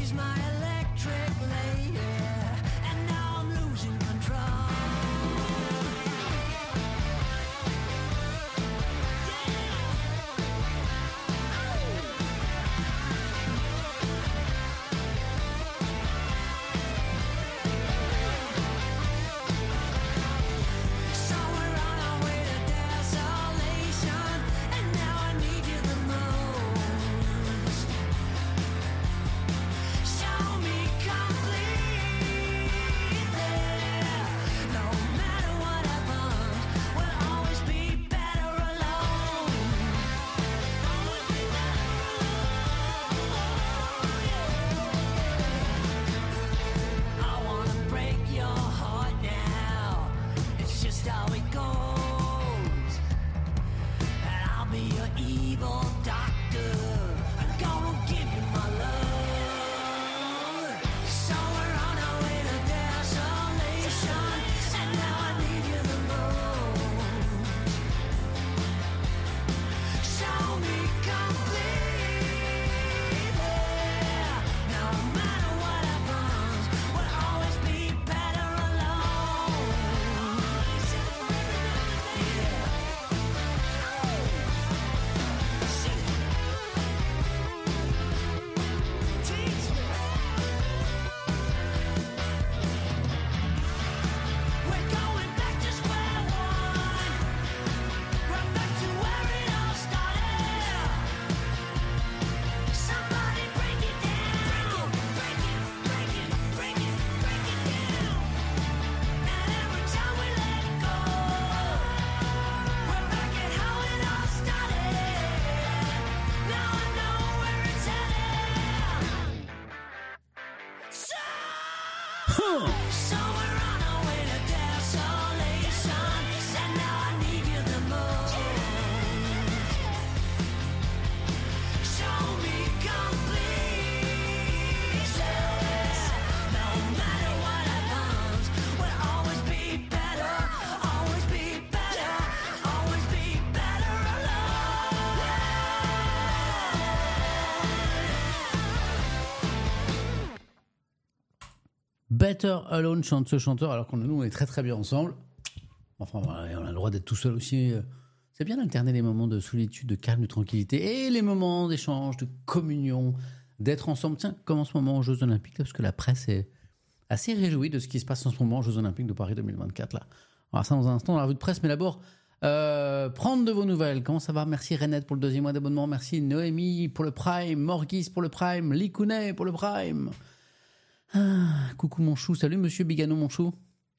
Better Alone chante ce chanteur, alors qu'on nous on est très très bien ensemble. Enfin, on a le droit d'être tout seul aussi. C'est bien d'alterner les moments de solitude, de calme, de tranquillité et les moments d'échange, de communion, d'être ensemble. Tiens, comme en ce moment aux Jeux Olympiques, parce que la presse est assez réjouie de ce qui se passe en ce moment aux Jeux Olympiques de Paris 2024. Là. Alors ça dans un instant dans la revue de presse, mais d'abord, prendre de vos nouvelles. Comment ça va ? Merci Renette pour le 2e mois d'abonnement. Merci Noémie pour le Prime, Morgis pour le Prime, Likounet pour le Prime. Coucou mon chou, salut monsieur Bigano mon chou.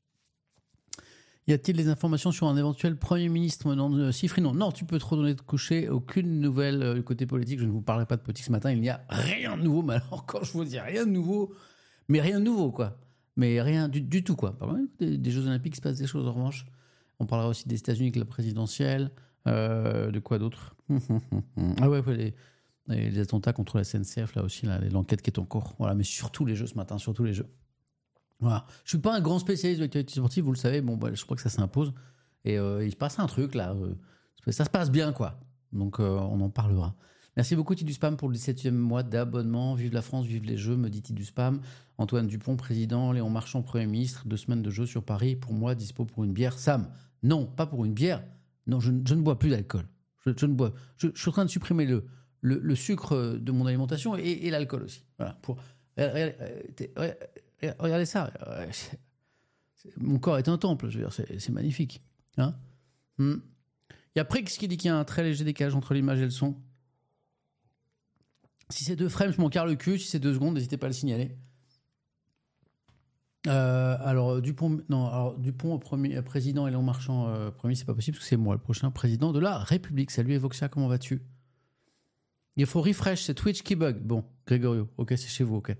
Y a-t-il des informations sur un éventuel Premier ministre ? Me demande Cifrino. Non, tu peux trop donner de coucher, aucune nouvelle du côté politique. Je ne vous parlerai pas de politique ce matin, il n'y a rien de nouveau. Mais alors quand je vous dis rien de nouveau, mais rien de nouveau quoi. Mais rien du tout quoi. Par contre, des Jeux Olympiques, il se passe des choses en revanche. On parlera aussi des États-Unis avec la présidentielle. De quoi d'autre ? Ah ouais, les attentats contre la SNCF, là aussi, là, l'enquête qui est en cours. Voilà, mais surtout les jeux ce matin, surtout les jeux. Voilà. Je suis pas un grand spécialiste de l'actualité sportive, vous le savez. Bon, je crois que ça s'impose. Et il se passe un truc, là. Ça se passe bien, quoi. Donc, on en parlera. Merci beaucoup, Tidu Spam, pour le 17e mois d'abonnement. Vive la France, vive les jeux, me dit Tidu Spam. Antoine Dupont, président. Léon Marchand, Premier ministre. 2 semaines de jeux sur Paris. Pour moi, dispo pour une bière. Sam, non, pas pour une bière. Non, je ne bois plus d'alcool. Je ne bois. Je suis en train de supprimer le sucre de mon alimentation et l'alcool aussi. Voilà. Regardez ça. Mon corps est un temple, je veux dire, c'est magnifique. Hein. Il y a Prix qui dit qu'il y a un très léger décalage entre l'image et le son. Si c'est 2 frames, je m'en carre le cul. Si c'est 2 secondes, n'hésitez pas à le signaler. Alors Dupont, président et Léon Marchand, premier, c'est pas possible parce que c'est moi le prochain président de la République. Salut Evoxia, comment vas-tu ? Il faut refresh, c'est Twitch qui bug. Bon, Grégorio, ok, c'est chez vous, ok.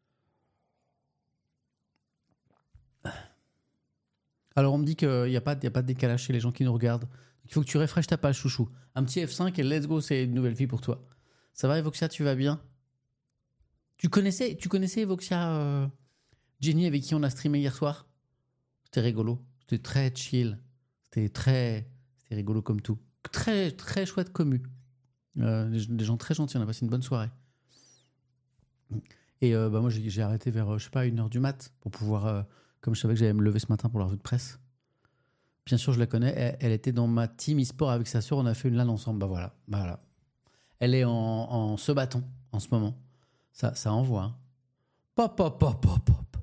Alors on me dit qu'il n'y a pas de décalage chez les gens qui nous regardent. Donc, il faut que tu refreshes ta page, chouchou. Un petit F5 et let's go, c'est une nouvelle vie pour toi. Ça va Evoxia, tu vas bien ? Tu connaissais Evoxia Jenny avec qui on a streamé hier soir ? C'était rigolo, c'était très chill, c'était rigolo comme tout. Très, très chouette commu. Des gens très gentils, on a passé une bonne soirée. Et moi, j'ai arrêté vers, je sais pas, 1h du mat pour pouvoir, comme je savais que j'allais me lever ce matin pour la revue de presse. Bien sûr, je la connais. Elle était dans ma team e-sport avec sa sœur. On a fait une LAN ensemble. Bah voilà. Elle est en se bâton en ce moment. Ça envoie. Hein. Pop, pop, pop, pop, pop.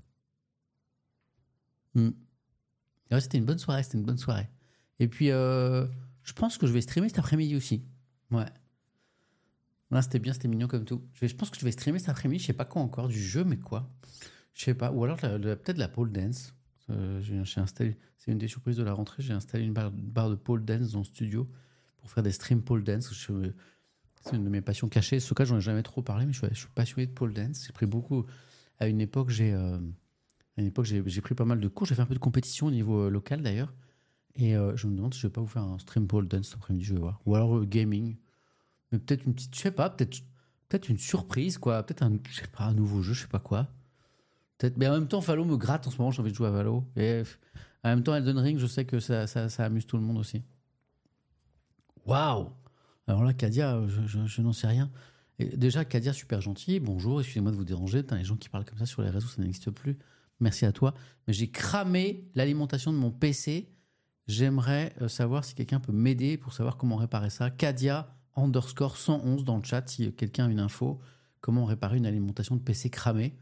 Ouais, c'était une bonne soirée. Et puis, je pense que je vais streamer cet après-midi aussi. Ouais. Là, c'était bien, c'était mignon comme tout. Je pense que je vais streamer cet après-midi. Je sais pas quoi encore, du jeu, mais quoi. Je sais pas. Ou alors peut-être la pole dance. J'ai installé, c'est une des surprises de la rentrée. J'ai installé une barre de pole dance dans le studio pour faire des streams pole dance. C'est une de mes passions cachées. Ce cas, j'en ai jamais trop parlé, mais je suis passionné de pole dance. J'ai pris beaucoup. À une époque, j'ai pris pas mal de cours. J'ai fait un peu de compétition au niveau local d'ailleurs. Et je me demande si je vais pas vous faire un stream pole dance cet après-midi. Je vais voir. Ou alors gaming. Mais peut-être une petite, je sais pas, peut-être une surprise, quoi. Peut-être je sais pas, un nouveau jeu, je sais pas quoi. Peut-être, mais en même temps, Valo me gratte en ce moment, j'ai envie de jouer à Valo. Et en même temps, Elden Ring, je sais que ça amuse tout le monde aussi. Waouh! Alors là, Kadia, je n'en sais rien. Et déjà, Kadia, super gentil. Bonjour, excusez-moi de vous déranger. Les gens qui parlent comme ça sur les réseaux, ça n'existe plus. Merci à toi. Mais j'ai cramé l'alimentation de mon PC. J'aimerais savoir si quelqu'un peut m'aider pour savoir comment réparer ça. Kadia _111 dans le chat, si quelqu'un a une info. Comment réparer une alimentation de PC cramée?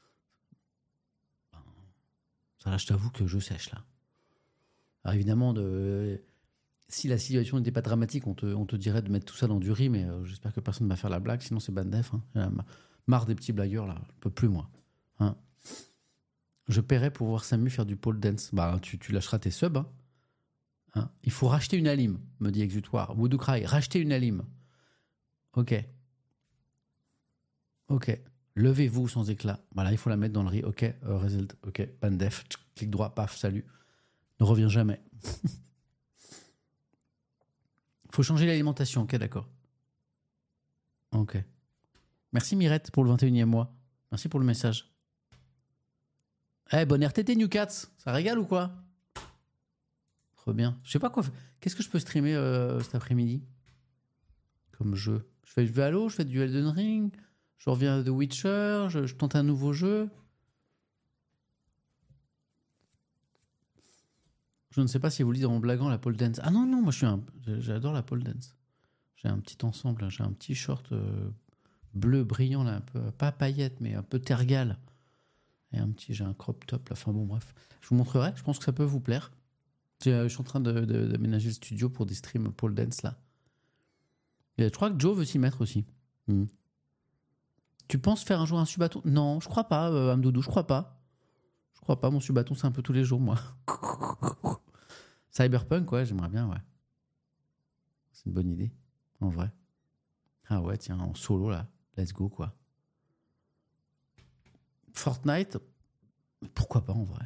Ça, là, je t'avoue que je sèche, là. Alors évidemment, si la situation n'était pas dramatique, on te dirait de mettre tout ça dans du riz, mais j'espère que personne ne va faire la blague, sinon c'est bandef. Hein. Marre des petits blagueurs, là. Je peux plus, moi. Hein. Je paierais pour voir Samu faire du pole dance. Bah, tu lâcheras tes subs. Hein. Il faut racheter une alim, me dit Exutoire. Voodoo Cry, racheter une alim. Ok. Levez-vous sans éclat. Voilà, il faut la mettre dans le riz. Ok, result. Ok, bandef. Clic droit, paf, salut. Ne reviens jamais. Faut changer l'alimentation. Ok, d'accord. Ok. Merci Mirette pour le 21e mois. Merci pour le message. Bonne RTT Newcats. Ça régale ou quoi? Trop bien. Je sais pas quoi. Qu'est-ce que je peux streamer cet après-midi comme jeu? Je fais du Valo, je fais du Elden Ring, je reviens de Witcher, je tente un nouveau jeu. Je ne sais pas si vous le dites en blaguant la pole dance. Ah non, moi j'adore la pole dance. J'ai un petit ensemble, là. J'ai un petit short bleu brillant, là, un peu, pas paillette, mais un peu tergal. Et j'ai un crop top, là. Enfin bon, bref. Je vous montrerai, je pense que ça peut vous plaire. Je suis en train d'aménager le studio pour des streams pole dance, là. Et je crois que Joe veut s'y mettre aussi. Tu penses faire un jour un subathon? Non, je crois pas, Amdoudou, je crois pas. Je crois pas, mon subathon, c'est un peu tous les jours, moi. Cyberpunk, ouais, j'aimerais bien, ouais. C'est une bonne idée, en vrai. Ah ouais, tiens, en solo, là. Let's go, quoi. Fortnite, pourquoi pas, en vrai?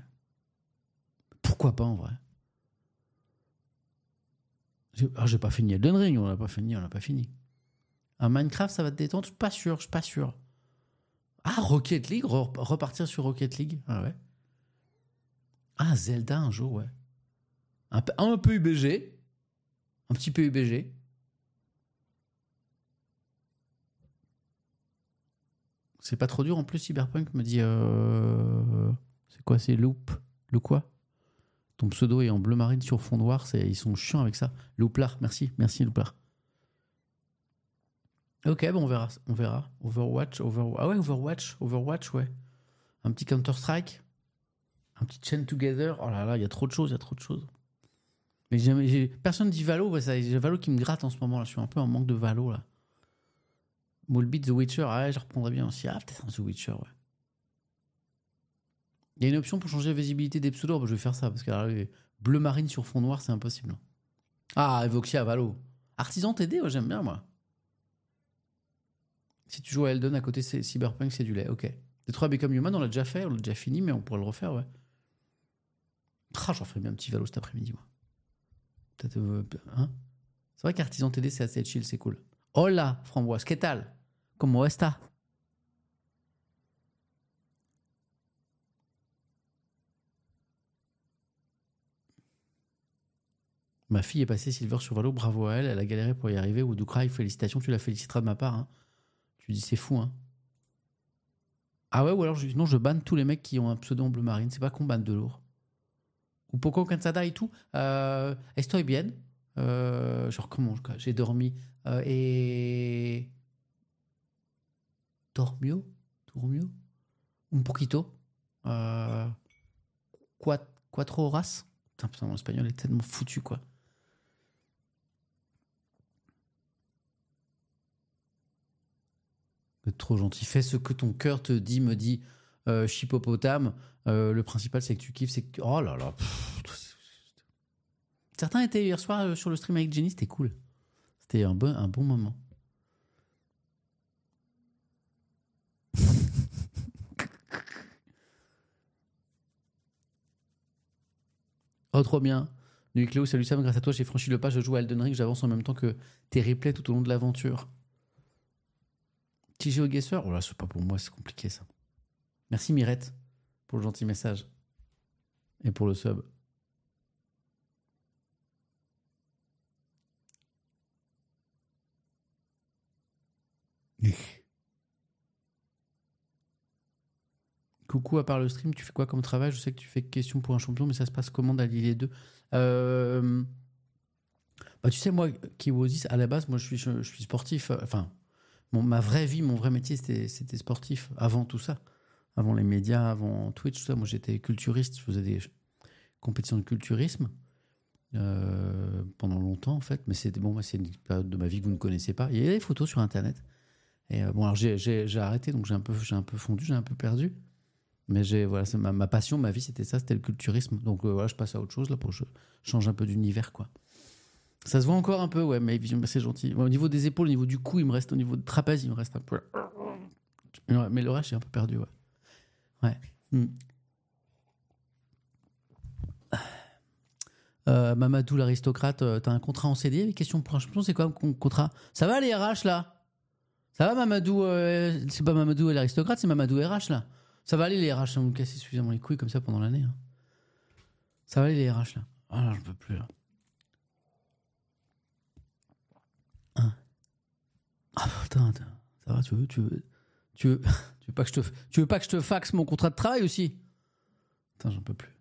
J'ai pas fini Elden Ring, on l'a pas fini. Un Minecraft, ça va te détendre? Je suis pas sûr. Ah, Rocket League, repartir sur Rocket League. Ah ouais. Ah, Zelda un jour, ouais. Un peu UBG. Un petit peu UBG. C'est pas trop dur en plus, Cyberpunk me dit. C'est quoi, c'est Loop? Le quoi? Ton pseudo est en bleu marine sur fond noir, ils sont chiants avec ça. Louplar, merci Louplar. Ok, bon, on verra. Overwatch, ah ouais, Overwatch, ouais. Un petit Counter-Strike, un petit Chain Together. Oh là là, il y a trop de choses. Mais personne dit Valo, ouais, j'ai Valo qui me gratte en ce moment, là. Je suis un peu en manque de Valo, là. Moulbit, The Witcher, je reprendrais bien aussi. Ah, peut-être un The Witcher, ouais. Il y a une option pour changer la visibilité des pseudos. Je vais faire ça, parce que bleu marine sur fond noir, c'est impossible. Ah, Evoxia, Valo. Artisan TD, ouais, j'aime bien, moi. Si tu joues à Elden à côté, c'est Cyberpunk, c'est du lait. Ok. Detroit Become Human, on l'a déjà fait, on l'a déjà fini, mais on pourrait le refaire, ouais. J'en ferais bien un petit Valo cet après-midi, moi. Peut-être. C'est vrai qu'Artisan TD, c'est assez chill, c'est cool. Hola, Framboise, ¿qué tal? ¿Cómo está? Ma fille est passée Silver sur Valo, bravo à elle, elle a galéré pour y arriver. Woodoo Cry, félicitations, tu la féliciteras de ma part. Hein. Tu dis c'est fou, hein. Ah ouais, ou alors non, je banne tous les mecs qui ont un pseudo en bleu marine. C'est pas qu'on banne de lourd. Ou Poco Cansada et tout. Estoy bien. Genre, comment j'ai dormi. Et. Dormio. Dormio. Un poquito. Euh, Cuatro horas. Putain, mon espagnol est tellement foutu, quoi. Trop gentil. Fais ce que ton cœur te dit, me dit Chippopotame. Le principal, c'est que tu kiffes. C'est que... Oh là là. Certains étaient hier soir sur le stream avec Jenny. C'était cool. C'était un bon moment. Oh, trop bien. Nuit Cléo, salut Sam, grâce à toi, j'ai franchi le pas, je joue à Elden Ring, j'avance en même temps que tes replays tout au long de l'aventure. Petit GeoGuessr, oh là, c'est pas pour moi, c'est compliqué ça. Merci Mirette pour le gentil message. Et pour le sub. Coucou, à part le stream, tu fais quoi comme travail? Je sais que tu fais question pour un champion, mais ça se passe comment d'allier les deux? Bah, tu sais, moi, Kiwosis, à la base, moi, je suis sportif. Enfin, ma vraie vie, mon vrai métier, c'était sportif avant tout ça. Avant les médias, avant Twitch, tout ça. Moi, j'étais culturiste. Je faisais des compétitions de culturisme pendant longtemps, en fait. Mais c'était bon, c'est une période de ma vie que vous ne connaissez pas. Il y a des photos sur Internet. Et bon, alors j'ai arrêté, donc j'ai un peu fondu, j'ai un peu perdu. Mais voilà, c'est ma passion, ma vie, c'était ça, c'était le culturisme. Donc voilà, je passe à autre chose là pour que je change un peu d'univers, quoi. Ça se voit encore un peu, ouais, mais c'est gentil. Au niveau des épaules, au niveau du cou, il me reste, au niveau de trapèze, il me reste un peu. Mais le reste, j'ai un peu perdu, ouais. Ouais. Mamadou l'aristocrate, t'as un contrat en CD? Question pour un champion, c'est quoi un contrat? Ça va les RH là? Ça va Mamadou? C'est pas Mamadou l'aristocrate, c'est Mamadou RH là. Ça va aller les RH, ça me casser suffisamment les couilles comme ça pendant l'année. Hein. Ça va aller les RH là. Ah là, je peux plus là. Hein. Ah putain, ça va, tu veux pas que je te faxe mon contrat de travail aussi? Putain, j'en peux plus.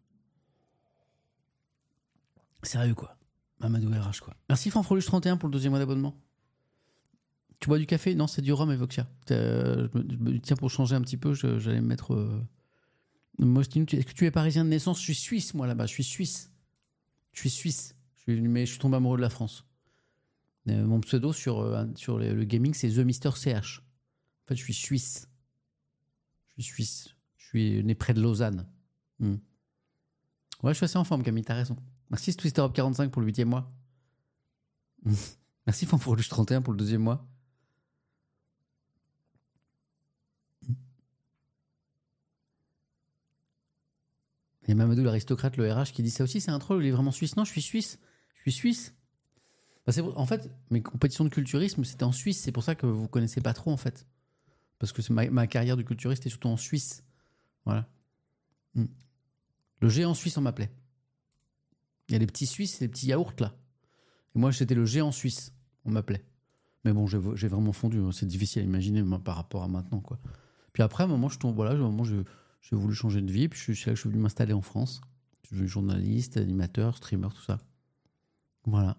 Sérieux quoi. Mamadou RH quoi. Merci Fanfreluche31 pour le 2e mois d'abonnement. Tu bois du café? Non, c'est du rhum et Voxia. Tiens, pour changer un petit peu, j'allais me mettre. Mostine, est-ce que tu es parisien de naissance? Je suis suisse, moi là-bas. Je suis suisse. Mais je suis tombé amoureux de la France. Mon pseudo sur le gaming, c'est The Mister CH. En fait, je suis suisse. Je suis né près de Lausanne. Ouais, je suis assez en forme, Camille, t'as raison. Merci Twister Up 45 pour le 8e mois. Merci Fanfreluche 31 pour le 2e mois. Il y a Mamadou l'aristocrate, le RH, qui dit ça aussi, c'est un troll, il est vraiment suisse. Non, je suis suisse. Bah, en fait, mes compétitions de culturisme, c'était en Suisse. C'est pour ça que vous ne connaissez pas trop, en fait. Parce que ma carrière de culturiste est surtout en Suisse. Voilà. Le géant suisse, on m'appelait. Il y a les petits Suisses, les petits yaourts, là. Et moi, j'étais le géant suisse, on m'appelait. Mais bon, j'ai vraiment fondu. C'est difficile à imaginer par rapport à maintenant, quoi. Puis après, à un moment, j'ai voulu changer de vie. Puis c'est là que je suis venu m'installer en France. Je suis devenu journaliste, animateur, streamer, tout ça. Voilà.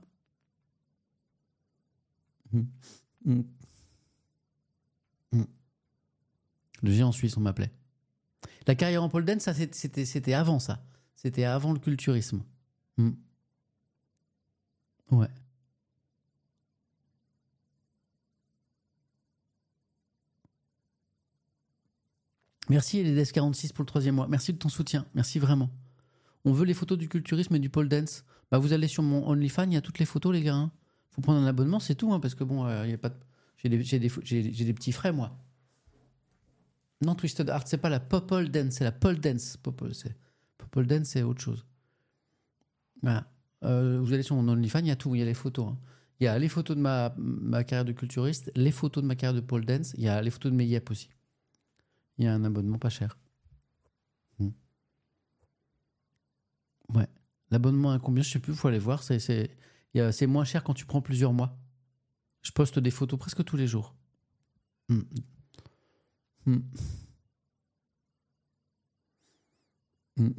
Le géant suisse, on m'appelait. La carrière en pole dance, ça, c'était avant ça. C'était avant le culturisme. Ouais. Merci Elides46 pour le 3e mois. Merci de ton soutien. Merci vraiment. On veut les photos du culturisme et du pole dance. Bah, vous allez sur mon OnlyFans, il y a toutes les photos, les gars. Hein. Faut prendre un abonnement, c'est tout. Hein, parce que bon, y a pas de... j'ai des petits frais, moi. Non, Twisted Art, c'est pas la pole dance, c'est la pole dance. Pole dance, c'est autre chose. Voilà. Vous allez sur mon OnlyFans, il y a tout. Il y a les photos. Hein. Il y a les photos de ma carrière de culturiste, les photos de ma carrière de pole dance. Il y a les photos de mes yep aussi. Il y a un abonnement pas cher. Ouais. L'abonnement à combien? Je sais plus, il faut aller voir. C'est moins cher quand tu prends plusieurs mois. Je poste des photos presque tous les jours. Mm.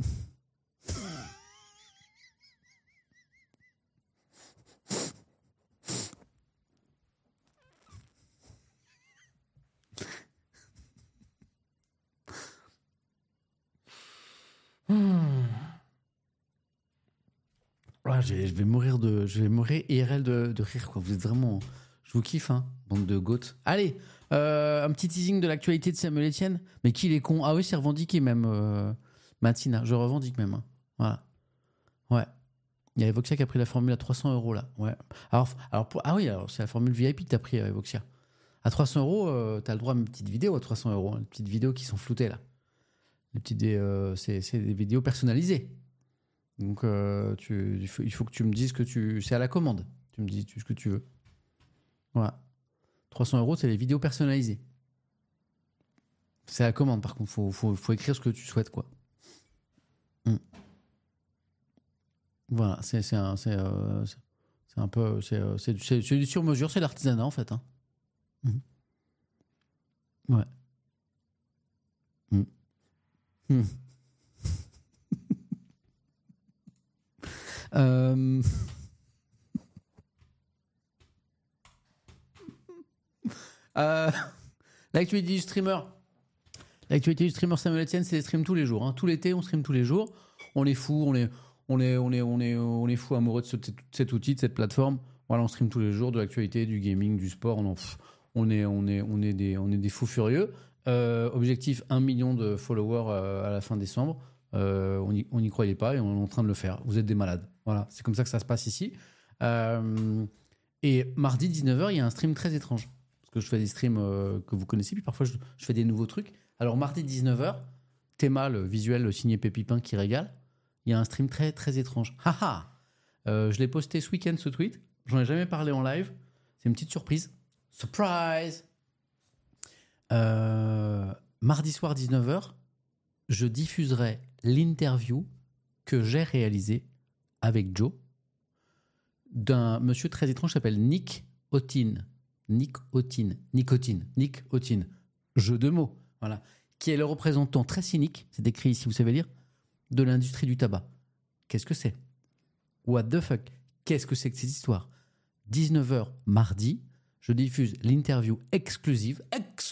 Ah, je vais mourir IRL de rire, quoi. Vous êtes vraiment, je vous kiffe, hein, bande de goats. Allez, un petit teasing de l'actualité de Samuel Etienne. Mais qu'il est con. Ah oui, c'est revendiqué même, Matina. Je revendique même, hein. Voilà. Ouais. Il y a Evoxia qui a pris la formule à 300 euros là. Ouais. Ah oui, alors c'est la formule VIP que t'as pris, Evoxia. À 300 euros, t'as le droit à une petite vidéo à 300 euros. Une petite vidéo qui sont floutées là. Les petites, c'est des vidéos personnalisées. Donc, il faut que tu me dises que c'est à la commande. Tu me dis ce que tu veux. Voilà. 300 euros, c'est les vidéos personnalisées. C'est à la commande, par contre. Faut écrire ce que tu souhaites, quoi. Mm. Voilà. C'est un peu. C'est du sur-mesure, c'est l'artisanat, en fait. Hein. Mm. Ouais. Mm. Mm. Euh, euh, L'actualité du streamer. L'actualité du streamer Samuel Etienne, c'est les streams tous les jours. Hein. Tout l'été, on stream tous les jours. On est fou, on est fou amoureux de cet outil, de cette plateforme. Voilà, on stream tous les jours de l'actualité, du gaming, du sport. On est des fous furieux. Objectif 1 million de followers à la fin décembre. On n'y croyait pas et on est en train de le faire. Vous êtes des malades. Voilà, c'est comme ça que ça se passe ici. Et mardi 19h, il y a un stream très étrange. Parce que je fais des streams que vous connaissez, puis parfois je fais des nouveaux trucs. Alors mardi 19h, Théma, le visuel signé Pépipin qui régale, il y a un stream très très étrange. Haha. Je l'ai posté ce week-end, ce tweet. J'en ai jamais parlé en live. C'est une petite surprise. Surprise. Mardi soir 19h, je diffuserai l'interview que j'ai réalisée avec Joe d'un monsieur très étrange qui s'appelle Nick Otin. Nick Otin. Jeu de mots. Voilà. Qui est le représentant très cynique, c'est écrit ici, vous savez lire, de l'industrie du tabac. Qu'est-ce que c'est? What the fuck? Qu'est-ce que c'est que cette histoire? 19h mardi, je diffuse l'interview exclusive,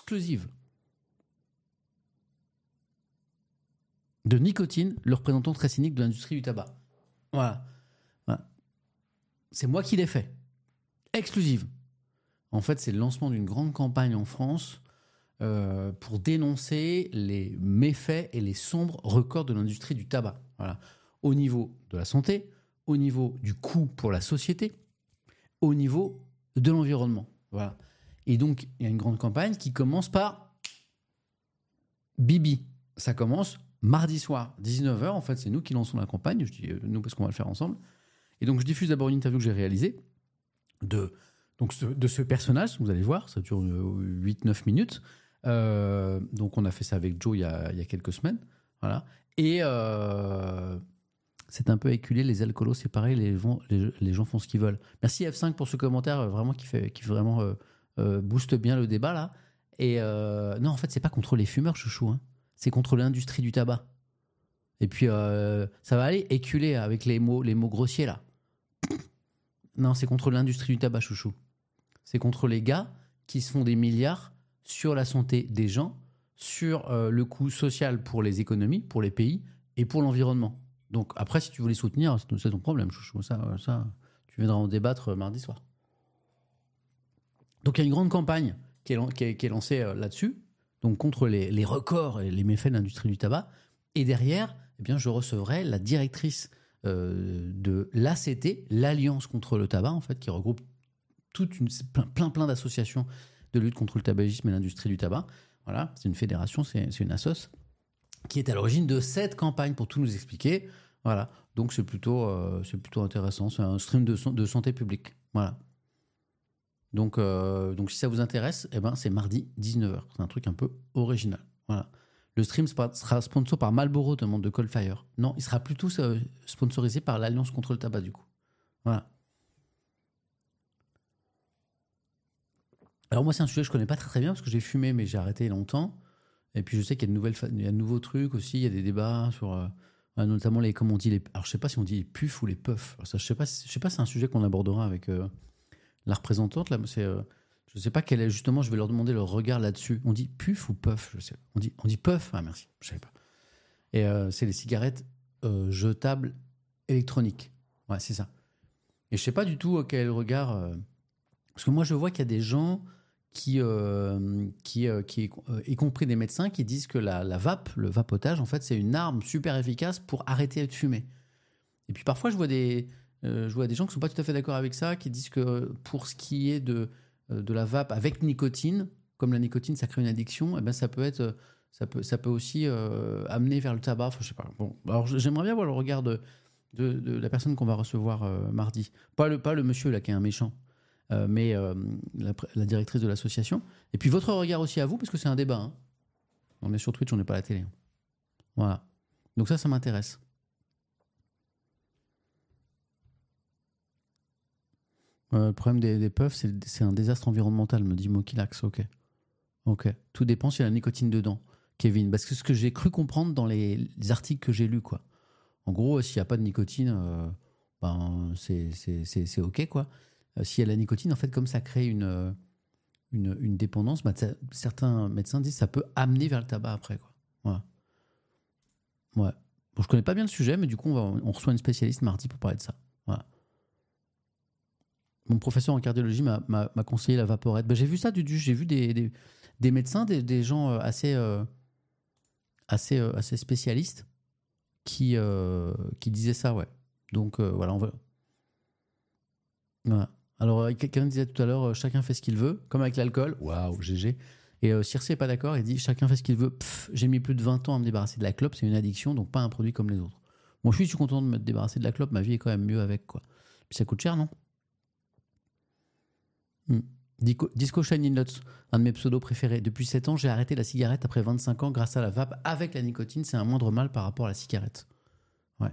de Nicotine, le représentant très cynique de l'industrie du tabac. Voilà. C'est moi qui l'ai fait. Exclusive. En fait, c'est le lancement d'une grande campagne en France pour dénoncer les méfaits et les sombres records de l'industrie du tabac. Voilà. Au niveau de la santé, au niveau du coût pour la société, au niveau de l'environnement. Voilà. Et donc, il y a une grande campagne qui commence par Bibi. Ça commence mardi soir, 19h. En fait, c'est nous qui lançons la campagne. Je dis nous parce qu'on va le faire ensemble. Et donc, je diffuse d'abord une interview que j'ai réalisée de ce personnage. Vous allez voir, ça dure 8-9 minutes. Donc, on a fait ça avec Joe il y a quelques semaines. Voilà. Et c'est un peu éculé, les alcoolos, c'est pareil, les gens font ce qu'ils veulent. Merci F5 pour ce commentaire, vraiment qui vraiment booste bien le débat là. Et non, en fait, c'est pas contre les fumeurs, chouchou, hein. C'est contre l'industrie du tabac. Et puis, ça va aller éculer avec les mots grossiers là. Non, c'est contre l'industrie du tabac, chouchou. C'est contre les gars qui se font des milliards sur la santé des gens, sur le coût social pour les économies, pour les pays et pour l'environnement. Donc après, si tu veux les soutenir, c'est ton problème, chouchou. Ça, tu viendras en débattre mardi soir. Donc il y a une grande campagne qui est lancée là-dessus, donc contre les records et les méfaits de l'industrie du tabac. Et derrière, eh bien, je recevrai la directrice de l'ACT, l'Alliance contre le tabac, en fait, qui regroupe plein d'associations de lutte contre le tabagisme et l'industrie du tabac. Voilà, c'est une fédération, c'est une assoce qui est à l'origine de cette campagne pour tout nous expliquer. Voilà, donc c'est plutôt intéressant. C'est un stream de santé publique. Voilà. Donc si ça vous intéresse, eh ben, c'est mardi 19h. C'est un truc un peu original. Voilà. Le stream sera sponsor par Marlboro, demande de Coldfire. Non, il sera plutôt sponsorisé par l'Alliance contre le tabac, du coup. Voilà. Alors moi, c'est un sujet que je connais pas très bien parce que j'ai fumé, mais j'ai arrêté longtemps. Et puis je sais qu'il y a de nouveaux trucs aussi. Il y a des débats sur notamment comment on dit alors je sais pas si on dit les puffs ou les puffs. Alors ça, je sais pas, c'est un sujet qu'on abordera avec la représentante là. Je sais pas quel est justement. Je vais leur demander leur regard là-dessus. On dit puff ou puff, je sais. On dit puff. Ah merci, je savais pas. Et c'est les cigarettes jetables électroniques. Ouais, c'est ça. Et je sais pas du tout quel est le regard. Parce que moi, je vois qu'il y a des gens y compris des médecins, qui disent que la vape, le vapotage, en fait, c'est une arme super efficace pour arrêter de fumer. Et puis parfois, je vois des gens qui sont pas tout à fait d'accord avec ça, qui disent que pour ce qui est de la vape avec nicotine, comme la nicotine, ça crée une addiction, et ben ça peut aussi amener vers le tabac. Enfin, je sais pas. Bon, alors j'aimerais bien voir le regard de la personne qu'on va recevoir mardi. Pas le monsieur là qui est un méchant. Mais la directrice de l'association. Et puis votre regard aussi à vous, parce que c'est un débat. Hein. On est sur Twitch, on n'est pas à la télé. Voilà. Donc ça m'intéresse. Le problème des puffs, c'est un désastre environnemental, me dit Mokilax. Ok. Tout dépend s'il y a la nicotine dedans, Kevin. Parce que ce que j'ai cru comprendre dans les articles que j'ai lus, quoi. En gros, s'il n'y a pas de nicotine, c'est ok, quoi. S'il y a la nicotine, en fait, comme ça crée une dépendance, certains médecins disent que ça peut amener vers le tabac après, quoi. Voilà. Ouais. Bon, je connais pas bien le sujet, mais du coup, on reçoit une spécialiste mardi pour parler de ça. Voilà. Mon professeur en cardiologie m'a conseillé la vaporette. Ben, j'ai vu ça, j'ai vu des médecins, des gens assez spécialistes qui disaient ça, ouais. Donc, voilà, on va... Voilà. Alors, quelqu'un disait tout à l'heure, chacun fait ce qu'il veut, comme avec l'alcool. Waouh, GG. Et Circe n'est pas d'accord, il dit chacun fait ce qu'il veut. J'ai mis plus de 20 ans à me débarrasser de la clope, c'est une addiction, donc pas un produit comme les autres. Moi, je suis content de me débarrasser de la clope, ma vie est quand même mieux avec, quoi. Puis ça coûte cher, non? Disco Shiny Nuts, un de mes pseudos préférés. Depuis 7 ans, j'ai arrêté la cigarette après 25 ans grâce à la vape. Avec la nicotine, c'est un moindre mal par rapport à la cigarette. Ouais.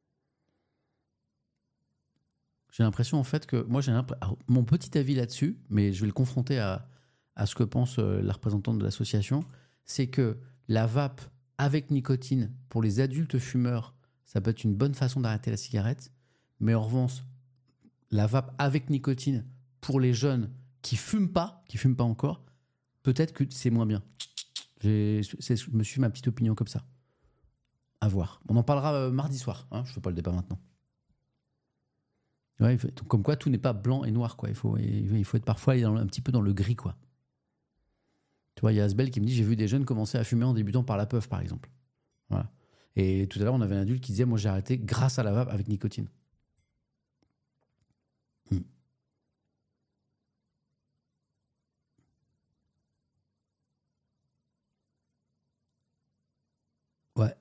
J'ai l'impression, en fait, que... Moi, mon petit avis là-dessus, mais je vais le confronter à ce que pense la représentante de l'association, c'est que la vape avec nicotine, pour les adultes fumeurs, ça peut être une bonne façon d'arrêter la cigarette. Mais en revanche, la vape avec nicotine, pour les jeunes qui fument pas encore, peut-être que c'est moins bien. Je me suis fait ma petite opinion comme ça. À voir. On en parlera mardi soir. Hein, je ne fais pas le débat maintenant. Ouais, comme quoi tout n'est pas blanc et noir, quoi. Il faut être parfois aller un petit peu dans le gris, quoi. Tu vois, il y a Asbel qui me dit j'ai vu des jeunes commencer à fumer en débutant par la puff, par exemple. Voilà. Et tout à l'heure, on avait un adulte qui disait moi j'ai arrêté grâce à la vape avec nicotine. Ouais.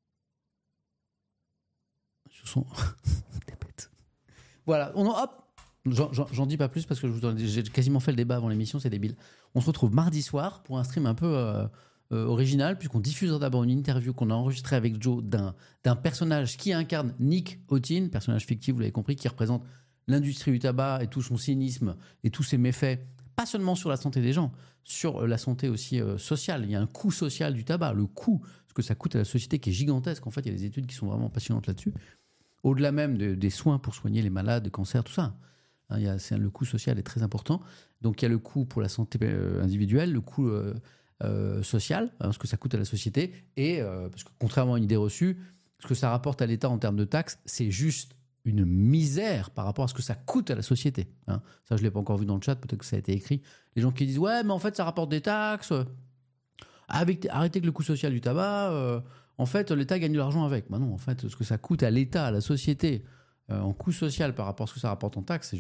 Ce sont des bêtes. Voilà. Hop. J'en dis pas plus parce que j'ai quasiment fait le débat avant l'émission, c'est débile. On se retrouve mardi soir pour un stream un peu original, puisqu'on diffusera d'abord une interview qu'on a enregistrée avec Joe d'un personnage qui incarne Nick Hottin, personnage fictif, vous l'avez compris, qui représente l'industrie du tabac et tout son cynisme et tous ses méfaits, pas seulement sur la santé des gens, sur la santé aussi sociale. Il y a un coût social du tabac, le coût, ce que ça coûte à la société qui est gigantesque. En fait, il y a des études qui sont vraiment passionnantes là-dessus. Au-delà même des soins pour soigner les malades, cancer, tout ça. Le coût social est très important. Donc il y a le coût pour la santé individuelle, le coût social, ce que ça coûte à la société, et parce que contrairement à une idée reçue, ce que ça rapporte à l'État en termes de taxes, c'est juste une misère par rapport à ce que ça coûte à la société. Hein. Ça, je ne l'ai pas encore vu dans le chat, peut-être que ça a été écrit. Les gens qui disent « Ouais, mais en fait, ça rapporte des taxes. Arrêtez avec le coût social du tabac. En fait, l'État gagne de l'argent avec. » Ben non, en fait, ce que ça coûte à l'État, à la société, en coût social par rapport à ce que ça rapporte en taxes,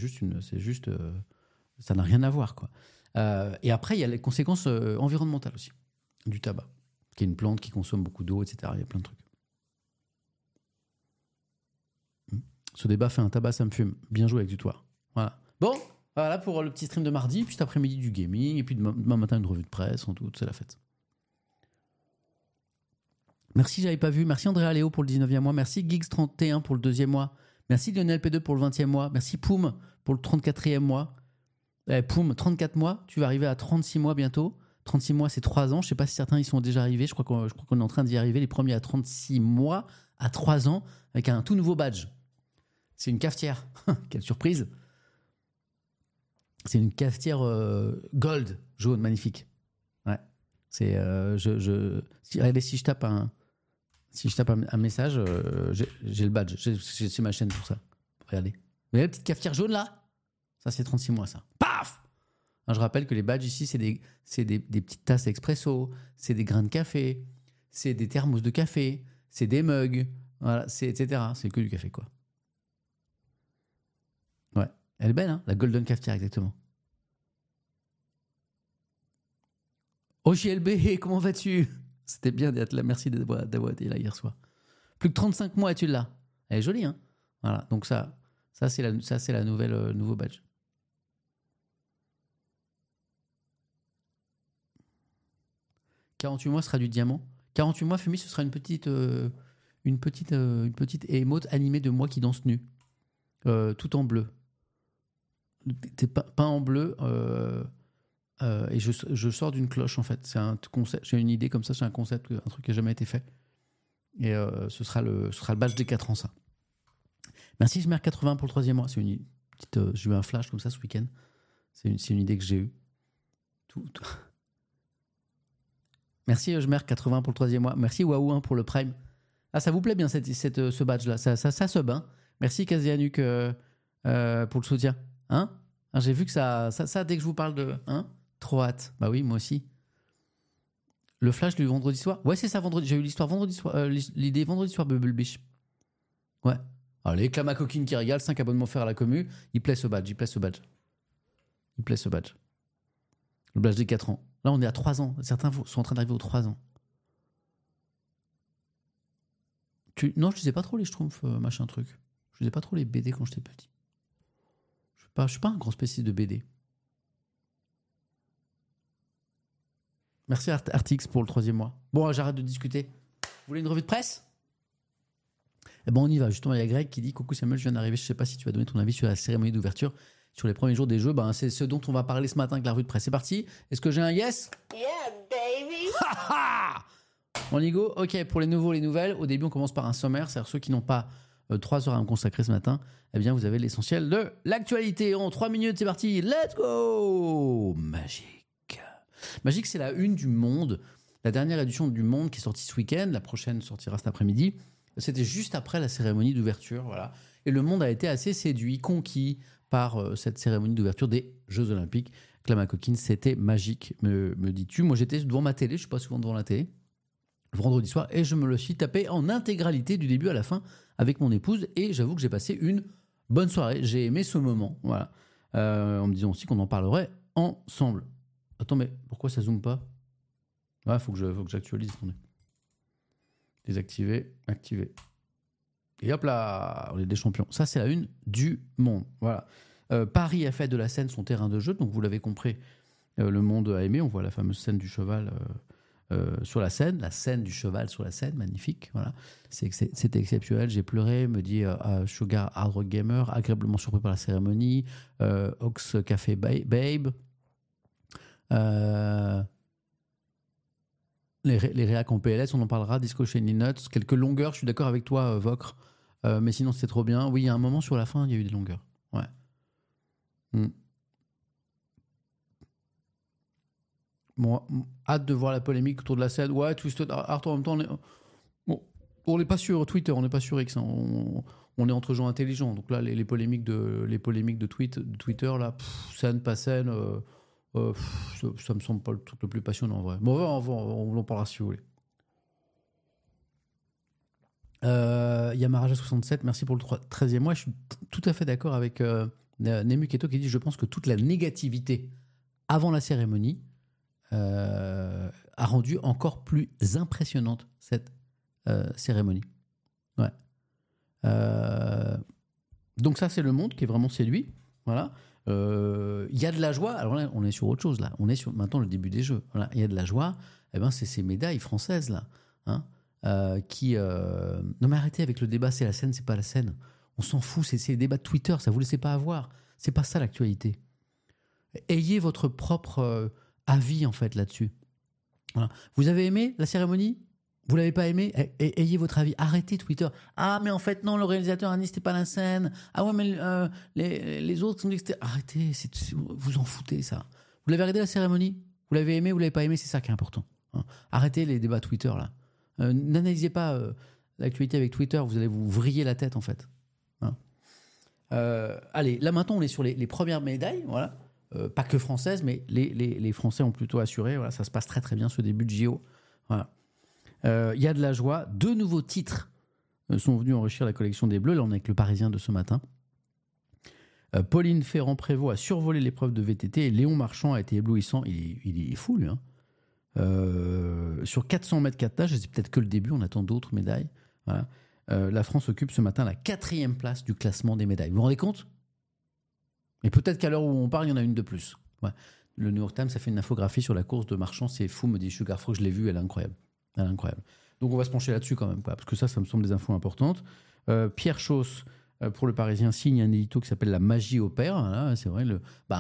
ça n'a rien à voir, quoi. Et après, il y a les conséquences environnementales aussi du tabac, qui est une plante qui consomme beaucoup d'eau, etc. Il y a plein de trucs. Ce débat fait un tabac, ça me fume. Bien joué avec du toit. Voilà. Bon, voilà pour le petit stream de mardi, puis cet après-midi du gaming, et puis demain matin une revue de presse, en tout, c'est la fête. Merci, j'avais pas vu. Merci Andrea Léo pour le 19e mois. Merci Giggs31 pour le 2e mois. Merci Lionel P2 pour le 20e mois. Merci Poum pour le 34e mois. Poum, 34 mois. Tu vas arriver à 36 mois bientôt. 36 mois, c'est 3 ans. Je ne sais pas si certains y sont déjà arrivés. Je crois qu'on est en train d'y arriver. Les premiers à 36 mois à 3 ans avec un tout nouveau badge. C'est une cafetière. Quelle surprise. C'est une cafetière gold, jaune, magnifique. Ouais. C'est, regardez, si je tape un message, j'ai le badge. C'est ma chaîne pour ça. Regardez. Vous voyez la petite cafetière jaune là? Ça, c'est 36 mois, ça. Paf! Je rappelle que les badges ici, c'est des petites tasses expresso, c'est des grains de café, c'est des thermos de café, c'est des mugs, voilà, etc. C'est que du café, quoi. Ouais. Elle est belle, hein, la Golden Cafetière, exactement. Oh, JLB, comment vas-tu? C'était bien d'être là. Merci d'avoir été là hier soir. Plus que 35 mois et tu l'as. Elle est jolie, hein? Voilà, donc ça c'est la nouvelle, nouveau badge. « 48 mois sera du diamant. 48 mois, Fumi, ce sera une petite émote animée de moi qui danse nu. Tout en bleu. T'es peint en bleu et je sors d'une cloche, en fait. C'est un concept. J'ai une idée comme ça, c'est un concept, un truc qui n'a jamais été fait. Et ce sera le badge des 4 ans, ça. Merci, je mets 80 pour le 3e mois. C'est une petite, j'ai eu un flash comme ça ce week-end. C'est une idée que j'ai eue. Tout. Merci, je mets 80 pour le 3e mois. Merci, Waouh, pour le Prime. Ah, ça vous plaît bien ce badge-là. Ça sub, hein. Merci, Kazianuk, pour le soutien. Hein? J'ai vu que ça, dès que je vous parle de... Hein? Trop hâte. Bah oui, moi aussi. Le flash du vendredi soir. Ouais, c'est ça, vendredi. J'ai eu l'histoire vendredi soir. L'idée vendredi soir, Bubble Biche. Ouais. Allez, Clama Coquine qui régale, 5 abonnements offerts à la commu. Il plaît ce badge. Le badge des 4 ans. Là, on est à 3 ans. Certains sont en train d'arriver aux 3 ans. Non, je lisais pas trop les Schtroumpfs, machin truc. Je lisais pas trop les BD quand j'étais petit. Je suis pas un grand spécialiste de BD. Merci Artix pour le 3e mois. Bon, j'arrête de discuter. Vous voulez une revue de presse? Eh ben, on y va. Justement, il y a Greg qui dit: coucou Samuel, je viens d'arriver. Je sais pas si tu vas donner ton avis sur la cérémonie d'ouverture, sur les premiers jours des jeux. C'est ce dont on va parler ce matin avec la revue de presse. C'est parti. Est-ce que j'ai un yes? Yeah, baby. On y go. Ok, pour les nouveaux, les nouvelles. Au début, on commence par un sommaire. C'est-à-dire ceux qui n'ont pas 3 heures à me consacrer ce matin, eh bien, vous avez l'essentiel de l'actualité. En 3 minutes, c'est parti. Let's go. Magique, c'est la une du Monde. La dernière édition du Monde qui est sortie ce week-end. La prochaine sortira cet après-midi. C'était juste après la cérémonie d'ouverture. Voilà. Et le monde a été assez séduit, conquis par cette cérémonie d'ouverture des Jeux Olympiques. Clama Coquine, c'était magique, me dis-tu. Moi, j'étais devant ma télé. Je ne suis pas souvent devant la télé. Vendredi soir. Et je me le suis tapé en intégralité du début à la fin avec mon épouse. Et j'avoue que j'ai passé une bonne soirée. J'ai aimé ce moment. Voilà. En me disant aussi qu'on en parlerait ensemble. Attends, mais pourquoi ça zoome pas? Ouais, faut que j'actualise. Attendez. Désactiver, activer. Et hop là, on est des champions. Ça, c'est la une du Monde. Voilà. Paris a fait de la Seine son terrain de jeu. Donc, vous l'avez compris, le monde a aimé. On voit la fameuse scène du cheval sur la scène. La scène du cheval sur la scène, magnifique. Voilà. C'était exceptionnel. J'ai pleuré, me dit Sugar Hard Rock Gamer, agréablement surpris par la cérémonie. Ox Café Babe. Les réacs en PLS, on en parlera. Disco Shiny Nuts, quelques longueurs. Je suis d'accord avec toi, Vocre. Mais sinon, c'était trop bien. Oui, il y a un moment sur la fin, il y a eu des longueurs. Ouais. Bon, hâte de voir la polémique autour de la scène. Ouais, Twisted Art, en même temps, on n'est pas sur Twitter, on n'est pas sur X. Hein. On est entre gens intelligents. Donc là, les polémiques de Twitter, là, scène, pas scène, ça me semble pas le truc le plus passionnant, en vrai. Bon, on en parlera si vous voulez. Yamaraja67, merci pour le 13e mois. Je suis tout à fait d'accord avec Nemu Keto qui dit: je pense que toute la négativité avant la cérémonie a rendu encore plus impressionnante cette cérémonie. Ouais. Donc ça, c'est le monde qui est vraiment séduit. Voilà. Il y a de la joie. Alors là, on est sur autre chose. Là, on est sur maintenant le début des jeux. Voilà. Il y a de la joie. Eh ben, c'est ces médailles françaises là, hein, non mais arrêtez avec le débat. C'est la scène, c'est pas la scène. On s'en fout. C'est les débats de Twitter. Ça vous laissez pas avoir. C'est pas ça l'actualité. Ayez votre propre avis en fait là-dessus. Voilà. Vous avez aimé la cérémonie? Vous l'avez pas aimé? Ayez votre avis. Arrêtez Twitter. Ah, mais en fait, non, le réalisateur a dit que c'était pas la scène. Ah ouais, mais les autres ont dit que c'était... Arrêtez, vous en foutez, ça. Vous l'avez regardé la cérémonie? Vous l'avez aimé, vous l'avez pas aimé? C'est ça qui est important. Hein. Arrêtez les débats Twitter, là. N'analysez pas l'actualité avec Twitter, vous allez vous vriller la tête, en fait. Hein. Allez, là, maintenant, on est sur les premières médailles, voilà. Pas que françaises, mais les Français ont plutôt assuré. Voilà, ça se passe très, très bien, ce début de JO. Voilà. Y a de la joie. 2 nouveaux titres sont venus enrichir la collection des Bleus. Là, on est avec le Parisien de ce matin. Pauline Ferrand-Prévot a survolé l'épreuve de VTT et Léon Marchand a été éblouissant. Il est fou, lui. Hein. Sur 400 mètres 4 nages, c'est peut-être que le début, on attend d'autres médailles. Voilà. La France occupe ce matin la 4e place du classement des médailles. Vous vous rendez compte? Et peut-être qu'à l'heure où on parle, il y en a une de plus. Ouais. Le New York Times a fait une infographie sur la course de Marchand. C'est fou, me dit Sugar Frog, je l'ai vue, elle est incroyable. Elle est incroyable. Donc on va se pencher là-dessus quand même, parce que ça me semble des infos importantes. Pierre Chausse, pour le Parisien, signe un édito qui s'appelle La magie opère. Voilà, c'est vrai.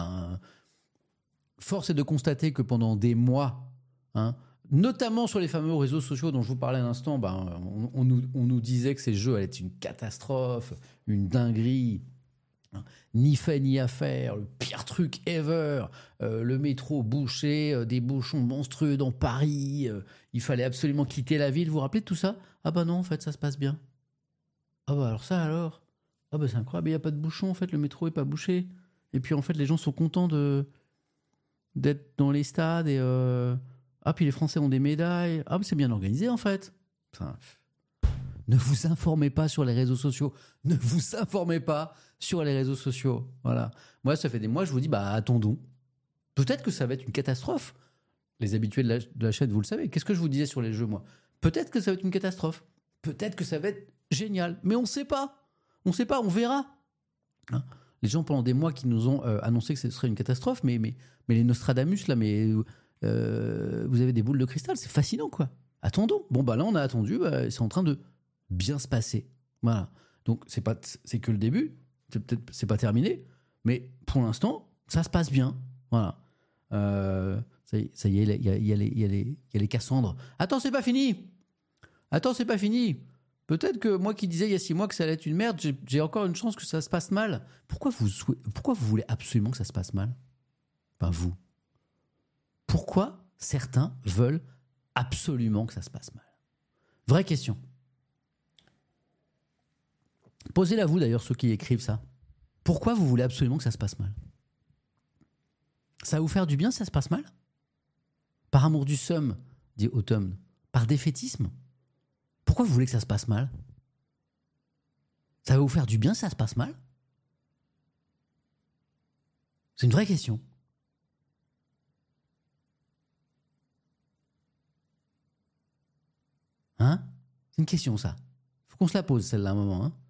Force est de constater que pendant des mois, hein, notamment sur les fameux réseaux sociaux dont je vous parlais à l'instant, on nous disait que ces jeux allaient être une catastrophe, une dinguerie. Ni fait ni à faire, le pire truc ever, le métro bouché, des bouchons monstrueux dans Paris, il fallait absolument quitter la ville. Vous vous rappelez de tout ça? Ah bah non, en fait, ça se passe bien. Ah bah alors ça alors? Ah bah c'est incroyable, il n'y a pas de bouchon, en fait, le métro n'est pas bouché. Et puis en fait, les gens sont contents d'être dans les stades et... Ah, puis les Français ont des médailles. Ah, mais c'est bien organisé, en fait. Enfin, ne vous informez pas sur les réseaux sociaux. Ne vous informez pas sur les réseaux sociaux. Voilà. Moi, ça fait des mois, je vous dis, attendons. Peut-être que ça va être une catastrophe. Les habitués de la chaîne, vous le savez. Qu'est-ce que je vous disais sur les jeux, moi? Peut-être que ça va être une catastrophe. Peut-être que ça va être génial. Mais on ne sait pas. On ne sait pas, on verra. Hein, les gens, pendant des mois, qui nous ont annoncé que ce serait une catastrophe, mais les Nostradamus, là, vous avez des boules de cristal. C'est fascinant, quoi. Attendons. Bon, là, on a attendu. C'est en train de bien se passer. Voilà. Donc, c'est que le début. C'est pas terminé. Mais pour l'instant, ça se passe bien. Voilà. Ça y est, il y a les Cassandres. Attends, c'est pas fini. Peut-être que moi qui disais il y a 6 mois que ça allait être une merde, j'ai encore une chance que ça se passe mal. Pourquoi vous voulez absolument que ça se passe mal? Vous. Pourquoi certains veulent absolument que ça se passe mal? Vraie question. Posez-la vous d'ailleurs, ceux qui écrivent ça. Pourquoi vous voulez absolument que ça se passe mal? Ça va vous faire du bien si ça se passe mal? Par amour du somme, dit Autumn. Par défaitisme? Pourquoi vous voulez que ça se passe mal? Ça va vous faire du bien si ça se passe mal? C'est une vraie question. Hein? C'est une question, ça. Faut qu'on se la pose, celle-là, à un moment. Hein?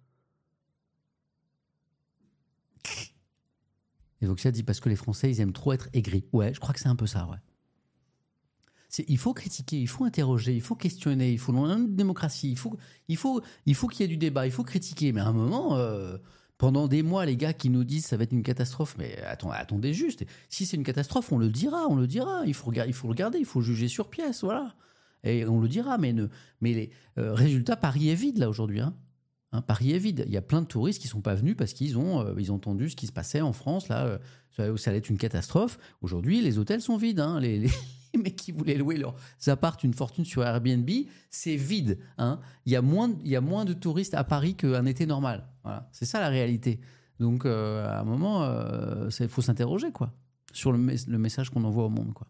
Et Voxia dit parce que les Français, ils aiment trop être aigris. Ouais, je crois que c'est un peu ça, ouais. Il faut critiquer, il faut interroger, il faut questionner, il faut une démocratie, il faut qu'il y ait du débat, il faut critiquer. Mais à un moment, pendant des mois, les gars qui nous disent ça va être une catastrophe, mais attendez juste. Si c'est une catastrophe, on le dira. Il faut regarder, il faut juger sur pièce, voilà. Et on le dira, mais les résultats, Paris est vide là aujourd'hui. Hein, Paris est vide. Il y a plein de touristes qui ne sont pas venus parce qu'ils ont entendu ce qui se passait en France, là, ça allait être une catastrophe. Aujourd'hui, les hôtels sont vides. Hein, les mecs qui voulaient louer leurs apparts une fortune sur Airbnb, c'est vide. Hein. Il y a moins de touristes à Paris qu'un été normal. Voilà. C'est ça la réalité. Donc, à un moment, il faut s'interroger quoi, sur le message qu'on envoie au monde, quoi.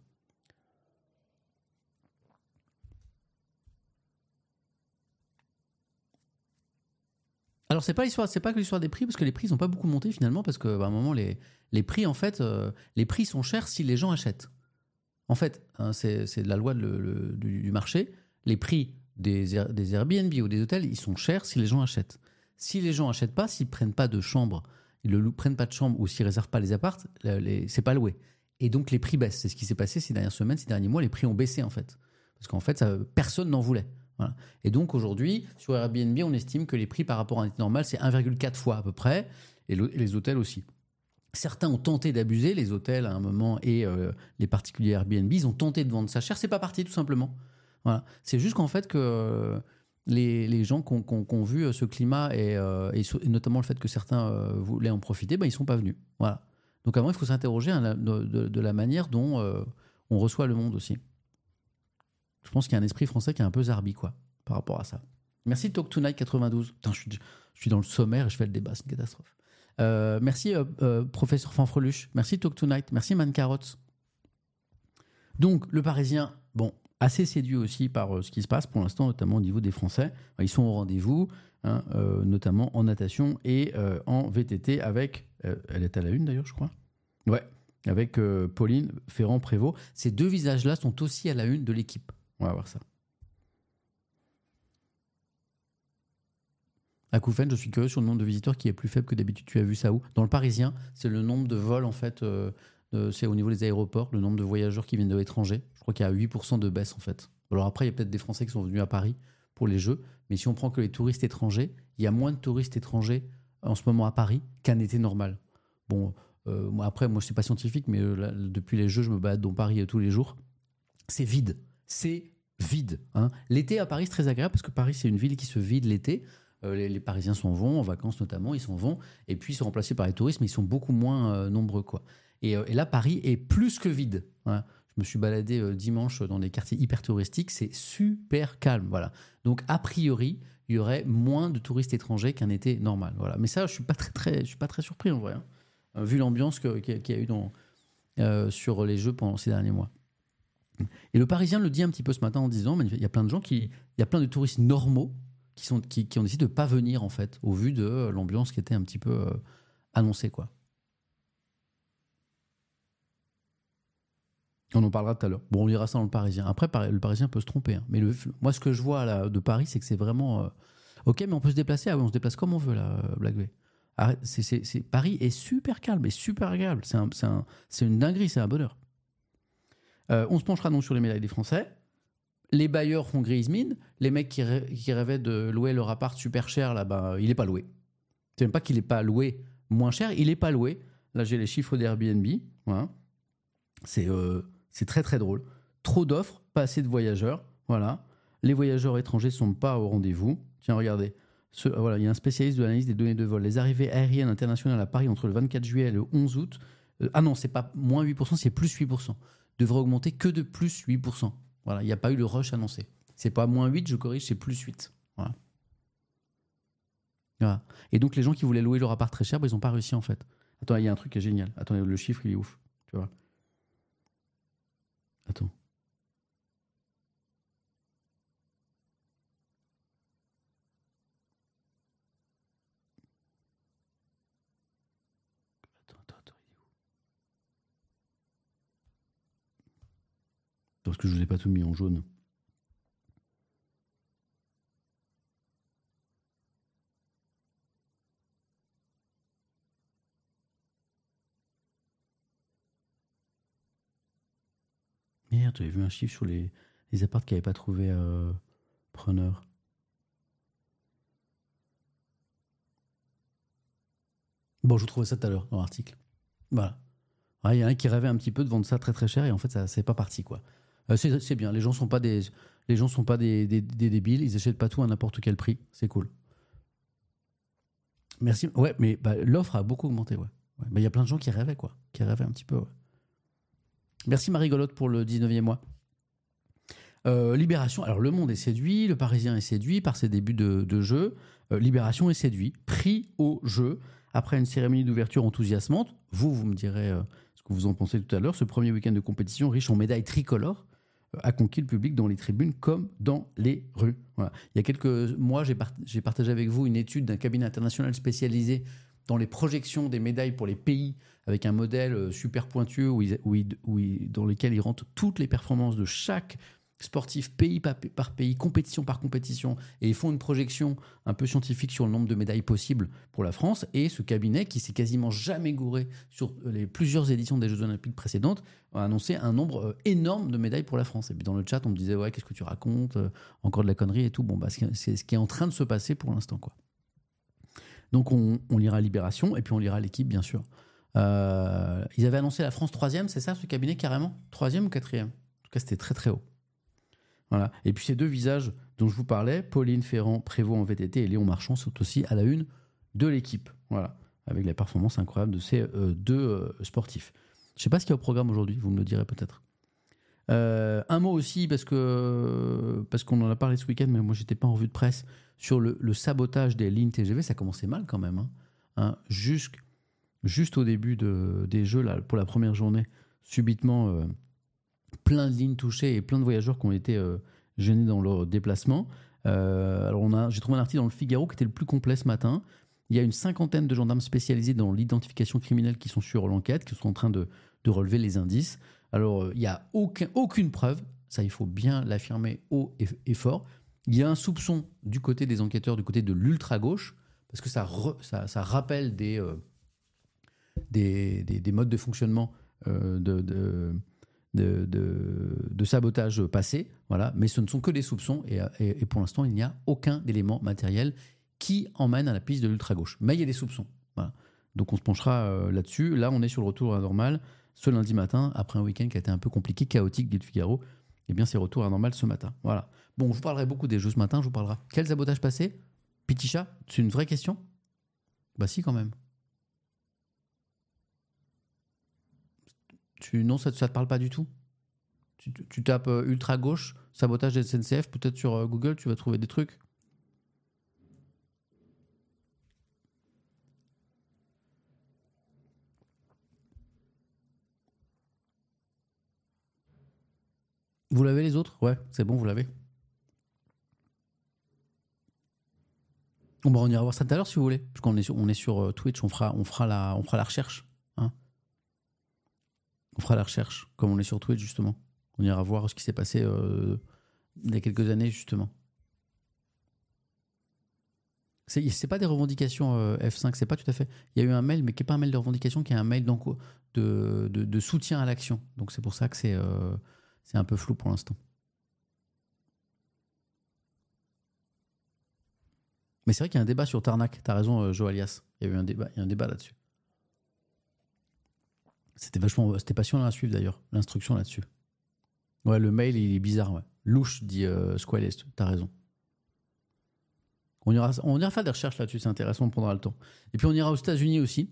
Alors c'est pas que l'histoire des prix, parce que les prix n'ont pas beaucoup monté finalement, parce que à un moment les prix en fait, les prix sont chers si les gens achètent. En fait, hein, c'est de la loi du marché. Les prix des Airbnb ou des hôtels, ils sont chers si les gens achètent. Si les gens achètent pas, s'ils prennent pas de chambre, ils ne prennent pas de chambre ou s'ils réservent pas les apparts, c'est pas loué. Et donc les prix baissent. C'est ce qui s'est passé ces dernières semaines, ces derniers mois. Les prix ont baissé en fait, parce qu'en fait personne n'en voulait. Voilà. Et donc aujourd'hui, sur Airbnb, on estime que les prix par rapport à un été normal, c'est 1,4 fois à peu près, et les hôtels aussi. Certains ont tenté d'abuser, les hôtels à un moment, et les particuliers Airbnb, ils ont tenté de vendre ça cher, c'est pas parti tout simplement. Voilà. C'est juste qu'en fait, que les gens qui ont vu ce climat et notamment le fait que certains voulaient en profiter, ils ne sont pas venus. Voilà. Donc avant, il faut s'interroger de la manière dont on reçoit le monde aussi. Je pense qu'il y a un esprit français qui est un peu zarbi, quoi, par rapport à ça. Merci Talk Tonight 92. Putain, je suis dans le sommaire et je fais le débat, c'est une catastrophe. Merci Professeur Fanfreluche. Merci Talk Tonight. Merci Man Carottes. Donc, le Parisien, assez séduit aussi par ce qui se passe pour l'instant, notamment au niveau des Français. Ils sont au rendez-vous, notamment en natation et en VTT avec... elle est à la une d'ailleurs, je crois. Ouais, avec Pauline Ferrand-Prévot. Ces deux visages-là sont aussi à la une de l'équipe. On va voir ça. À Koufen, je suis curieux sur le nombre de visiteurs qui est plus faible que d'habitude. Tu as vu ça où? Dans le Parisien, c'est le nombre de vols, en fait, c'est au niveau des aéroports, le nombre de voyageurs qui viennent de l'étranger. Je crois qu'il y a 8% de baisse, en fait. Alors après, il y a peut-être des Français qui sont venus à Paris pour les Jeux, mais si on prend que les touristes étrangers, il y a moins de touristes étrangers en ce moment à Paris qu'un été normal. Après, moi, je ne suis pas scientifique, mais depuis les Jeux, je me balade dans Paris tous les jours. C'est vide. C'est vide. L'été à Paris, c'est très agréable parce que Paris, c'est une ville qui se vide l'été. Les Parisiens s'en vont, en vacances notamment, ils s'en vont. Et puis, ils sont remplacés par les touristes, mais ils sont beaucoup moins nombreux, quoi. Et là, Paris est plus que vide. Voilà. Je me suis baladé dimanche dans des quartiers hyper touristiques. C'est super calme. Voilà. Donc, a priori, il y aurait moins de touristes étrangers qu'un été normal. Voilà. Mais ça, je ne suis pas très surpris, en vrai. Vu l'ambiance qu'il y a eu sur les Jeux pendant ces derniers mois. Et le Parisien le dit un petit peu ce matin en disant il y a plein de gens il y a plein de touristes normaux qui ont décidé de ne pas venir, en fait, au vu de l'ambiance qui était un petit peu annoncée, quoi. On en parlera tout à l'heure. On lira ça dans le Parisien. Après, le Parisien peut se tromper. Mais moi, ce que je vois là, de Paris, c'est que c'est vraiment... ok, mais on peut se déplacer. Ah oui, on se déplace comme on veut, là, Blague. Paris est super calme et super agréable. C'est une dinguerie, c'est un bonheur. On se penchera donc sur les médailles des Français. Les bailleurs font grise mine. Les mecs qui rêvaient de louer leur appart super cher, là, il n'est pas loué. C'est même pas qu'il n'est pas loué moins cher, il n'est pas loué. Là, j'ai les chiffres d'Airbnb. Voilà. C'est très très drôle. Trop d'offres, pas assez de voyageurs. Voilà. Les voyageurs étrangers ne sont pas au rendez-vous. Tiens, regardez. Il y a un spécialiste de l'analyse des données de vol. Les arrivées aériennes internationales à Paris entre le 24 juillet et le 11 août. Non, c'est pas moins 8%, c'est plus 8%. Devrait augmenter que de plus 8%. Voilà, il n'y a pas eu le rush annoncé. C'est pas moins 8, je corrige, c'est plus 8. Voilà. Et donc, les gens qui voulaient louer leur appart très cher, ils n'ont pas réussi, en fait. Attends, il y a un truc qui est génial. Attends, le chiffre, il est ouf. Tu vois. Attends. Il est où? Parce que je ne vous ai pas tout mis en jaune. Merde, j'avais vu un chiffre sur les apparts qui n'avaient pas trouvé preneur. Bon, je vous trouvais ça tout à l'heure dans l'article. Voilà. Il y a un qui rêvait un petit peu de vendre ça très très cher et en fait, ça c'est pas parti, quoi. C'est bien. Les gens sont pas des débiles. Ils achètent pas tout à n'importe quel prix. C'est cool. Merci. Ouais, mais l'offre a beaucoup augmenté, ouais. Il y a plein de gens qui rêvaient, quoi. Qui rêvaient un petit peu, ouais. Merci Marie-Golotte pour le 19e mois. Libération. Alors, Le Monde est séduit, Le Parisien est séduit par ses débuts de jeu. Libération est séduit, pris au jeu après une cérémonie d'ouverture enthousiasmante. Vous me direz ce que vous en pensez tout à l'heure. Ce premier week-end de compétition riche en médailles tricolores a conquis le public dans les tribunes comme dans les rues. Voilà. Il y a quelques mois, j'ai partagé avec vous une étude d'un cabinet international spécialisé dans les projections des médailles pour les pays, avec un modèle super pointueux dans lequel ils rentrent toutes les performances de chaque sportif, pays par pays, compétition par compétition, et ils font une projection un peu scientifique sur le nombre de médailles possibles pour la France. Et ce cabinet, qui s'est quasiment jamais gouré sur les plusieurs éditions des Jeux Olympiques précédentes, a annoncé un nombre énorme de médailles pour la France. Et puis dans le chat, on me disait « Ouais, qu'est-ce que tu racontes encore de la connerie et tout ». Bon, c'est ce qui est en train de se passer pour l'instant, quoi. Donc on lira Libération, et puis on lira l'équipe, bien sûr. Ils avaient annoncé la France 3e, c'est ça, ce cabinet, carrément 3e ou 4e? En tout cas, c'était très très haut. Voilà. Et puis ces deux visages dont je vous parlais, Pauline Ferrand-Prévot en VTT et Léon Marchand, sont aussi à la une de l'équipe. Voilà. Avec les performances incroyables de ces deux sportifs. Je ne sais pas ce qu'il y a au programme aujourd'hui, vous me le direz peut-être. Un mot aussi, parce qu'on en a parlé ce week-end, mais moi j'étais pas en revue de presse, sur le sabotage des lignes TGV. Ça commençait mal quand même. Juste au début des Jeux, là, pour la première journée, subitement, plein de lignes touchées et plein de voyageurs qui ont été gênés dans leur déplacement. Alors j'ai trouvé un article dans le Figaro qui était le plus complet ce matin. Il y a une 50aine de gendarmes spécialisés dans l'identification criminelle qui sont sur l'enquête, qui sont en train de relever les indices. Alors, il n'y a aucune preuve, ça il faut bien l'affirmer haut et fort. Il y a un soupçon du côté des enquêteurs, du côté de l'ultra-gauche, parce que ça rappelle des modes de fonctionnement de sabotage passé. Voilà. Mais ce ne sont que des soupçons, et pour l'instant, il n'y a aucun élément matériel qui emmène à la piste de l'ultra-gauche. Mais il y a des soupçons. Voilà. Donc on se penchera là-dessus. Là, on est sur le retour à la normale. Ce lundi matin, après un week-end qui a été un peu compliqué, chaotique, dit le Figaro, eh bien c'est retour à la normale ce matin. Voilà. Bon, je vous parlerai beaucoup des Jeux ce matin. Je vous parlerai. Quel sabotage passé ? Petit chat, c'est une vraie question ? Bah si, quand même. Non, ça te parle pas du tout ? Tu tapes ultra-gauche, sabotage des SNCF, peut-être sur Google, tu vas trouver des trucs. Vous l'avez les autres ? Ouais, c'est bon, vous l'avez. Bon, on ira voir ça tout à l'heure si vous voulez. Parce qu'on est sur Twitch, on fera la recherche. Hein, on fera la recherche, comme on est sur Twitch justement. On ira voir ce qui s'est passé il y a quelques années justement. C'est pas des revendications F5, c'est pas tout à fait. Il y a eu un mail, mais qui n'est pas un mail de revendication, qui est un mail de soutien à l'action. Donc c'est pour ça que c'est un peu flou pour l'instant. Mais c'est vrai qu'il y a un débat sur Tarnac. T'as raison, Joalias. Il y a eu un débat là-dessus. C'était passionnant à suivre d'ailleurs, l'instruction là-dessus. Ouais, le mail, il est bizarre, ouais. Louche, dit Squalest. T'as raison. On ira faire des recherches là-dessus, c'est intéressant, on prendra le temps. Et puis on ira aux États-Unis aussi.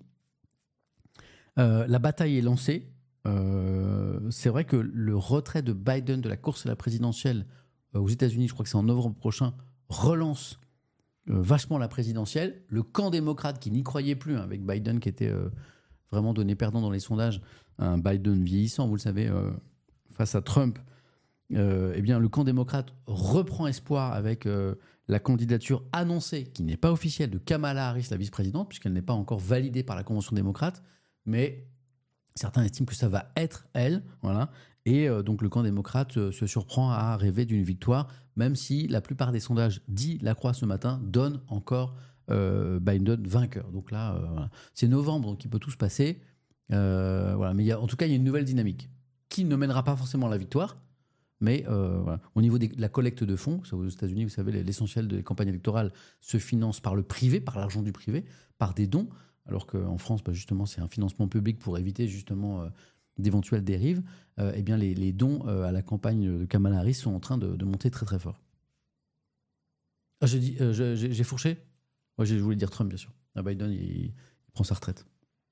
La bataille est lancée. C'est vrai que le retrait de Biden de la course à la présidentielle aux États-Unis, je crois que c'est en novembre prochain, relance vachement la présidentielle. Le camp démocrate qui n'y croyait plus, avec Biden qui était vraiment donné perdant dans les sondages, un Biden vieillissant, vous le savez, face à Trump, eh bien, le camp démocrate reprend espoir avec la candidature annoncée, qui n'est pas officielle, de Kamala Harris, la vice-présidente, puisqu'elle n'est pas encore validée par la Convention démocrate, mais certains estiment que ça va être elle, voilà. Et donc le camp démocrate se surprend à rêver d'une victoire, même si la plupart des sondages, dit La Croix ce matin, donnent encore Biden vainqueur. Donc là, voilà. C'est novembre, donc il peut tout se passer. Voilà. Mais en tout cas, il y a une nouvelle dynamique qui ne mènera pas forcément à la victoire. Mais voilà. Au niveau de la collecte de fonds, aux États-Unis, vous savez, l'essentiel des campagnes électorales se finance par le privé, par l'argent du privé, par des dons, alors qu'en France, justement, c'est un financement public pour éviter justement d'éventuelles dérives. Eh bien, les dons à la campagne de Kamala Harris sont en train de monter très très fort. Ah, j'ai fourché ? Ouais, je voulais dire Trump, bien sûr. Biden, il prend sa retraite.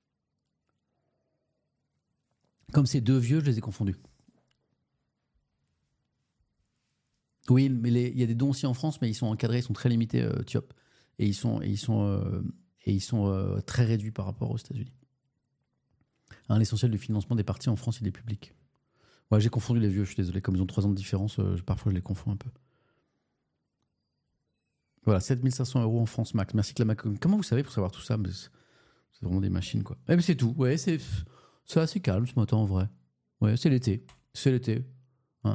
Comme ces deux vieux, je les ai confondus. Oui, mais il y a des dons aussi en France, mais ils sont encadrés, ils sont très limités, Thiop. Et ils sont très réduits par rapport aux États-Unis. Hein, l'essentiel du financement des partis en France, il est public. Ouais, j'ai confondu les vieux, je suis désolé. Comme ils ont 3 ans de différence, parfois je les confonds un peu. Voilà, 7 500 € en France max. Merci Clamac. Comment vous savez pour savoir tout ça? C'est vraiment des machines, quoi. Mais c'est tout. Ouais, c'est assez calme ce matin, en vrai. Ouais, c'est l'été. C'est l'été. Hein.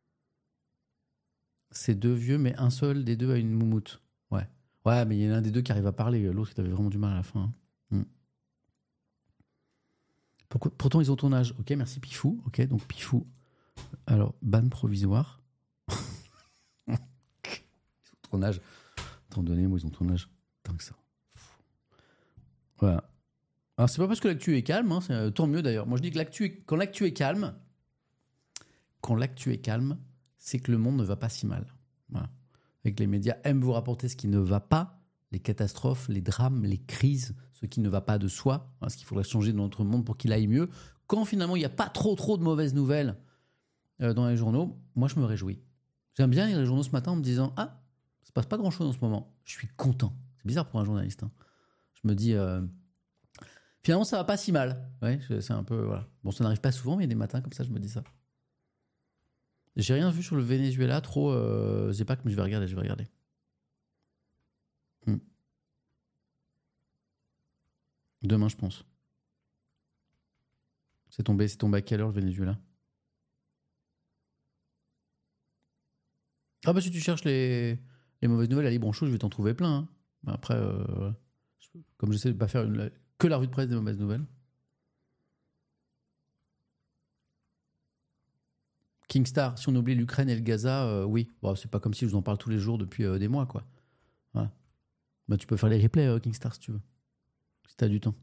C'est deux vieux, mais un seul des deux a une moumoute. Ouais. Ouais, mais il y en a un des deux qui arrive à parler. L'autre, il avait vraiment du mal à la fin. Hein. Pourtant, ils ont ton âge. Ok, merci Pifou. Ok, donc Pifou. Alors, ban provisoire. Ils ont ton âge. Attends, donnez-moi, ils ont ton âge. Tant que ça. Voilà. Alors, c'est pas parce que l'actu est calme, tant mieux d'ailleurs. Moi, je dis que quand l'actu est calme, c'est que le monde ne va pas si mal. Voilà. Et que les médias aiment vous rapporter ce qui ne va pas, les catastrophes, les drames, les crises, ce qui ne va pas de soi, ce qu'il faudrait changer dans notre monde pour qu'il aille mieux. Quand finalement il n'y a pas trop de mauvaises nouvelles dans les journaux, moi je me réjouis. J'aime bien lire les journaux ce matin en me disant « Ah, il ne se passe pas grand-chose en ce moment. » Je suis content. C'est bizarre pour un journaliste. Hein. Je me dis finalement ça va pas si mal. Ouais, c'est un peu voilà. Bon, ça n'arrive pas souvent, mais il y a des matins comme ça, je me dis ça. J'ai rien vu sur le Venezuela trop. J'ai pas que je vais regarder. Demain, je pense. C'est tombé à quelle heure le Venezuela? Ah bah si tu cherches les mauvaises nouvelles à Libre Chaud, je vais t'en trouver plein. Hein. Après, comme j'essaie de pas faire que la revue de presse des mauvaises nouvelles. Kingstar, si on oublie l'Ukraine et le Gaza, oui. Bon, c'est pas comme si je vous en parle tous les jours depuis des mois, quoi. Voilà. Bah, tu peux faire les replays, Kingstar, si tu veux. Si t'as du temps.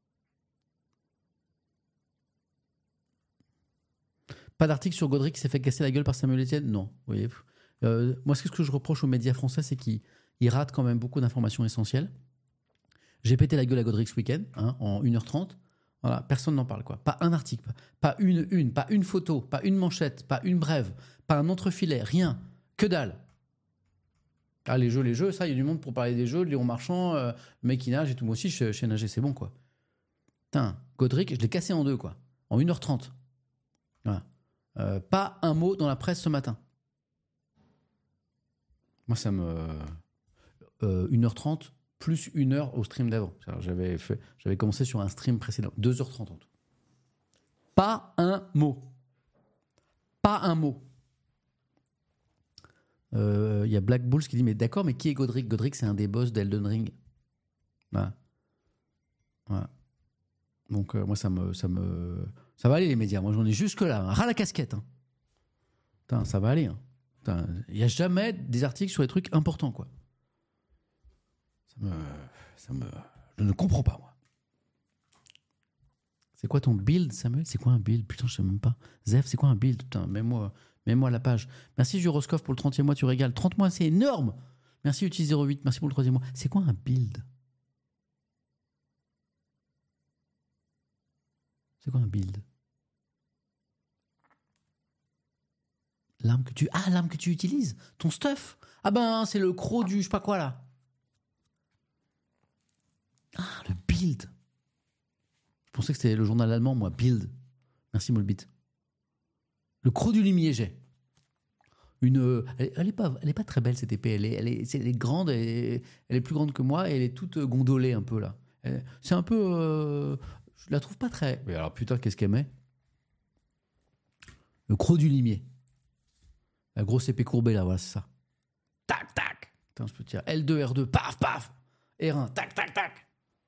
Pas d'article sur Gaudry qui s'est fait casser la gueule par Samuel Etienne? Non. Vous voyez. Moi, ce que je reproche aux médias français, c'est qu'ils ratent quand même beaucoup d'informations essentielles. J'ai pété la gueule à Gaudry ce week-end, en 1h30. Voilà, personne n'en parle, quoi. Pas un article, pas une photo, pas une manchette, pas une brève, pas un entrefilet, rien. Que dalle. Ah, les jeux, ça, il y a du monde pour parler des jeux, Léon Marchand, le mec qui nage et tout. Moi aussi, je sais nager, c'est bon, quoi. Putain, Gaudry, je l'ai cassé en deux, quoi. En 1h30. Voilà. Pas un mot dans la presse ce matin. Moi, ça me... 1h30 plus 1 heure au stream d'avant. J'avais commencé sur un stream précédent. 2h30 en tout. Pas un mot. Pas un mot. Il y a Black Bulls qui dit mais d'accord, mais qui est Godric? Godric, c'est un des boss d'Elden Ring. Voilà. Voilà. Donc moi ça va aller les médias. Moi j'en ai jusque là. Ras la casquette. Hein. Putain, ça va aller. Il n'y a jamais des articles sur les trucs importants, quoi. Je ne comprends pas, moi. C'est quoi ton build, Samuel? C'est quoi un build? Putain, je sais même pas. Zef, c'est quoi un build? Putain, mets-moi la page. Merci Juroskov pour le 30e mois, tu régales. 30 mois, c'est énorme. Merci Uti08, merci pour le 3e mois. C'est quoi un build? C'est quoi un build? L'arme que tu utilises? Ton stuff? Ah ben, c'est le croc du je sais pas quoi, là. Ah, le build. Je pensais que c'était le journal allemand, moi. Bild. Merci, Molbit. Le croc du limier, j'ai. Elle est pas très belle, cette épée. Elle est grande, elle est plus grande que moi et elle est toute gondolée un peu, là. C'est un peu... je la trouve pas très... Mais alors, putain, qu'est-ce qu'elle met? Le croc du limier. La grosse épée courbée, là, voilà, c'est ça. Tac, tac. Putain, je peux tirer. L2, R2, paf, paf. R1, tac, tac, tac.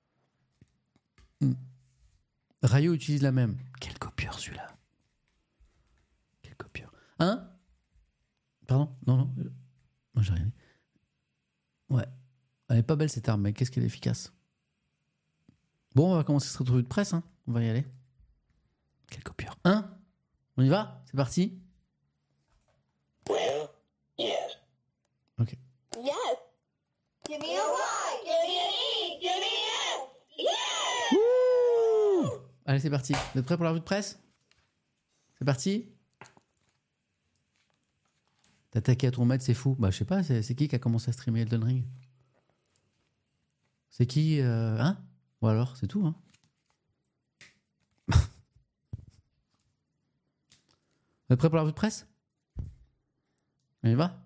Rayo utilise la même. Quel copieur celui-là. Quel copieur. Hein? Pardon? Non. Moi j'ai rien dit. Ouais. Elle est pas belle cette arme, mais qu'est-ce qu'elle est efficace. Bon, on va commencer cette revue de presse. Hein. On va y aller. Quel copieur. Hein? On y va? C'est parti? Well, yes. Ok. Yes. Give me a Y. Give me an E. Give me an F. Yeah. Wouh! Allez, c'est parti. Vous êtes prêts pour la revue de presse? C'est parti? T'attaquer à ton maître, c'est fou. Bah, je sais pas, c'est qui a commencé à streamer Elden Ring? C'est qui? Hein? Ou alors, c'est tout, hein? Vous êtes prêts pour la revue de presse? On y va?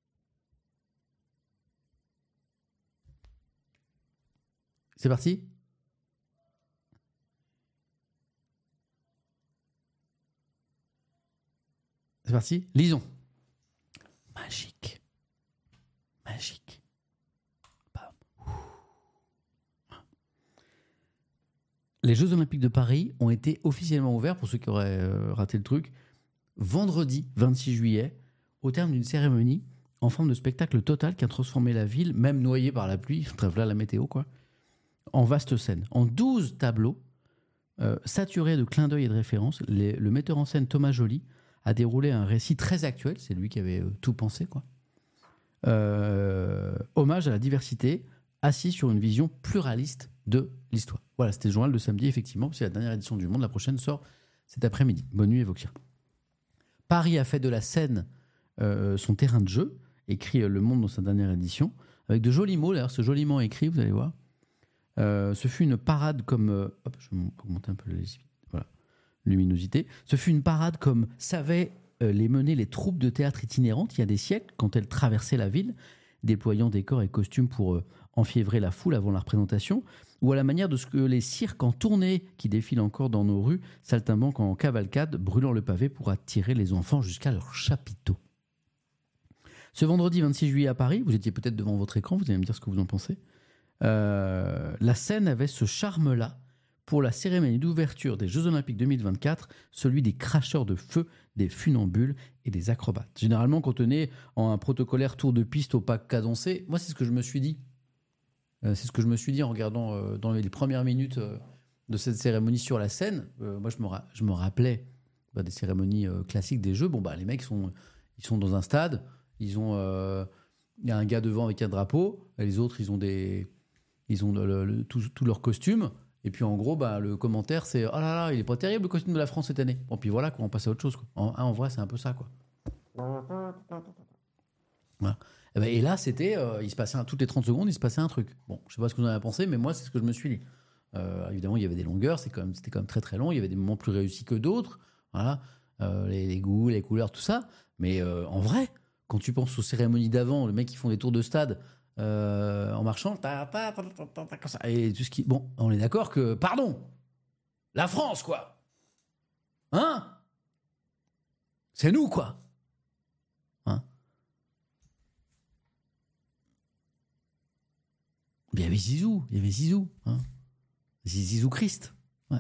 C'est parti? C'est parti? Lisons. Magique. Bam. Les Jeux Olympiques de Paris ont été officiellement ouverts, pour ceux qui auraient raté le truc, vendredi 26 juillet, au terme d'une cérémonie en forme de spectacle total qui a transformé la ville, même noyée par la pluie, bref là la météo quoi, en vaste scène. En 12 tableaux, saturés de clins d'œil et de références, le metteur en scène Thomas Joly a déroulé un récit très actuel. C'est lui qui avait tout pensé, quoi. Hommage à la diversité, assis sur une vision pluraliste de l'histoire. Voilà, c'était le journal de samedi, effectivement. C'est la dernière édition du Monde. La prochaine sort cet après-midi. Bonne nuit, Evoxia. Paris a fait de la Seine son terrain de jeu, écrit Le Monde dans sa dernière édition, avec de jolis mots. D'ailleurs, ce joliment écrit, vous allez voir. Ce fut une parade comme... hop, je vais augmenter un peu la voilà, luminosité. Ce fut une parade comme savaient les mener les troupes de théâtre itinérantes il y a des siècles, quand elles traversaient la ville, déployant décors et costumes pour enfiévrer la foule avant la représentation, ou à la manière de ce que les cirques en tournée qui défilent encore dans nos rues, saltimbanques en cavalcade, brûlant le pavé pour attirer les enfants jusqu'à leur chapiteau. Ce vendredi 26 juillet à Paris, vous étiez peut-être devant votre écran, vous allez me dire ce que vous en pensez, la scène avait ce charme-là pour la cérémonie d'ouverture des Jeux Olympiques 2024, celui des cracheurs de feu, des funambules et des acrobates. Généralement, quand on est en un protocolaire tour de piste au pas cadencé, moi c'est ce que je me suis dit. C'est ce que je me suis dit en regardant dans les premières minutes de cette cérémonie sur la scène. Moi je me rappelais des cérémonies classiques des Jeux. Bon, les mecs ils sont dans un stade, il y a un gars devant avec un drapeau, et les autres ils ont tout leur costume. Et puis en gros, le commentaire c'est « Oh là là, il est pas terrible le costume de la France cette année ». Bon, puis voilà, on passe à autre chose, quoi. En vrai, c'est un peu ça, quoi. Voilà. Et là, c'était, il se passait toutes les 30 secondes, il se passait un truc. Bon, je sais pas ce que vous en avez pensé, mais moi, c'est ce que je me suis dit. Évidemment, il y avait des longueurs, c'était quand même très très long, il y avait des moments plus réussis que d'autres, voilà, les goûts, les couleurs, tout ça. Mais en vrai, quand tu penses aux cérémonies d'avant, les mecs qui font des tours de stade, en marchant, comme ça, et tout ce qui... Bon, on est d'accord que, pardon, la France, quoi. Hein? C'est nous, quoi. Hein? Il y avait Zizou, hein? Zizou Christ, ouais.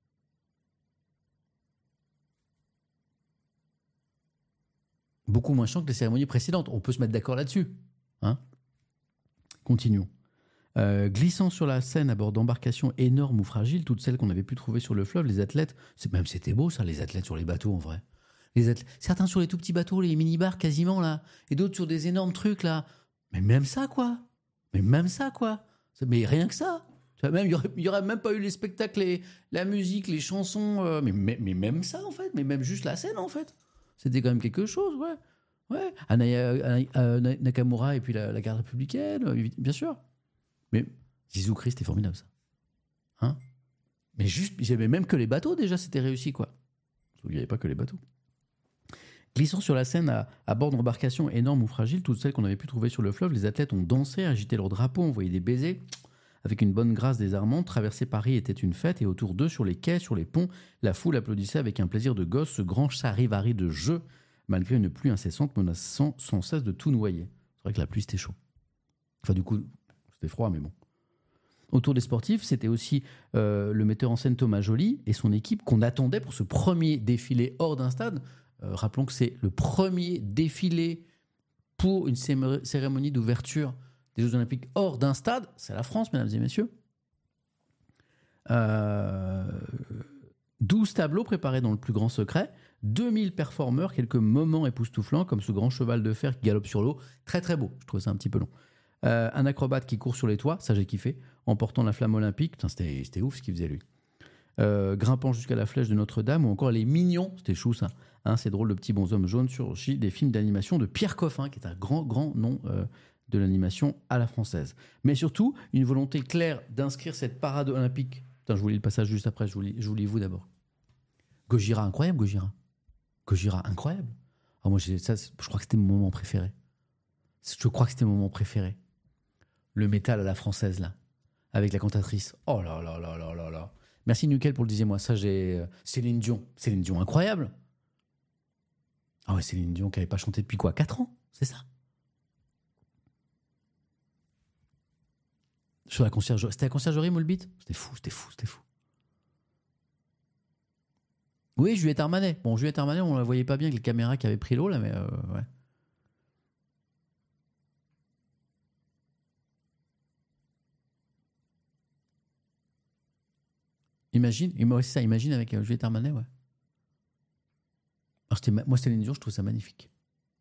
Beaucoup moins chiant que les cérémonies précédentes. On peut se mettre d'accord là-dessus, hein? Continuons. Glissant sur la Seine à bord d'embarcations énormes ou fragiles, toutes celles qu'on avait pu trouver sur le fleuve, les athlètes, c'était beau ça, les athlètes sur les bateaux en vrai. Certains sur les tout petits bateaux, les mini-bars quasiment là, et d'autres sur des énormes trucs là. Mais même ça quoi. Mais rien que ça. Il y aurait même pas eu les spectacles, la musique, les chansons, mais même ça en fait, mais même juste la scène en fait. C'était quand même quelque chose, ouais. Ouais. Nakamura et puis la garde républicaine, bien sûr. Mais Zizou Christ, c'était formidable, ça. Hein? Mais juste, il y avait même que les bateaux, déjà, c'était réussi, quoi. Il n'y avait pas que les bateaux. Glissant sur la Seine à bord d'embarcations énormes ou fragiles, toutes celles qu'on avait pu trouver sur le fleuve, les athlètes ont dansé, agité leurs drapeaux, envoyé des baisers. Avec une bonne grâce désarmante, traverser Paris était une fête, et autour d'eux, sur les quais, sur les ponts, la foule applaudissait avec un plaisir de gosse ce grand charivari de jeu, malgré une pluie incessante menaçant sans cesse de tout noyer. C'est vrai que la pluie, c'était chaud. Enfin, du coup... C'était froid, mais bon. Autour des sportifs, c'était aussi le metteur en scène Thomas Joly et son équipe qu'on attendait pour ce premier défilé hors d'un stade. Rappelons que c'est le premier défilé pour une cérémonie d'ouverture des Jeux Olympiques hors d'un stade. C'est la France, mesdames et messieurs. 12 tableaux préparés dans le plus grand secret, 2000 performeurs, quelques moments époustouflants comme ce grand cheval de fer qui galope sur l'eau. Très très beau, je trouvais ça un petit peu long. Un acrobate qui court sur les toits, ça j'ai kiffé, en portant la flamme olympique. Putain, c'était ouf ce qu'il faisait lui. Grimpant jusqu'à la flèche de Notre-Dame, ou encore les Mignons, c'était chou ça. Hein, ces drôles de petits bonshommes jaunes sur des films d'animation de Pierre Coffin, qui est un grand nom de l'animation à la française. Mais surtout, une volonté claire d'inscrire cette parade olympique. Putain, je vous lis le passage juste après, je vous lis vous d'abord. Gojira, incroyable, Gojira, incroyable. Ah, moi, je crois que c'était mon moment préféré. Le métal à la française, là, avec la cantatrice. Oh là là là là là là. Merci Nukel pour le 10e mois. Ça, j'ai Céline Dion, incroyable. Ah ouais, Céline Dion qui n'avait pas chanté depuis quoi, 4 ans, c'est ça? Sur la conciergerie. C'était la conciergerie, Moulbit? C'était fou. Oui, Juliette Armanet. Bon, Juliette Armanet, on la voyait pas bien avec les caméras qui avaient pris l'eau, là, mais ouais. Imagine avec Juliette Armanet, ouais. Alors, moi, Céline Dion, je trouve ça magnifique.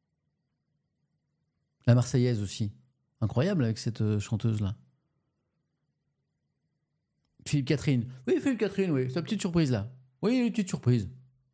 La Marseillaise aussi. Incroyable avec cette chanteuse-là. Philippe Catherine. Oui, Philippe Catherine, oui. Sa petite surprise là. Oui, une petite surprise.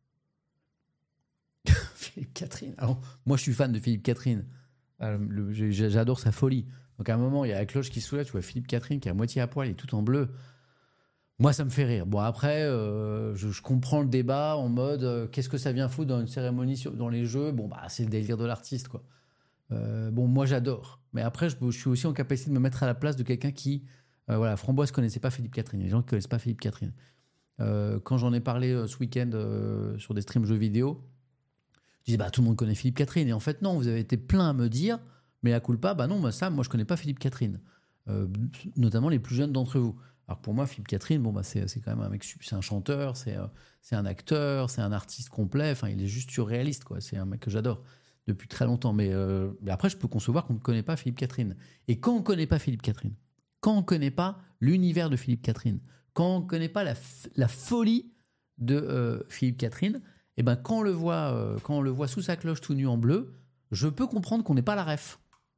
Philippe Catherine. Alors, moi, je suis fan de Philippe Catherine. J'adore sa folie. Donc, à un moment, il y a la cloche qui se soulève. Tu vois Philippe Catherine qui est à moitié à poil, il est tout en bleu. Moi, ça me fait rire. Bon, après, je comprends le débat en mode qu'est-ce que ça vient foutre dans une cérémonie dans les jeux. Bon, bah, c'est le délire de l'artiste, quoi. Bon, moi, j'adore. Mais après, je suis aussi en capacité de me mettre à la place de quelqu'un qui. Voilà, Framboise ne connaissait pas Philippe Catherine. Il y a des gens qui ne connaissent pas Philippe Catherine. Quand j'en ai parlé ce week-end sur des streams jeux vidéo, je disais, bah, tout le monde connaît Philippe Catherine. Et en fait, non, vous avez été plein à me dire, mais à culpa, bah non, moi, je ne connais pas Philippe Catherine. Notamment les plus jeunes d'entre vous. Alors pour moi, Philippe Catherine, bon, bah, c'est quand même un mec, c'est un chanteur, c'est un acteur, c'est un artiste complet. Enfin, il est juste surréaliste, quoi. C'est un mec que j'adore depuis très longtemps. Mais après, je peux concevoir qu'on ne connaît pas Philippe Catherine. Et quand on ne connaît pas Philippe Catherine, quand on ne connaît pas l'univers de Philippe Catherine, quand on ne connaît pas la folie de Philippe Catherine, et ben quand on le voit sous sa cloche tout nu en bleu, je peux comprendre qu'on n'ait pas la ref.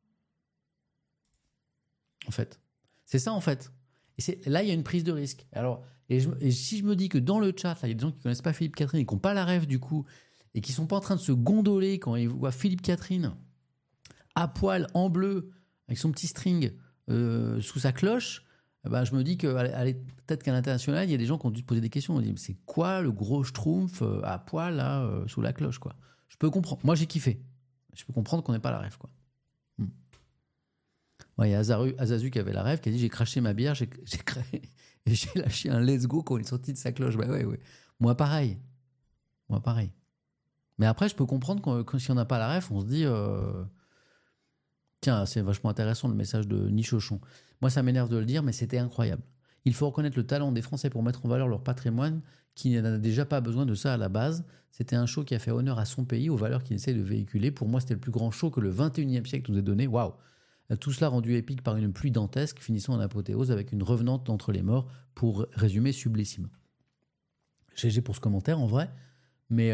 En fait. C'est ça, en fait. Et là, il y a une prise de risque. Alors, et si je me dis que dans le chat, là, il y a des gens qui ne connaissent pas Philippe Catherine et qui n'ont pas la ref du coup, et qui ne sont pas en train de se gondoler quand ils voient Philippe Catherine à poil, en bleu, avec son petit string sous sa cloche, bah, je me dis que peut-être qu'à l'international, il y a des gens qui ont dû se poser des questions. On dit, mais c'est quoi le gros schtroumpf à poil là, sous la cloche, quoi. Je peux comprendre. Moi, j'ai kiffé. Je peux comprendre qu'on n'ait pas la ref, quoi. Il y a Azazu qui avait la rêve, qui a dit j'ai craché ma bière, j'ai lâché un let's go quand il est sorti de sa cloche. Bah ouais. Moi pareil. Mais après, je peux comprendre que si on n'a pas la rêve, on se dit tiens, c'est vachement intéressant le message de Nichochon. Moi, ça m'énerve de le dire, mais c'était incroyable. Il faut reconnaître le talent des Français pour mettre en valeur leur patrimoine, qui n'a déjà pas besoin de ça à la base. C'était un show qui a fait honneur à son pays, aux valeurs qu'il essaie de véhiculer. Pour moi, c'était le plus grand show que le 21e siècle nous ait donné. Waouh! Tout cela rendu épique par une pluie dantesque, finissant en apothéose avec une revenante d'entre les morts, pour résumer sublissime. GG pour ce commentaire, en vrai. Mais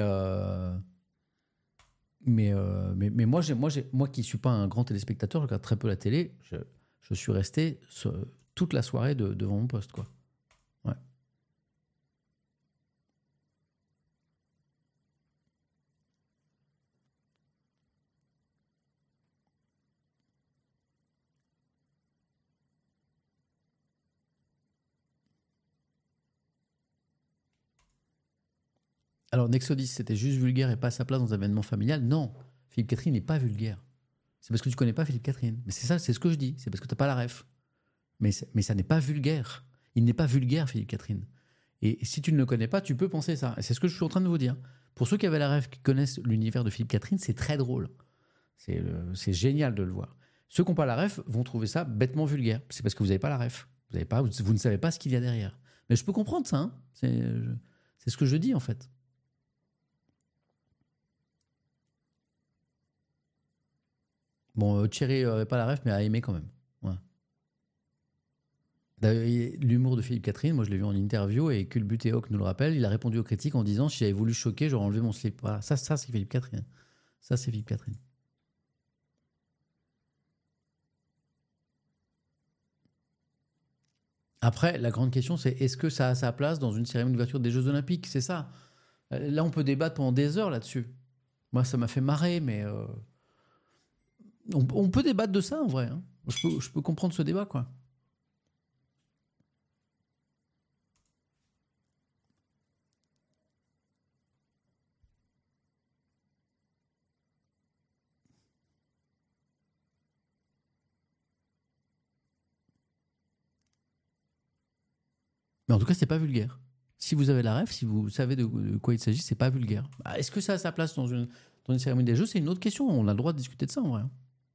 moi qui ne suis pas un grand téléspectateur, je regarde très peu la télé, je suis resté toute la soirée devant mon poste, quoi. Ouais. Alors, Nexodis, c'était juste vulgaire et pas à sa place dans un événement familial. Non, Philippe Catherine n'est pas vulgaire. C'est parce que tu connais pas Philippe Catherine. Mais c'est ça, c'est ce que je dis. C'est parce que tu n'as pas la ref. Mais ça n'est pas vulgaire. Il n'est pas vulgaire, Philippe Catherine. Et si tu ne le connais pas, tu peux penser ça. Et c'est ce que je suis en train de vous dire. Pour ceux qui avaient la ref, qui connaissent l'univers de Philippe Catherine, c'est très drôle. C'est génial de le voir. Ceux qui n'ont pas la ref vont trouver ça bêtement vulgaire. C'est parce que vous n'avez pas la ref. Vous ne savez pas ce qu'il y a derrière. Mais je peux comprendre ça. Hein. C'est ce que je dis, en fait. Bon, Thierry n'avait pas la ref, mais a aimé quand même. Ouais. L'humour de Philippe Catherine, moi je l'ai vu en interview et Culbut et Hawk nous le rappellent. Il a répondu aux critiques en disant si j'avais voulu choquer, j'aurais enlevé mon slip. Voilà, ça c'est Philippe Catherine. Ça c'est Philippe Catherine. Après, la grande question c'est est-ce que ça a sa place dans une cérémonie d'ouverture des Jeux Olympiques? C'est ça. Là, on peut débattre pendant des heures là-dessus. Moi, ça m'a fait marrer, mais on peut débattre de ça en vrai. Hein. Je peux comprendre ce débat, quoi. Mais en tout cas, c'est pas vulgaire. Si vous avez la ref, si vous savez de quoi il s'agit, c'est pas vulgaire. Bah, est-ce que ça a sa place dans une cérémonie des Jeux? C'est une autre question. On a le droit de discuter de ça en vrai.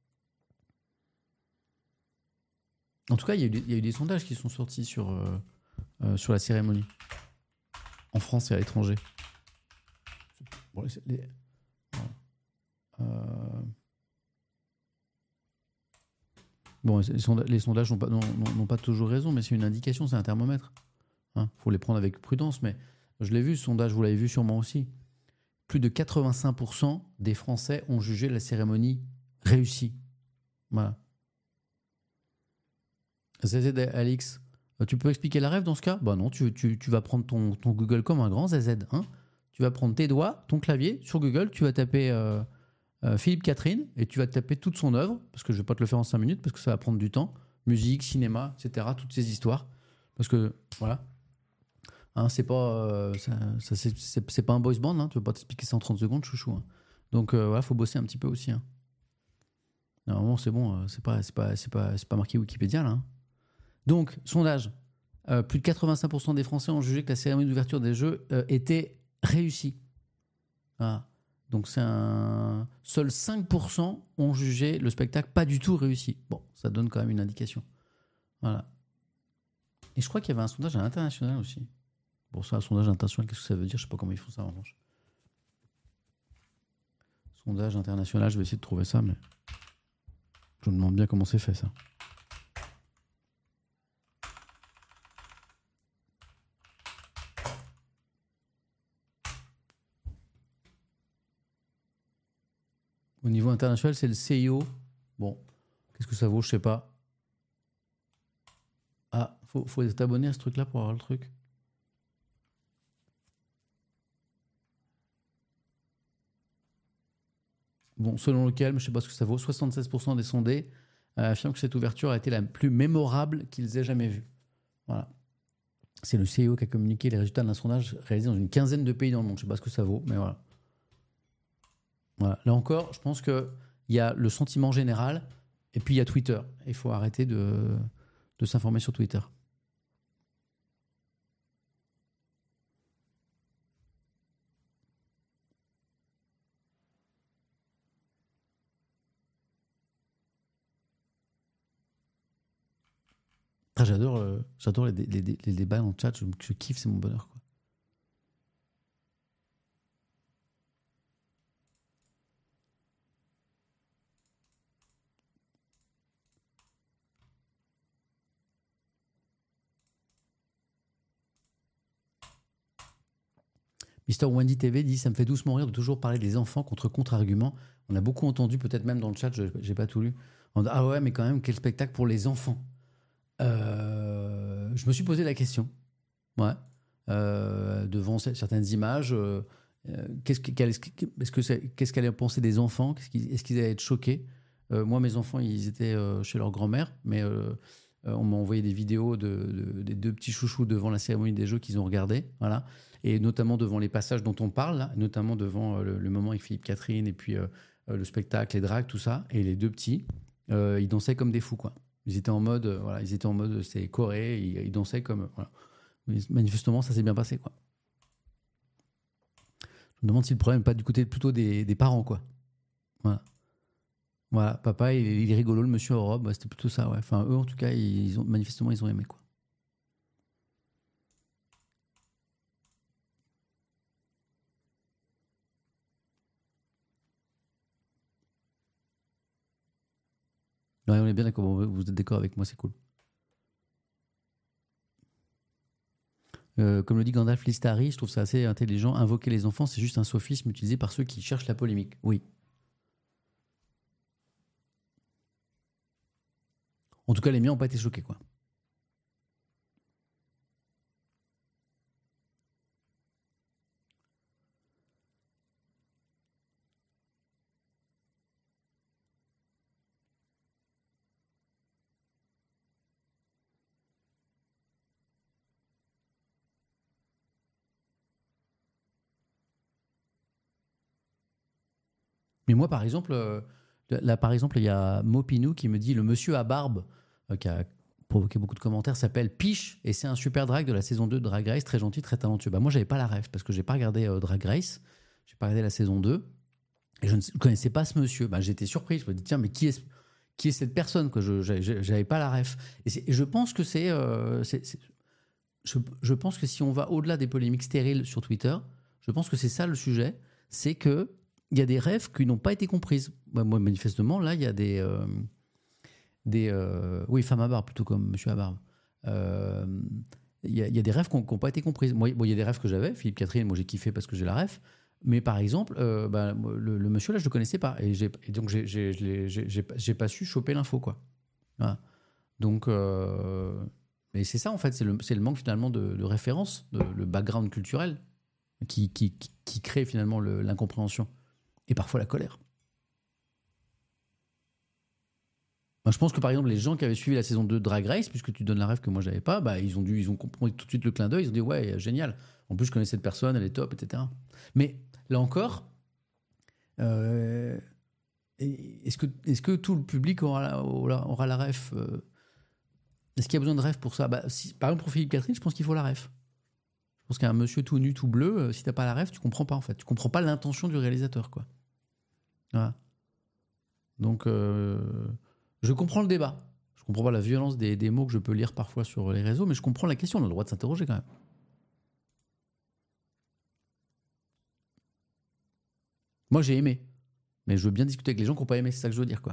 En tout cas, il y a eu des sondages qui sont sortis sur la cérémonie. En France et à l'étranger. Bon, les sondages n'ont pas toujours raison, mais c'est une indication, c'est un thermomètre. Faut les prendre avec prudence, mais je l'ai vu, ce sondage, vous l'avez vu sûrement aussi. plus de 85% des Français ont jugé la cérémonie réussie. Voilà. ZZ Alix, tu peux expliquer la rêve dans ce cas? Bah non, tu vas prendre ton Google comme un grand ZZ. Hein. Tu vas prendre tes doigts, ton clavier, sur Google, tu vas taper Philippe Catherine et tu vas taper toute son œuvre, parce que je ne vais pas te le faire en 5 minutes, parce que ça va prendre du temps. Musique, cinéma, etc. Toutes ces histoires. Parce que, voilà. Hein, c'est pas, c'est pas un boys band, hein. Tu ne veux pas t'expliquer ça en 30 secondes, chouchou. Hein. Donc, voilà, il faut bosser un petit peu aussi. Hein. Normalement, c'est bon, c'est pas marqué Wikipédia, là. Hein. Donc, sondage. Plus de 85% des Français ont jugé que la cérémonie d'ouverture des Jeux était réussie. Voilà. Donc, seuls 5% ont jugé le spectacle pas du tout réussi. Bon, ça donne quand même une indication. Voilà. Et je crois qu'il y avait un sondage à l'international aussi. Bon, ça, un sondage international, qu'est-ce que ça veut dire? Je sais pas comment ils font ça, en revanche. Sondage international, je vais essayer de trouver ça, mais je me demande bien comment c'est fait, ça. Au niveau international, c'est le CIO. Bon, qu'est-ce que ça vaut? Je sais pas. Ah, faut être abonné à ce truc-là pour avoir le truc. Bon, selon lequel, mais je sais pas ce que ça vaut, 76% des sondés affirment que cette ouverture a été la plus mémorable qu'ils aient jamais vue. Voilà. C'est le CIO qui a communiqué les résultats d'un sondage réalisé dans une quinzaine de pays dans le monde. Je sais pas ce que ça vaut, mais voilà. Voilà. Là encore, je pense qu'il y a le sentiment général et puis il y a Twitter. Il faut arrêter de s'informer sur Twitter. Ah, j'adore les débats dans le chat. Je kiffe, c'est mon bonheur, quoi. Mister Wendy TV dit: ça me fait doucement rire de toujours parler des enfants contre-arguments. On a beaucoup entendu, peut-être même dans le chat, je n'ai pas tout lu. On dit: ah ouais, mais quand même, quel spectacle pour les enfants. Je me suis posé la question. Ouais. Devant certaines images, qu'est-ce qu'elle allait penser des enfants? Est-ce qu'ils allaient être choqués? Moi, mes enfants, ils étaient chez leur grand-mère, mais on m'a envoyé des vidéos des deux petits chouchous devant la cérémonie des Jeux qu'ils ont regardé, voilà, et notamment devant les passages dont on parle, là, notamment devant le moment avec Philippe Catherine et puis le spectacle, les dragues, tout ça, et les deux petits, ils dansaient comme des fous, quoi. Ils étaient en mode, c'était Corée, ils dansaient comme, voilà. Manifestement, ça s'est bien passé, quoi. Je me demande si le problème n'est pas du côté plutôt des parents, quoi. Voilà. Voilà, papa, il est rigolo, le monsieur en robe, bah, c'était plutôt ça, ouais. Enfin, eux, en tout cas, manifestement, ils ont aimé, quoi. Ouais, on est bien d'accord, vous êtes d'accord avec moi, c'est cool. Comme le dit Gandalf Listari, je trouve ça assez intelligent. Invoquer les enfants, c'est juste un sophisme utilisé par ceux qui cherchent la polémique. Oui. En tout cas, les miens n'ont pas été choqués, quoi. Mais moi, par exemple, il y a Mopinou qui me dit: le monsieur à barbe, qui a provoqué beaucoup de commentaires, s'appelle Piche et c'est un super drag de la saison 2 de Drag Race, très gentil, très talentueux. Bah, moi, j'avais pas la ref parce que j'ai pas regardé Drag Race, j'ai pas regardé la saison 2 et je ne connaissais pas ce monsieur. Bah, j'étais surpris, je me dis: tiens, mais qui est cette personne, que j'avais pas la ref. Et je pense que je pense que si on va au-delà des polémiques stériles sur Twitter, je pense que c'est ça le sujet, c'est que il y a des rêves qui n'ont pas été comprises. Bah, moi, manifestement, là, il y a oui, femmes à barbe, plutôt, comme monsieur à barbe. Il y a des rêves qui n'ont pas été comprises. Moi, il y a des rêves que j'avais. Philippe Catherine, moi, j'ai kiffé parce que j'ai la rêve. Mais par exemple, le monsieur là, je le connaissais pas. Et donc, j'ai pas su choper l'info, quoi. Voilà. Donc, mais c'est ça, en fait, c'est le manque finalement de référence, le background culturel qui crée finalement l'incompréhension et parfois la colère. Moi, je pense que par exemple, les gens qui avaient suivi la saison 2 de Drag Race, puisque tu donnes la rêve que moi j'avais pas, bah, ils ont compris tout de suite le clin d'œil, ils ont dit ouais, génial. En plus, je connais cette personne, elle est top, etc. Mais là encore, est-ce que tout le public aura la ref Est-ce qu'il y a besoin de ref pour ça? Par exemple, pour Philippe Catherine, je pense qu'il faut la ref. Je pense qu'un monsieur tout nu, tout bleu, si t'as pas la ref, tu comprends pas en fait. Tu comprends pas l'intention du réalisateur, quoi. Voilà. Donc, je comprends le débat. Je comprends pas la violence des mots que je peux lire parfois sur les réseaux, mais je comprends la question. On a le droit de s'interroger quand même. Moi, j'ai aimé. Mais je veux bien discuter avec les gens qui n'ont pas aimé. C'est ça que je veux dire, quoi.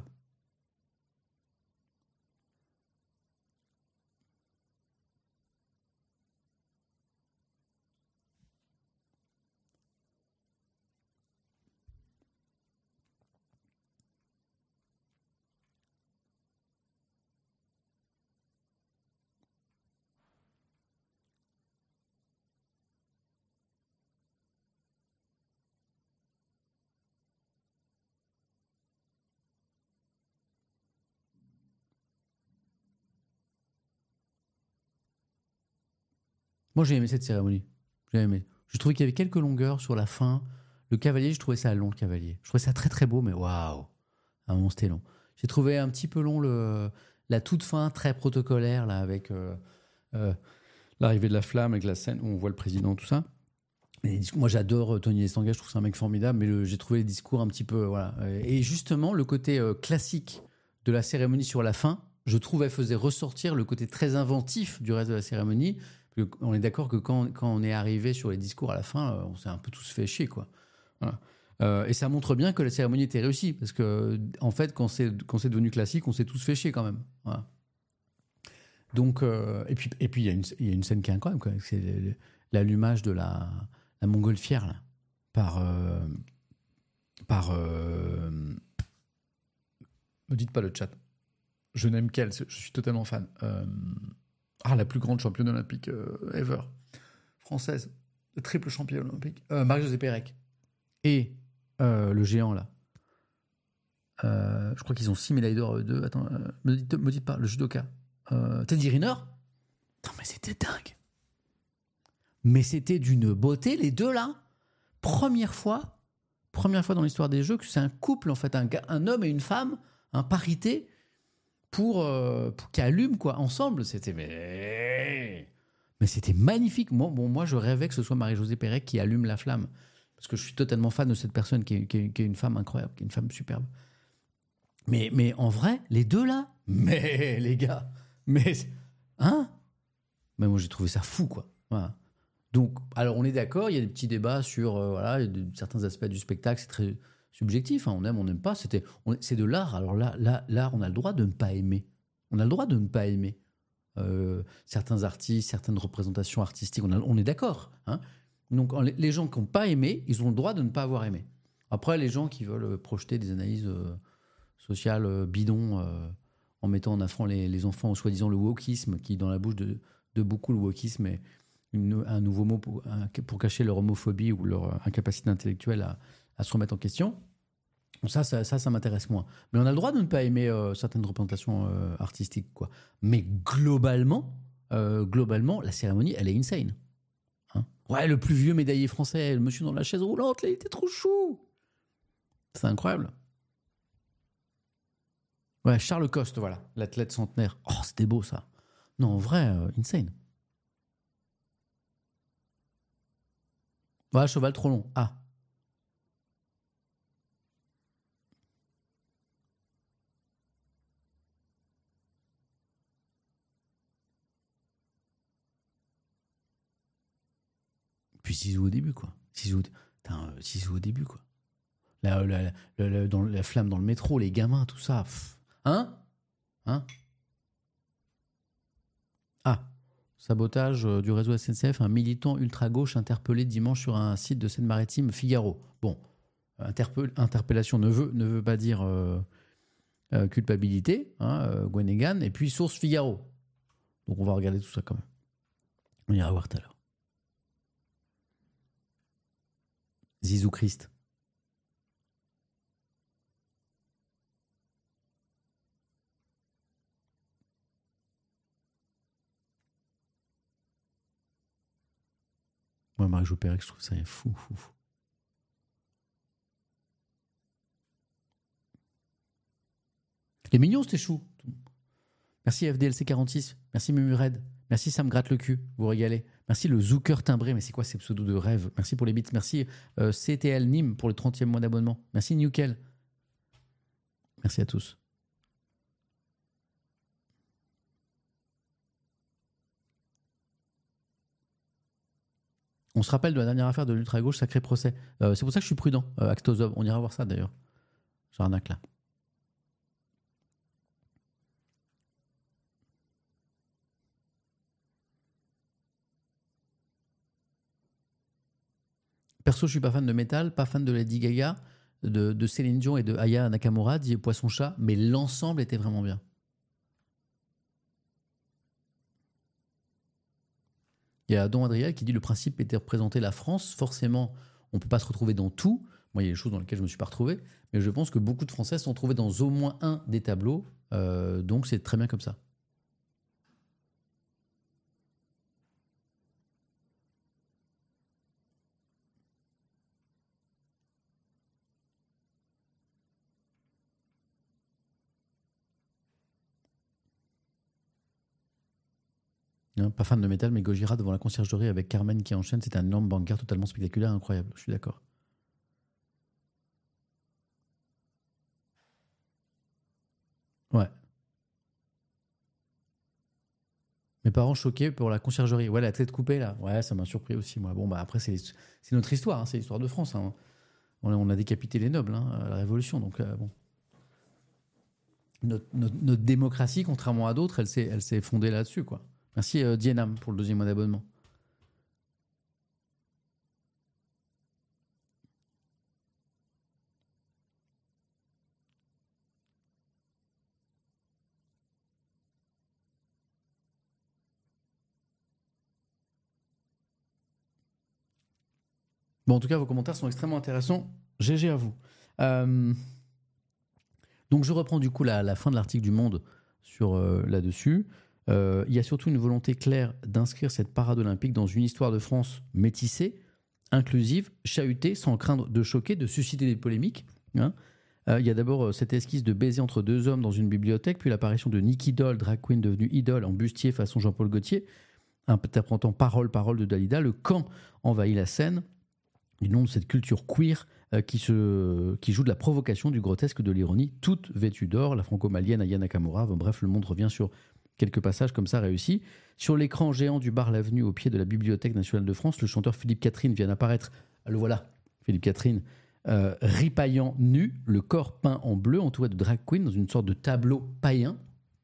Moi, j'ai aimé cette cérémonie. J'ai aimé. Je trouvais qu'il y avait quelques longueurs sur la fin. Le cavalier, je trouvais ça long, le cavalier. Je trouvais ça très très beau, mais waouh! À un moment, c'était long. J'ai trouvé un petit peu long la toute fin, très protocolaire, là, avec l'arrivée de la flamme, avec la scène où on voit le président, tout ça. Moi, j'adore Tony Estanguet, je trouve que c'est un mec formidable, mais j'ai trouvé les discours un petit peu. Voilà. Et justement, le côté classique de la cérémonie sur la fin, je trouvais faisait ressortir le côté très inventif du reste de la cérémonie. On est d'accord que quand on est arrivé sur les discours à la fin, on s'est un peu tous fait chier, quoi. Voilà. Et ça montre bien que la cérémonie était réussie, parce que en fait, quand c'est devenu classique, on s'est tous fait chier quand même. Voilà. Donc, et puis il y a une scène qui est incroyable, quoi. C'est l'allumage de la montgolfière là, me dites pas le chat. Je n'aime qu'elle, je suis totalement fan. La plus grande championne olympique ever, française, triple championne olympique, Marie-Josée Pérec. Et le géant là. Je crois qu'ils ont 6 médailles d'or, 2. Attends, me dites pas, le judoka. Teddy Riner. Non, mais c'était dingue. Mais c'était d'une beauté, les deux là. Première fois dans l'histoire des Jeux que c'est un couple, en fait, un homme et une femme, un parité, pour qui allument, quoi, ensemble. Mais c'était magnifique. Moi, je rêvais que ce soit Marie-Josée Pérec qui allume la flamme. Parce que je suis totalement fan de cette personne qui est une femme incroyable, qui est une femme superbe. Mais en vrai, les deux là, mais les gars, mais moi j'ai trouvé ça fou, quoi. Voilà. Donc, alors on est d'accord, il y a des petits débats sur certains aspects du spectacle, c'est très subjectif, hein, on aime, on n'aime pas, c'est de l'art. Alors là, l'art, on a le droit de ne pas aimer. On a le droit de ne pas aimer certains artistes, certaines représentations artistiques, on est d'accord, hein. Donc les gens qui n'ont pas aimé, ils ont le droit de ne pas avoir aimé. Après, les gens qui veulent projeter des analyses sociales bidons en mettant en avant les enfants, au soi-disant le wokisme, qui dans la bouche de beaucoup, le wokisme est un nouveau mot pour cacher leur homophobie ou leur incapacité intellectuelle à se remettre en question. Ça m'intéresse moins. Mais on a le droit de ne pas aimer certaines représentations artistiques, quoi. Mais globalement, la cérémonie, elle est insane. Hein, ouais, le plus vieux médaillé français, le monsieur dans la chaise roulante, là, il était trop chou. C'est incroyable. Ouais, Charles Coste, voilà, l'athlète centenaire. Oh, c'était beau, ça. Non, en vrai, insane. Ouais, cheval trop long. Ah. Puis Zizou au début, quoi. Zizou au début, quoi. Dans la flamme dans le métro, les gamins, tout ça. Hein? Ah. Sabotage du réseau SNCF, un militant ultra-gauche interpellé dimanche sur un site de Seine-Maritime, Figaro. Bon, interpellation ne veut pas dire culpabilité, Gwen Egan, et puis source Figaro. Donc on va regarder tout ça quand même. On ira voir tout à l'heure. Zizou Christ. Moi, Marie-Jo Pérec, je trouve ça fou. Les mignons, c'était chou. Merci FDLC46. Merci Mumured. Merci Sam Gratte le cul. Vous régalez. Merci le Zooker timbré. Mais c'est quoi ces pseudos de rêve? Merci pour les bits. Merci CTL Nîmes pour le 30e mois d'abonnement. Merci Newkel. Merci à tous. On se rappelle de la dernière affaire de l'ultra-gauche, sacré procès. C'est pour ça que je suis prudent, Actosov. On ira voir ça d'ailleurs. J'arnaque là. Perso, je suis pas fan de métal, pas fan de Lady Gaga, de Céline Dion et de Aya Nakamura, dit Poisson Chat, mais l'ensemble était vraiment bien. Il y a Don Adriel qui dit le principe était de représenter la France. Forcément, on ne peut pas se retrouver dans tout. Moi, il y a des choses dans lesquelles je ne me suis pas retrouvé, mais je pense que beaucoup de Français sont trouvés dans au moins un des tableaux. Donc, c'est très bien comme ça. Pas fan de métal, mais Gojira devant la conciergerie avec Carmen qui enchaîne, c'est un énorme banger totalement spectaculaire, incroyable. Je suis d'accord. Ouais. Mes parents choqués pour la conciergerie. Ouais, la tête coupée là. Ouais, ça m'a surpris aussi, moi. Bon, bah après, c'est notre histoire, hein, c'est l'histoire de France. Hein. On a décapité les nobles à la Révolution, donc bon. Notre démocratie, contrairement à d'autres, elle s'est fondée là-dessus, quoi. Merci Dienam pour le 2e mois d'abonnement. Bon, en tout cas, vos commentaires sont extrêmement intéressants. GG à vous. Donc, je reprends du coup la fin de l'article du Monde sur là-dessus. Il y a surtout une volonté claire d'inscrire cette parade olympique dans une histoire de France métissée, inclusive, chahutée, sans craindre de choquer, de susciter des polémiques. Il y a d'abord cette esquisse de baiser entre deux hommes dans une bibliothèque, puis l'apparition de Nicky Doll, drag queen devenue idole en bustier façon Jean-Paul Gaultier, interprétant parole de Dalida. Le camp envahit la scène du nom de cette culture queer qui joue de la provocation, du grotesque, de l'ironie, toute vêtue d'or, la franco-malienne Aya Nakamura. Bref, le monde revient sur quelques passages comme ça réussis. Sur l'écran géant du bar L'Avenue au pied de la Bibliothèque nationale de France, le chanteur Philippe Catherine vient d'apparaître. Le voilà, Philippe Catherine, ripaillant nu, le corps peint en bleu, entouré de drag queen dans une sorte de tableau païen.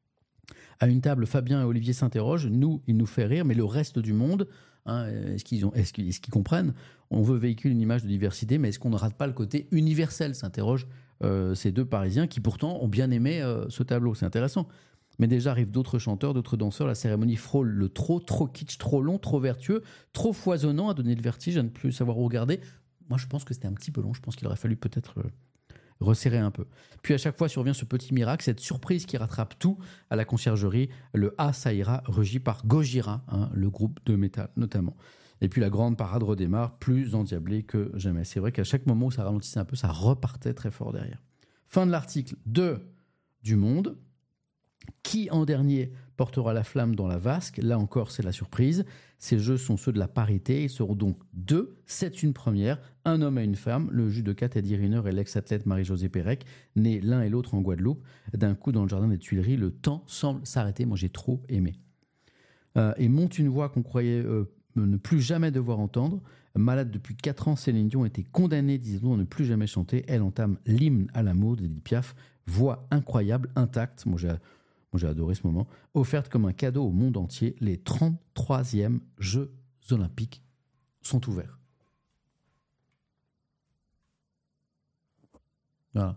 À une table, Fabien et Olivier s'interrogent. Nous, il nous fait rire, mais le reste du monde, est-ce qu'ils comprennent? On veut véhiculer une image de diversité, mais est-ce qu'on ne rate pas le côté universel? S'interrogent ces deux Parisiens qui pourtant ont bien aimé ce tableau. C'est intéressant. Mais déjà arrivent d'autres chanteurs, d'autres danseurs. La cérémonie frôle le trop kitsch, trop long, trop vertueux, trop foisonnant à donner le vertige, à ne plus savoir où regarder. Moi, je pense que c'était un petit peu long. Je pense qu'il aurait fallu peut-être resserrer un peu. Puis à chaque fois survient ce petit miracle, cette surprise qui rattrape tout à la conciergerie. Le A, ça ira, regi par Gojira, le groupe de métal notamment. Et puis la grande parade redémarre, plus endiablée que jamais. C'est vrai qu'à chaque moment où ça ralentissait un peu, ça repartait très fort derrière. Fin de l'article 2 du Monde. Qui en dernier portera la flamme dans la vasque? Là encore, c'est la surprise. Ces jeux sont ceux de la parité. Ils seront donc 2. C'est une première. Un homme et une femme. Le judoka Teddy Riner et l'ex-athlète Marie-Josée Pérec, nés l'un et l'autre en Guadeloupe. D'un coup, dans le jardin des Tuileries, le temps semble s'arrêter. Moi, j'ai trop aimé. Et monte une voix qu'on croyait ne plus jamais devoir entendre. Malade depuis 4 ans, Céline Dion était condamnée, disons, à ne plus jamais chanter. Elle entame l'hymne à l'amour d'Edith Piaf. Voix incroyable, intacte. Moi, moi j'ai adoré ce moment, offerte comme un cadeau au monde entier, les 33e Jeux Olympiques sont ouverts. Voilà.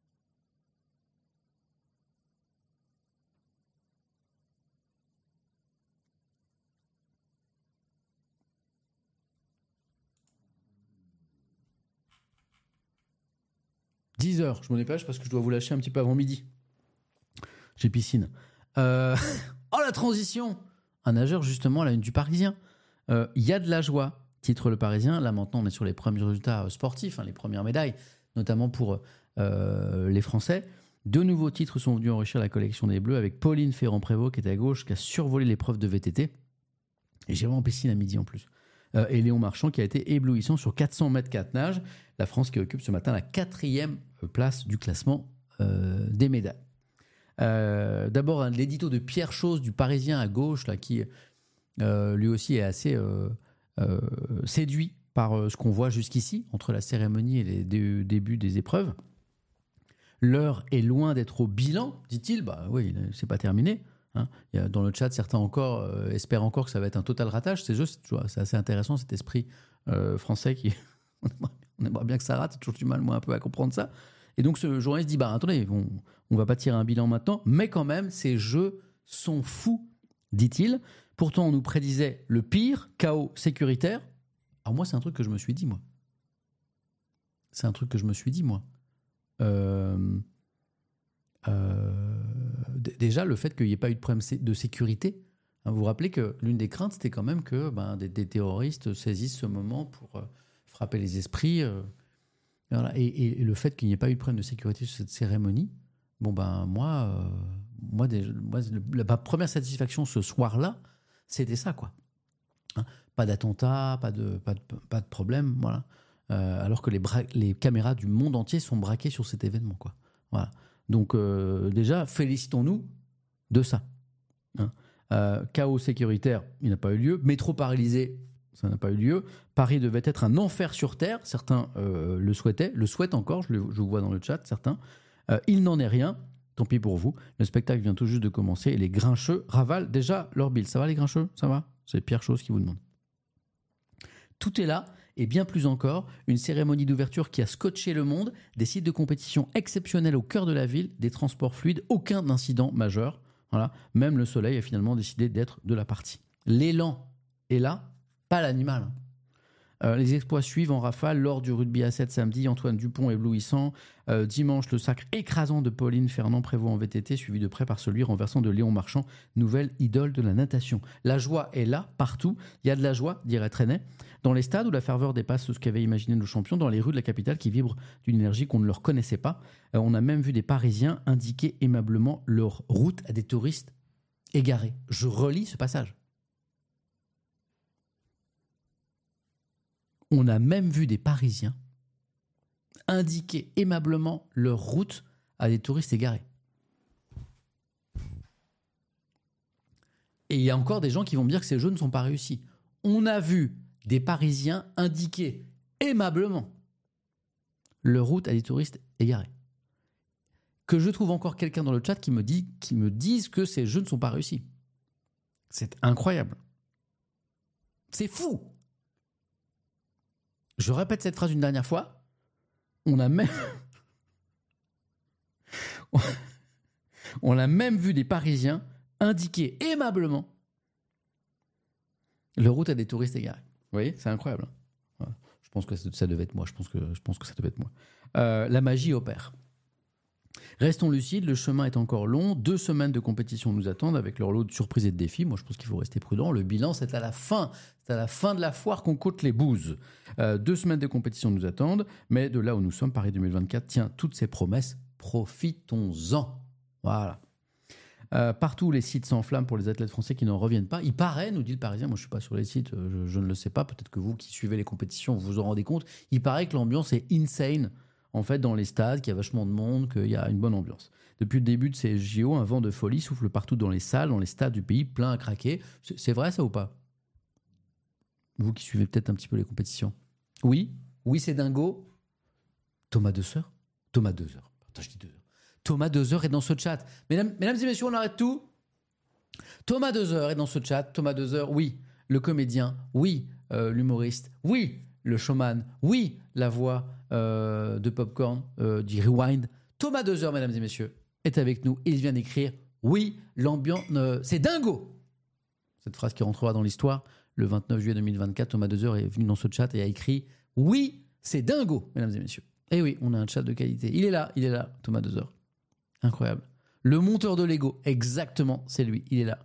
« 10h, je m'en dépêche parce que je dois vous lâcher un petit peu avant midi. J'ai piscine. Oh, la transition! Un nageur, justement, à la une du Parisien. Il y a de la joie, titre Le Parisien. Là, maintenant, on est sur les premiers résultats sportifs, les premières médailles, notamment pour les Français. Deux nouveaux titres sont venus enrichir la collection des Bleus avec Pauline Ferrand-Prévot, qui était à gauche, qui a survolé l'épreuve de VTT. Et j'ai vraiment piscine à midi en plus. Et Léon Marchand, qui a été éblouissant sur 400 mètres 4 nages. La France qui occupe ce matin la 4e place du classement des médailles. D'abord, l'édito de Pierre Chose du Parisien à gauche, là, qui lui aussi est assez séduit par ce qu'on voit jusqu'ici, entre la cérémonie et les débuts des épreuves. L'heure est loin d'être au bilan, dit-il. Bah oui, c'est pas terminé. Hein. Il y a, dans le chat, certains encore espèrent encore que ça va être un total ratage. C'est juste, tu vois, c'est assez intéressant cet esprit français qui on aimerait bien que ça rate. J'ai toujours du mal, moi, un peu à comprendre ça. Et donc ce journaliste dit, bah attendez, on va pas tirer un bilan maintenant, mais quand même, ces jeux sont fous, dit-il. Pourtant, on nous prédisait le pire, chaos sécuritaire. Alors moi, c'est un truc que je me suis dit, moi. Déjà, le fait qu'il n'y ait pas eu de problème de sécurité. Hein, vous vous rappelez que l'une des craintes, c'était quand même que des terroristes saisissent ce moment pour frapper les esprits. Voilà. Et le fait qu'il n'y ait pas eu de problème de sécurité sur cette cérémonie, ma première satisfaction ce soir-là, c'était ça, quoi. Hein, pas d'attentat, pas de problème, voilà. Alors que les caméras du monde entier sont braquées sur cet événement, quoi. Voilà. Donc déjà, félicitons-nous de ça. Hein. Chaos sécuritaire, il n'a pas eu lieu. Métro paralysé, ça n'a pas eu lieu. Paris devait être un enfer sur Terre. Certains le souhaitent encore, je vous vois dans le chat, certains. Il n'en est rien, tant pis pour vous. Le spectacle vient tout juste de commencer et les grincheux ravalent déjà leur bille. Ça va les grincheux? Ça va? C'est Pierre Chose qui vous demande. Tout est là, et bien plus encore, une cérémonie d'ouverture qui a scotché le monde, des sites de compétition exceptionnels au cœur de la ville, des transports fluides, aucun incident majeur. Voilà. Même le soleil a finalement décidé d'être de la partie. L'élan est là, pas l'animal. Les exploits suivent en rafale lors du rugby à 7 samedi. Antoine Dupont éblouissant. Dimanche, le sacre écrasant de Pauline Ferrand-Prévot en VTT, suivi de près par celui renversant de Léon Marchand, nouvelle idole de la natation. La joie est là, partout. Il y a de la joie, dirait Trenet. Dans les stades où la ferveur dépasse ce qu'avaient imaginé nos champions, dans les rues de la capitale qui vibrent d'une énergie qu'on ne leur connaissait pas. On a même vu des Parisiens indiquer aimablement leur route à des touristes égarés. Je relis ce passage. On a même vu des Parisiens indiquer aimablement leur route à des touristes égarés. Et il y a encore des gens qui vont me dire que ces jeux ne sont pas réussis. On a vu des Parisiens indiquer aimablement leur route à des touristes égarés. Que je trouve encore quelqu'un dans le chat qui me dise que ces jeux ne sont pas réussis. C'est incroyable. C'est fou. Je répète cette phrase une dernière fois. On a même vu des Parisiens indiquer aimablement leur route à des touristes égarés. Vous voyez, c'est incroyable. Voilà. Je pense que ça devait être moi. Je pense que ça devait être moi. La magie opère. Restons lucides, le chemin est encore long. 2 semaines de compétition nous attendent avec leur lot de surprises et de défis. Moi, je pense qu'il faut rester prudent. Le bilan, c'est à la fin. C'est à la fin de la foire qu'on compte les bouses. 2 semaines de compétition nous attendent. Mais de là où nous sommes, Paris 2024 tient toutes ses promesses. Profitons-en. Voilà. Partout, les sites s'enflamment pour les athlètes français qui n'en reviennent pas. Il paraît, nous dit le Parisien, moi je ne suis pas sur les sites, je ne le sais pas, peut-être que vous qui suivez les compétitions, vous vous en rendez compte, il paraît que l'ambiance est insane, en fait, dans les stades, qu'il y a vachement de monde, qu'il y a une bonne ambiance. Depuis le début de ces JO, un vent de folie souffle partout dans les salles, dans les stades du pays, plein à craquer. C'est vrai ça ou pas? Vous qui suivez peut-être un petit peu les compétitions. Oui, c'est dingo. Thomas Deuseur. Attends, je dis 2 heures. Thomas Dezer est dans ce chat. Mesdames et messieurs, on arrête tout. Thomas Dezer est dans ce chat. Thomas Dezer, oui. Le comédien, oui. L'humoriste, oui. Le showman, oui. La voix de Popcorn, du Rewind. Thomas Dezer, mesdames et messieurs, est avec nous. Il vient d'écrire « Oui, l'ambiance... c'est dingo !» Cette phrase qui rentrera dans l'histoire. Le 29 juillet 2024, Thomas Dezer est venu dans ce chat et a écrit « Oui, c'est dingo !» mesdames et messieurs. Et oui, on a un chat de qualité. Il est là, Thomas Dezer. Incroyable. Le monteur de Lego, exactement, c'est lui. Il est là.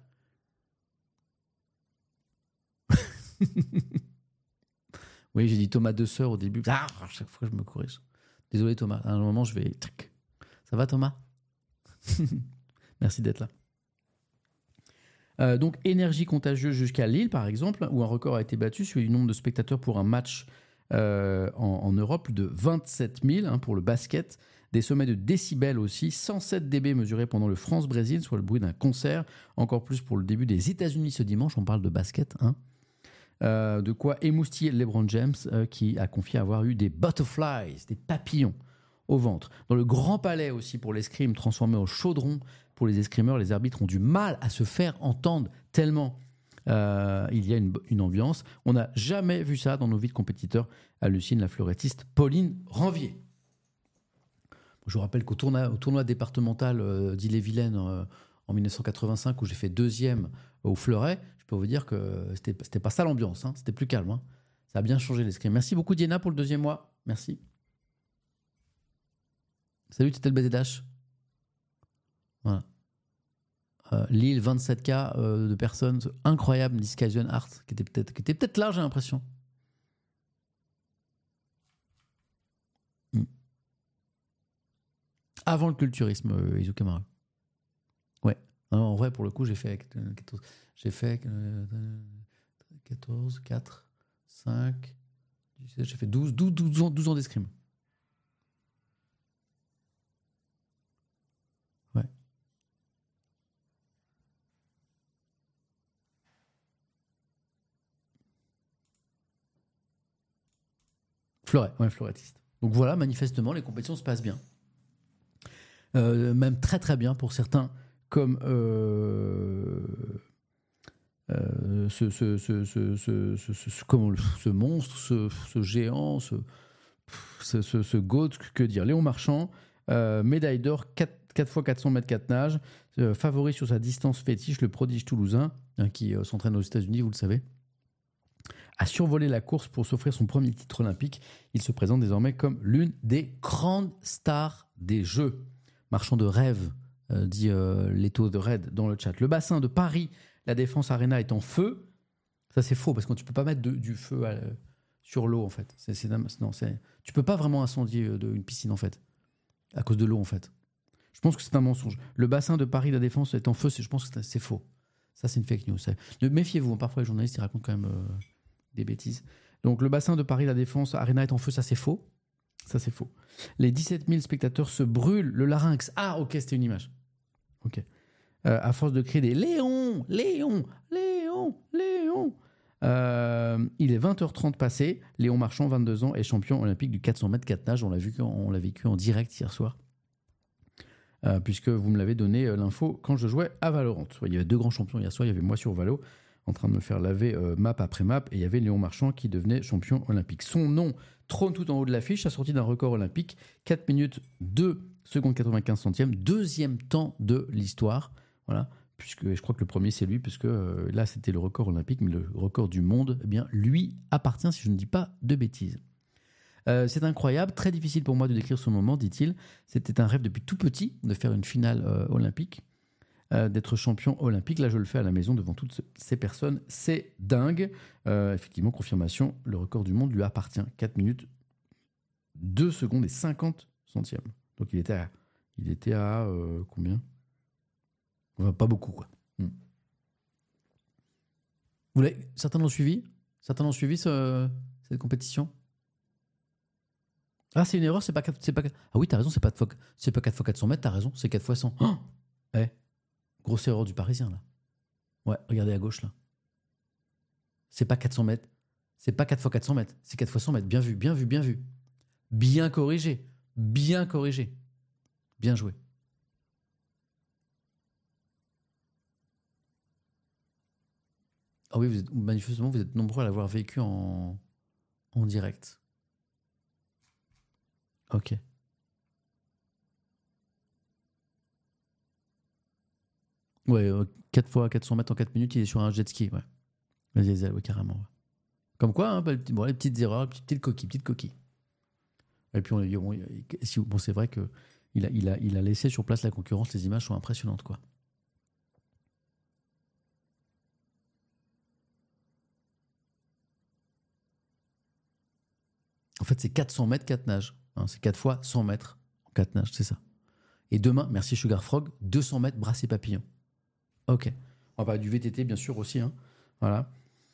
Oui, j'ai dit Thomas Dezer au début. Ah, à chaque fois, je me corrige. Désolé, Thomas. À un moment, je vais... Ça va, Thomas? Merci d'être là. Donc, énergie contagieuse jusqu'à Lille, par exemple, où un record a été battu sur le nombre de spectateurs pour un match en Europe, plus de 27 000 pour le basket. Des sommets de décibels aussi, 107 dB mesurés pendant le France-Brésil, soit le bruit d'un concert. Encore plus pour le début des États-Unis ce dimanche, on parle de basket. De quoi émoustiller LeBron James, qui a confié avoir eu des butterflies, des papillons au ventre. Dans le Grand Palais aussi, pour l'escrime transformé en chaudron, pour les escrimeurs, les arbitres ont du mal à se faire entendre tellement il y a une ambiance. On n'a jamais vu ça dans nos vies de compétiteurs, hallucine la fleurettiste Pauline Ranvier. Je vous rappelle qu'au tournoi départemental d'Ille-et-Vilaine en 1985, où j'ai fait 2e au fleuret, je peux vous dire que c'était pas ça l'ambiance, c'était plus calme. Ça a bien changé l'escrime. Merci beaucoup Diana pour le 2e mois. Merci. Salut Tétel BZH. Voilà. Lille, 27 cas de personnes. Incroyable, dit Skyzen Art, qui était peut-être là, j'ai l'impression. Avant le culturisme, Izu Kamara. Ouais. Alors, en vrai, pour le coup, j'ai fait 14, 4, 5, 17, j'ai fait 12 ans d'escrime. Ouais. Fleurettiste. Donc voilà, manifestement, les compétitions se passent bien. Même très très bien pour certains, comme ce monstre, ce géant, ce GOAT, que dire, Léon Marchand, médaille d'or, 4 x 400 mètres 4 nages, favori sur sa distance fétiche, le prodige toulousain, qui s'entraîne aux États-Unis, vous le savez, a survolé la course pour s'offrir son premier titre olympique. Il se présente désormais comme l'une des grandes stars des Jeux. Marchand de rêve, dit Leto de Red dans le chat. Le bassin de Paris, la Défense Arena est en feu. Ça, c'est faux, parce que tu ne peux pas mettre du feu sur l'eau, en fait. Tu ne peux pas vraiment incendier une piscine, en fait, à cause de l'eau, en fait. Je pense que c'est un mensonge. Le bassin de Paris, la Défense est en feu, je pense que c'est faux. Ça, c'est une fake news. Méfiez-vous, parfois les journalistes ils racontent quand même des bêtises. Donc, le bassin de Paris, la Défense Arena est en feu, ça, c'est faux. Ça, c'est faux. Les 17 000 spectateurs se brûlent le larynx. Ah, ok, c'était une image. Ok. À force de crier des Léon, Léon, Léon, Léon. Il est 20h30 passé. Léon Marchand, 22 ans, est champion olympique du 400 mètres 4 nages. On l'a vécu en direct hier soir. Puisque vous me l'avez donné l'info quand je jouais à Valorant. Il y avait 2 grands champions hier soir. Il y avait moi sur Valo, en train de me faire laver map après map, et il y avait Léon Marchand qui devenait champion olympique. Son nom trône tout en haut de l'affiche, assorti d'un record olympique, 4 minutes 2 secondes 95 centièmes, 2e temps de l'histoire. Voilà, puisque je crois que le premier c'est lui, puisque là c'était le record olympique, mais le record du monde, eh bien, lui appartient, si je ne dis pas de bêtises. C'est incroyable, très difficile pour moi de décrire ce moment, dit-il. C'était un rêve depuis tout petit de faire une finale olympique. D'être champion olympique. Là, je le fais à la maison devant toutes ces personnes. C'est dingue. Effectivement, confirmation, le record du monde lui appartient. 4 minutes, 2 secondes et 50 centièmes. Donc, il était à combien? Enfin, pas beaucoup, quoi. Certains l'ont suivi cette compétition? Ah, c'est une erreur, c'est pas... Ah oui, t'as raison, c'est pas 4 x 400 mètres, t'as raison, c'est 4 x 100. Oh, grosse erreur du Parisien, là. Ouais, regardez à gauche, là. C'est pas 400 mètres. C'est pas 4 x 400 mètres. C'est 4 x 100 mètres. Bien vu, bien vu, bien vu. Bien corrigé. Bien corrigé. Bien joué. Ah oui, manifestement, vous êtes nombreux à l'avoir vécu en direct. Ok. Ouais, 4 fois 400 mètres en 4 minutes, il est sur un jet ski, ouais. Le diesel, ouais, carrément. Ouais. Comme quoi, hein, les petites erreurs, les petites coquilles. Et puis, c'est vrai qu'il a laissé sur place la concurrence, les images sont impressionnantes, quoi. En fait, c'est 400 mètres, 4 nages. Hein, c'est 4 fois 100 mètres en 4 nages, c'est ça. Et demain, merci Sugar Frog, 200 mètres brassé papillon. Ok. On va parler du VTT, bien sûr, aussi. Hein. Voilà.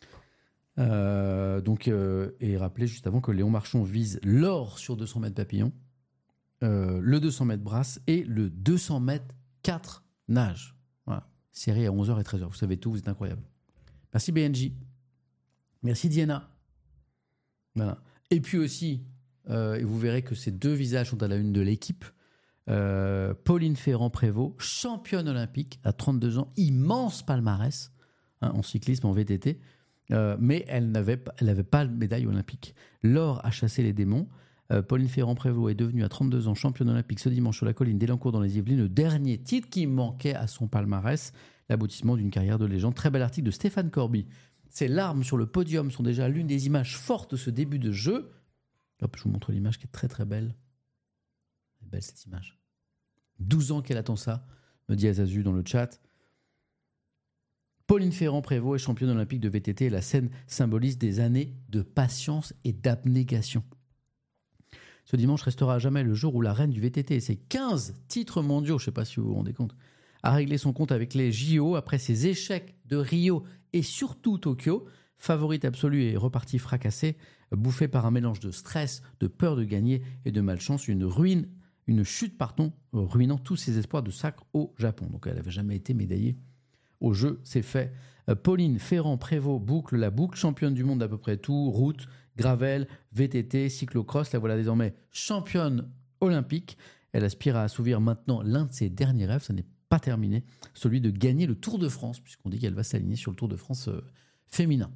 Et rappelez juste avant que Léon Marchand vise l'or sur 200 mètres papillon, le 200 mètres brasse et le 200 mètres 4 nages. Voilà. Série à 11h et 13h. Vous savez tout, vous êtes incroyable. Merci BNJ. Merci Diana. Voilà. Et puis aussi, et vous verrez que ces deux visages sont à la une de l'équipe. Pauline Ferrand-Prévot, championne olympique à 32 ans, immense palmarès en cyclisme, en VTT, mais elle n'avait pas de médaille olympique. L'or a chassé les démons. Pauline Ferrand-Prévot est devenue à 32 ans championne olympique ce dimanche sur la colline d'Elancourt dans les Yvelines, le dernier titre qui manquait à son palmarès, l'aboutissement d'une carrière de légende. Très bel article de Stéphane Corby. Ses larmes sur le podium sont déjà l'une des images fortes de ce début de jeu. Hop, je vous montre l'image qui est très très belle. Elle est belle cette image. 12 ans qu'elle attend ça, me dit Azazu dans le chat. Pauline Ferrand-Prévot est championne olympique de VTT et la scène symbolise des années de patience et d'abnégation. Ce dimanche restera à jamais le jour où la reine du VTT et ses 15 titres mondiaux, je ne sais pas si vous vous rendez compte, a réglé son compte avec les JO après ses échecs de Rio et surtout Tokyo. Favorite absolue et repartie fracassée, bouffée par un mélange de stress, de peur de gagner et de malchance, une chute, ruinant tous ses espoirs de sacre au Japon. Donc elle n'avait jamais été médaillée au jeu, c'est fait. Pauline Ferrand-Prévot boucle la boucle, championne du monde d'à peu près tout, route, gravel, VTT, cyclocross, la voilà désormais championne olympique. Elle aspire à assouvir maintenant l'un de ses derniers rêves, ça n'est pas terminé, celui de gagner le Tour de France, puisqu'on dit qu'elle va s'aligner sur le Tour de France féminin.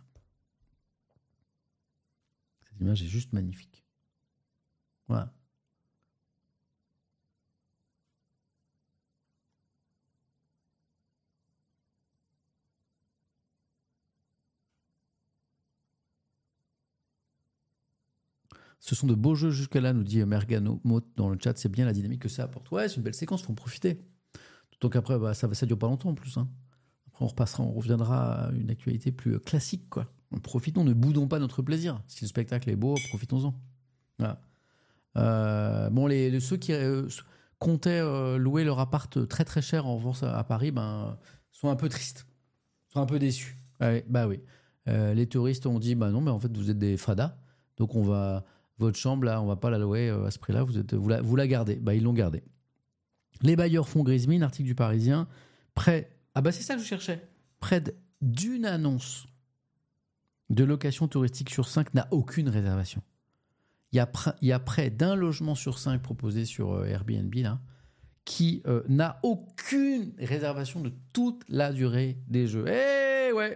Cette image est juste magnifique. Voilà. Ce sont de beaux jeux jusqu'à là, nous dit Mergano Mot dans le chat. C'est bien la dynamique que ça apporte. Ouais, c'est une belle séquence, il faut en profiter. Donc après, ça dure pas longtemps en plus. Hein. Après, on reviendra à une actualité plus classique, quoi. Profitons, ne boudons pas notre plaisir. Si le spectacle est beau, profitons-en. Voilà. Ceux qui comptaient louer leur appart très très cher en vente à Paris, sont un peu tristes, sont un peu déçus. Ouais, bah oui. Les touristes ont dit, non, mais en fait, vous êtes des fadas, donc votre chambre, là, on va pas la louer à ce prix-là, vous la gardez. Ils l'ont gardée. Les bailleurs font grise mine, article du Parisien. C'est ça que je cherchais. Près d'une annonce de location touristique sur 5 n'a aucune réservation. Il y a près d'un logement sur 5 proposé sur Airbnb là, qui n'a aucune réservation de toute la durée des jeux. Eh ouais.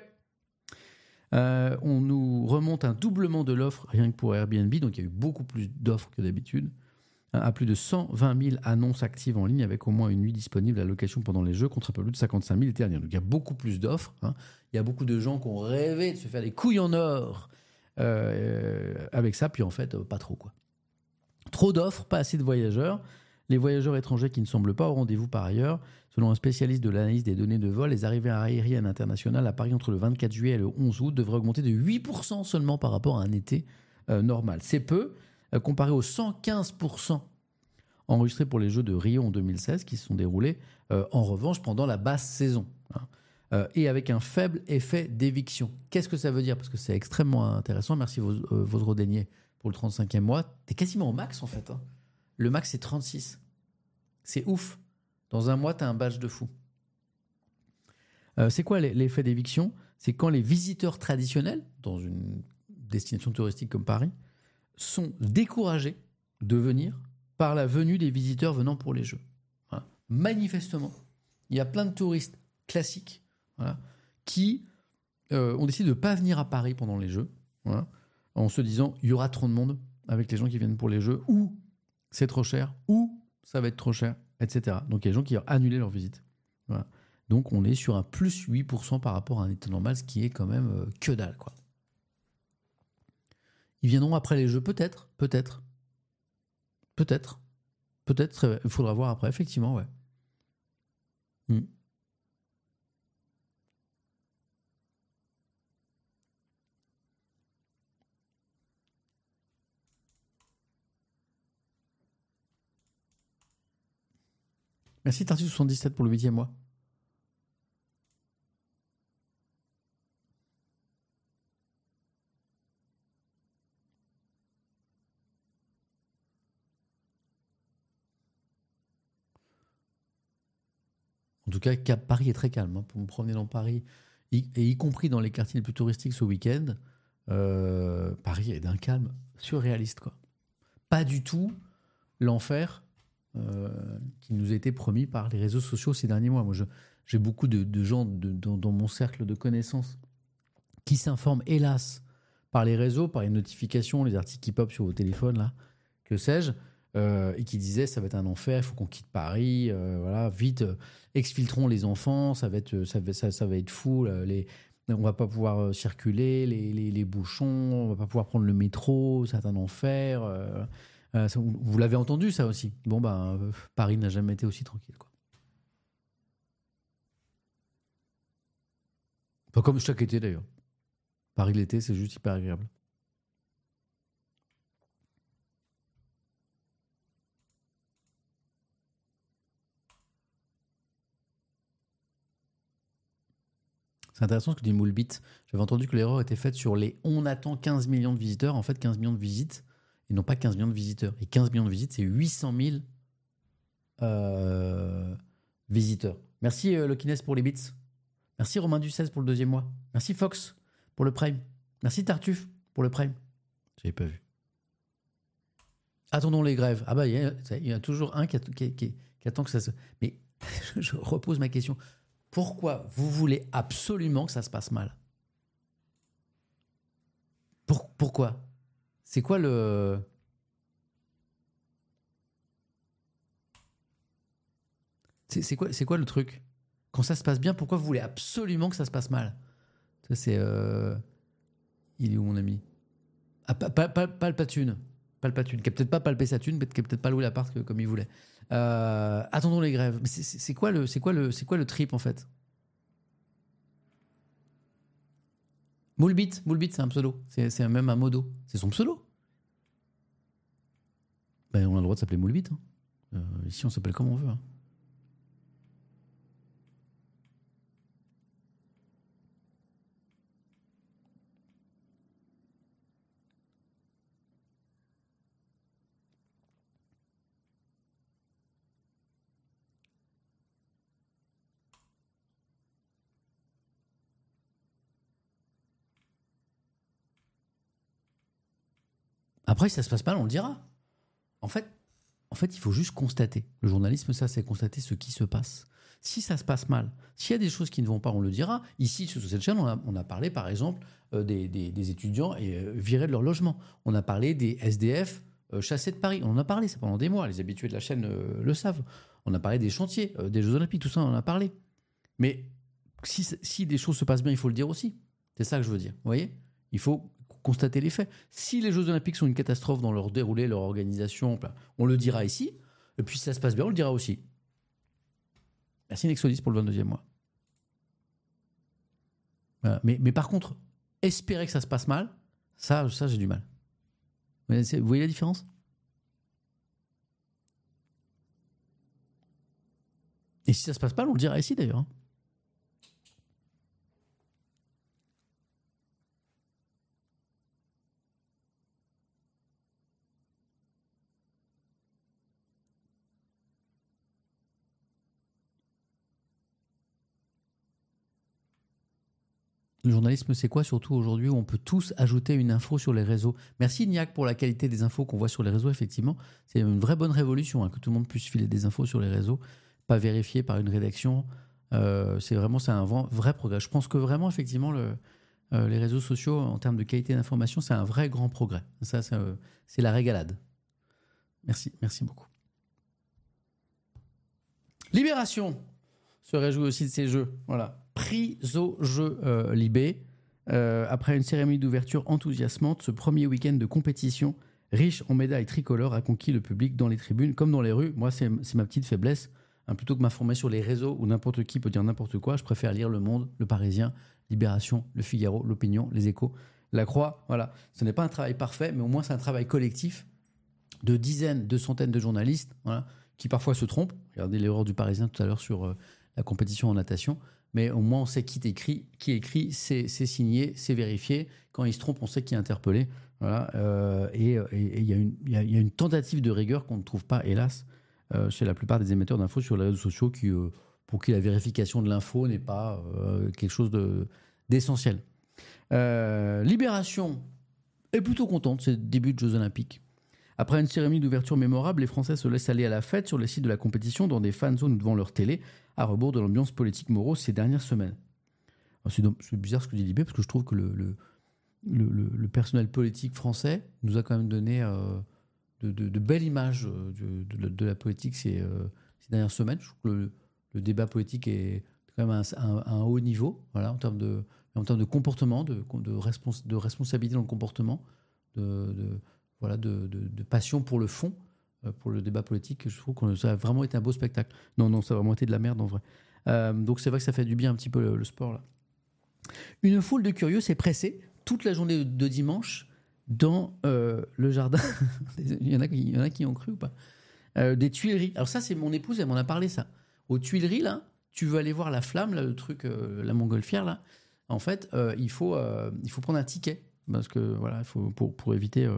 On nous remonte un doublement de l'offre rien que pour Airbnb, donc il y a eu beaucoup plus d'offres que d'habitude, à plus de 120 000 annonces actives en ligne avec au moins une nuit disponible à location pendant les jeux contre un peu plus de 55 000 l'été dernier. Donc il y a beaucoup plus d'offres. Hein. Il y a beaucoup de gens qui ont rêvé de se faire des couilles en or avec ça, puis en fait, pas trop, quoi. Trop d'offres, pas assez de voyageurs. Les voyageurs étrangers qui ne semblent pas au rendez-vous par ailleurs. Selon un spécialiste de l'analyse des données de vol, les arrivées aériennes internationales à Paris entre le 24 juillet et le 11 août devraient augmenter de 8% seulement par rapport à un été normal. C'est peu, comparé aux 115% enregistrés pour les Jeux de Rio en 2016, qui se sont déroulés en revanche pendant la basse saison. Hein. Et avec un faible effet d'éviction. Qu'est-ce que ça veut dire ? Parce que c'est extrêmement intéressant. Merci Vaudreux Daigné pour le 35e mois. T'es quasiment au max en fait. Hein. Le max c'est 36. C'est ouf. Dans un mois, t'as un badge de fou. C'est quoi l'effet d'éviction ? C'est quand les visiteurs traditionnels, dans une destination touristique comme Paris, sont découragés de venir par la venue des visiteurs venant pour les Jeux. Voilà. Manifestement, il y a plein de touristes classiques, voilà, qui on décide de ne pas venir à Paris pendant les Jeux, voilà, en se disant il y aura trop de monde avec les gens qui viennent pour les Jeux, ou c'est trop cher, ou ça va être trop cher, etc. Donc il y a des gens qui ont annulé leur visite. Voilà. Donc on est sur un plus 8% par rapport à un été normal, ce qui est quand même que dalle, quoi. Ils viendront après les Jeux, peut-être. Il faudra voir après, effectivement, ouais. Merci Tartu77 pour le 8e mois. En tout cas, Paris est très calme. Pour me promener dans Paris, et y compris dans les quartiers les plus touristiques ce week-end, Paris est d'un calme surréaliste, quoi. Pas du tout l'enfer qui nous a été promis par les réseaux sociaux ces derniers mois. Moi, j'ai beaucoup de gens dans mon cercle de connaissances qui s'informent, hélas, par les réseaux, par les notifications, les articles qui popent sur vos téléphones, là, que sais-je, et qui disaient ça va être un enfer, il faut qu'on quitte Paris, voilà, vite, exfiltrons les enfants, ça va être fou, on va pas pouvoir circuler, les bouchons, on va pas pouvoir prendre le métro, c'est un enfer. Vous l'avez entendu ça aussi. Bon Paris n'a jamais été aussi tranquille, quoi. Pas comme chaque été d'ailleurs. Paris l'été, c'est juste hyper agréable. C'est intéressant ce que dit Moulbit. J'avais entendu que l'erreur était faite sur on attend 15 millions de visiteurs. En fait, 15 millions de visites, et non pas 15 millions de visiteurs. Et 15 millions de visites, c'est 800 000 visiteurs. Merci Lokines pour les bits. Merci Romain Ducès pour le 2e mois. Merci Fox pour le Prime. Merci Tartuffe pour le Prime. J'avais pas vu. Attendons les grèves. Ah bah il y a toujours un qui attend que ça se... Mais je repose ma question. Pourquoi vous voulez absolument que ça se passe mal ? Pourquoi ? C'est quoi le... C'est quoi le truc ? Quand ça se passe bien, pourquoi vous voulez absolument que ça se passe mal ? Ça, c'est... Il est où, mon ami ? Ah, Palpatine, qui a peut-être pas palpé sa thune, qui a peut-être pas loué l'appart comme il voulait. Attendons les grèves. Mais c'est quoi le trip, en fait ? Moulbit, c'est un pseudo. C'est même un modo. C'est son pseudo. Ben, on a le droit de s'appeler Moulbit. Hein. Ici, on s'appelle comme on veut. Hein. Après, si ça se passe mal, on le dira. En fait, il faut juste constater. Le journalisme, ça, c'est constater ce qui se passe. Si ça se passe mal, s'il y a des choses qui ne vont pas, on le dira. Ici, sur cette chaîne, on a parlé, par exemple, des étudiants virés de leur logement. On a parlé des SDF chassés de Paris. On en a parlé, c'est pendant des mois. Les habitués de la chaîne le savent. On a parlé des chantiers, des Jeux Olympiques, tout ça, on en a parlé. Mais si des choses se passent bien, il faut le dire aussi. C'est ça que je veux dire. Vous voyez ? Il faut constater les faits. Si les Jeux Olympiques sont une catastrophe dans leur déroulé, leur organisation, on le dira ici. Et puis si ça se passe bien, on le dira aussi. Merci Nexodis pour le 22e mois. Voilà. Mais par contre, espérer que ça se passe mal, ça j'ai du mal. Vous voyez la différence ? Et si ça se passe mal, on le dira ici d'ailleurs. Hein. Le journalisme, c'est quoi surtout aujourd'hui où on peut tous ajouter une info sur les réseaux ? Merci Niac pour la qualité des infos qu'on voit sur les réseaux, effectivement. C'est une vraie bonne révolution, hein, que tout le monde puisse filer des infos sur les réseaux, pas vérifiées par une rédaction. C'est un vrai progrès. Je pense que vraiment, effectivement, les réseaux sociaux, en termes de qualité d'information, c'est un vrai grand progrès. Ça, c'est la régalade. Merci beaucoup. Libération se réjouit aussi de ces jeux. Voilà. Prise au jeu Libé. Après une cérémonie d'ouverture enthousiasmante, ce premier week-end de compétition riche en médailles tricolores a conquis le public dans les tribunes comme dans les rues. Moi, c'est ma petite faiblesse. Plutôt que m'informer sur les réseaux où n'importe qui peut dire n'importe quoi, je préfère lire Le Monde, Le Parisien, Libération, Le Figaro, L'Opinion, Les Échos, La Croix. Voilà. Ce n'est pas un travail parfait, mais au moins c'est un travail collectif de dizaines, de centaines de journalistes, voilà, qui parfois se trompent. Regardez l'erreur du Parisien tout à l'heure sur la compétition en natation. Mais au moins, on sait qui écrit, c'est signé, c'est vérifié. Quand il se trompe, on sait qui est interpellé. Voilà. Et il y a une tentative de rigueur qu'on ne trouve pas, hélas, chez la plupart des émetteurs d'infos sur les réseaux sociaux pour qui la vérification de l'info n'est pas quelque chose d'essentiel. Libération est plutôt contente, c'est le début de Jeux Olympiques. Après une cérémonie d'ouverture mémorable, les Français se laissent aller à la fête sur les sites de la compétition dans des fan zones ou devant leur télé, à rebours de l'ambiance politique morose ces dernières semaines. Alors c'est bizarre ce que dit Libé, parce que je trouve que le personnel politique français nous a quand même donné de belles images de la politique ces dernières semaines. Je trouve que le débat politique est quand même à un haut niveau, voilà, en termes de comportement, de responsabilité dans le comportement, de passion pour le fond, pour le débat politique. Je trouve que ça a vraiment été un beau spectacle. Non, ça a vraiment été de la merde en vrai. Donc c'est vrai que ça fait du bien un petit peu le sport là. Une foule de curieux s'est pressée toute la journée de dimanche dans le jardin. il y en a qui ont cru ou pas, des Tuileries. Alors ça, c'est mon épouse, elle m'en a parlé ça. Aux Tuileries là, tu veux aller voir la flamme là, le truc, la montgolfière là. En fait, il faut prendre un ticket parce que voilà, il faut pour éviter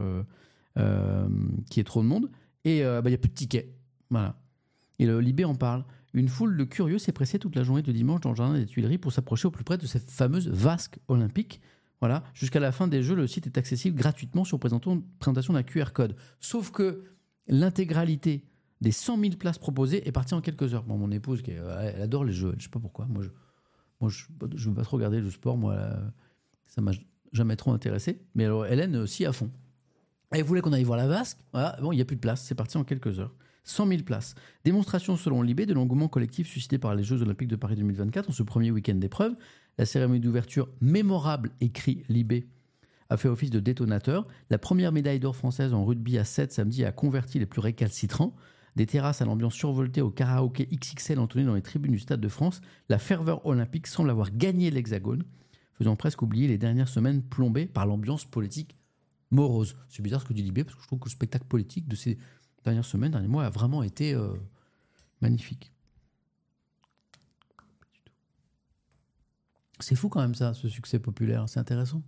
qu'il y ait trop de monde. Et il y a plus de tickets. Voilà. Et le Libé en parle. Une foule de curieux s'est pressée toute la journée de dimanche dans le jardin des Tuileries pour s'approcher au plus près de cette fameuse vasque olympique. Voilà. Jusqu'à la fin des Jeux, le site est accessible gratuitement sur présentation d'un QR code. Sauf que l'intégralité des 100 000 places proposées est partie en quelques heures. Bon, mon épouse, elle adore les jeux, je ne sais pas pourquoi. Moi, je ne veux pas trop regarder le sport. Moi, ça ne m'a jamais trop intéressé. Mais alors, Hélène aussi à fond. Elle voulait qu'on aille voir la vasque. Voilà. Bon, il n'y a plus de place. C'est parti en quelques heures. 100 000 places. Démonstration selon Libé de l'engouement collectif suscité par les Jeux Olympiques de Paris 2024 en ce premier week-end d'épreuve. La cérémonie d'ouverture mémorable, écrit Libé, a fait office de détonateur. La première médaille d'or française en rugby à 7 samedi a converti les plus récalcitrants. Des terrasses à l'ambiance survoltée au karaoké XXL entonné dans les tribunes du Stade de France, la ferveur olympique semble avoir gagné l'Hexagone, faisant presque oublier les dernières semaines plombées par l'ambiance politique morose. C'est bizarre ce que dit Libé, parce que je trouve que le spectacle politique de ces derniers mois a vraiment été magnifique. C'est fou quand même ça, ce succès populaire, c'est intéressant.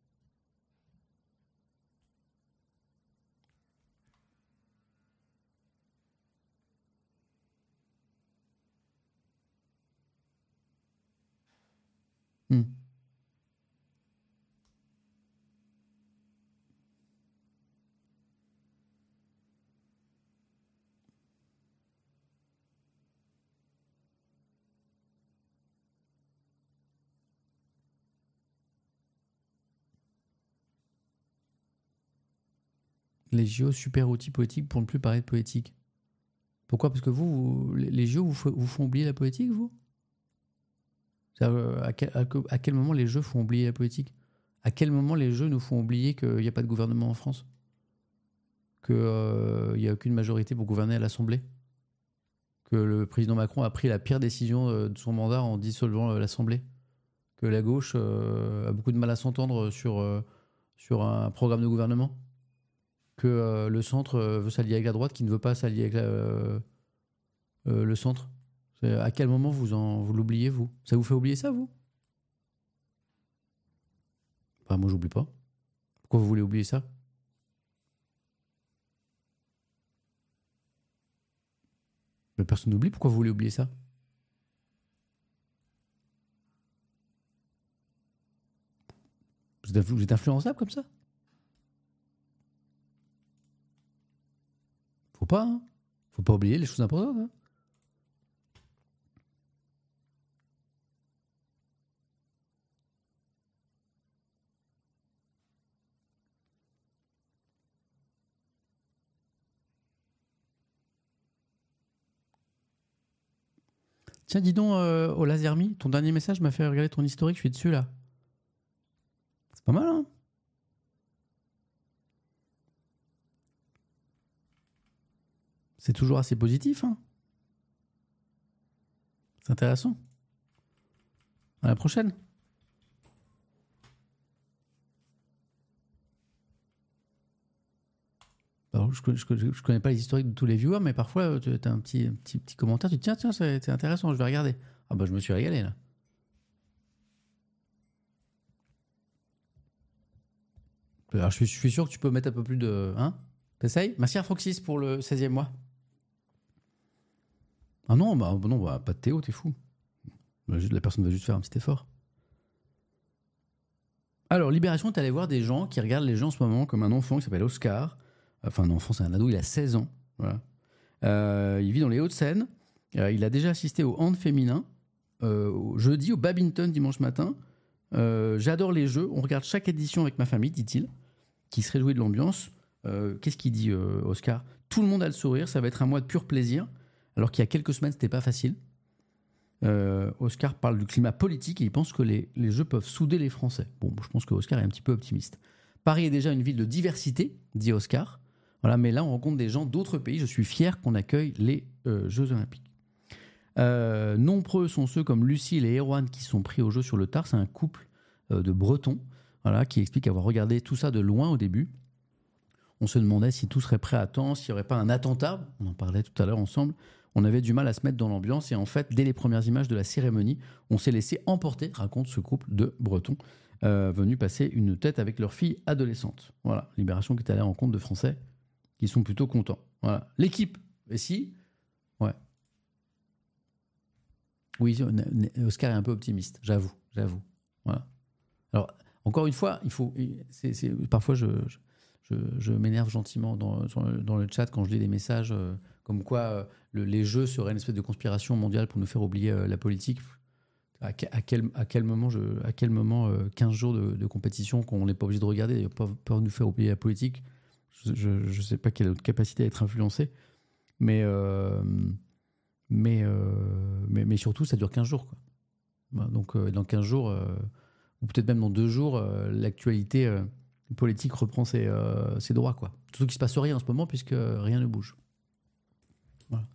Les JO, super outil politique pour ne plus parler de politique. Pourquoi ? Parce que les JO vous font oublier la politique, vous ? À quel moment les Jeux font oublier la politique ? À quel moment les Jeux nous font oublier qu'il n'y a pas de gouvernement en France ? Qu'il n'y a aucune majorité pour gouverner à l'Assemblée ? Que le président Macron a pris la pire décision de son mandat en dissolvant l'Assemblée ? Que la gauche a beaucoup de mal à s'entendre sur un programme de gouvernement ? Que le centre veut s'allier avec la droite, qui ne veut pas s'allier avec le centre. À quel moment vous l'oubliez, vous ? Ça vous fait oublier ça, vous ? Enfin, moi, j'oublie pas. Pourquoi vous voulez oublier ça ? Mais personne n'oublie. Pourquoi vous voulez oublier ça ? Vous êtes influençable comme ça ? Faut pas, hein. Faut pas oublier les choses importantes, hein. Tiens, dis donc, au Lasermi, ton dernier message m'a fait regarder ton historique, je suis dessus là. C'est pas mal, hein? C'est toujours assez positif, hein? C'est intéressant. À la prochaine. Alors, je connais pas les historiques de tous les viewers, mais parfois tu as un petit commentaire, tu te dis tiens, c'est intéressant, je vais regarder. Ah bah je me suis régalé là. Alors je suis sûr que tu peux mettre un peu plus de... Hein? T'essayes? Merci à Froxys pour le 16e mois. Ah non, pas de Théo, t'es fou. La personne va juste faire un petit effort. Alors, Libération, t'es allé voir des gens qui regardent les gens en ce moment comme un enfant qui s'appelle Oscar. Enfin, un enfant, c'est un ado, il a 16 ans. Voilà. Il vit dans les Hauts-de-Seine. Il a déjà assisté au hand féminin, jeudi, au badminton dimanche matin. J'adore les jeux. On regarde chaque édition avec ma famille, dit-il, qui se réjouit de l'ambiance. Qu'est-ce qu'il dit, Oscar? Tout le monde a le sourire. Ça va être un mois de pur plaisir. Alors qu'il y a quelques semaines, c'était pas facile. Oscar parle du climat politique et il pense que les jeux peuvent souder les Français. Bon, je pense que Oscar est un petit peu optimiste. Paris est déjà une ville de diversité, dit Oscar. Voilà, mais là, on rencontre des gens d'autres pays. Je suis fier qu'on accueille les Jeux Olympiques. Nombreux sont ceux comme Lucille et Erwan qui sont pris aux Jeux sur le tard. C'est un couple de Bretons, voilà, qui explique avoir regardé tout ça de loin au début. On se demandait si tout serait prêt à temps, s'il n'y aurait pas un attentat. On en parlait tout à l'heure ensemble. On avait du mal à se mettre dans l'ambiance et en fait, dès les premières images de la cérémonie, on s'est laissé emporter, raconte ce couple de Bretons, venus passer une tête avec leur fille adolescente. Voilà, Libération qui est allée à la rencontre de Français qui sont plutôt contents. Voilà, l'équipe, et si, ouais. Oui, Oscar est un peu optimiste, j'avoue. Voilà. Alors, encore une fois, il faut. Parfois, je m'énerve gentiment dans le chat quand je lis des messages comme quoi les jeux seraient une espèce de conspiration mondiale pour nous faire oublier la politique. À quel moment 15 jours de compétition qu'on n'est pas obligé de regarder pour nous faire oublier la politique. Je ne sais pas quelle est notre capacité à être influencé, mais surtout ça dure 15 jours, quoi. Voilà, donc dans 15 jours ou peut-être même dans 2 jours, l'actualité politique reprend ses droits, quoi. Surtout qu'il ne se passe rien en ce moment puisque rien ne bouge. Voilà.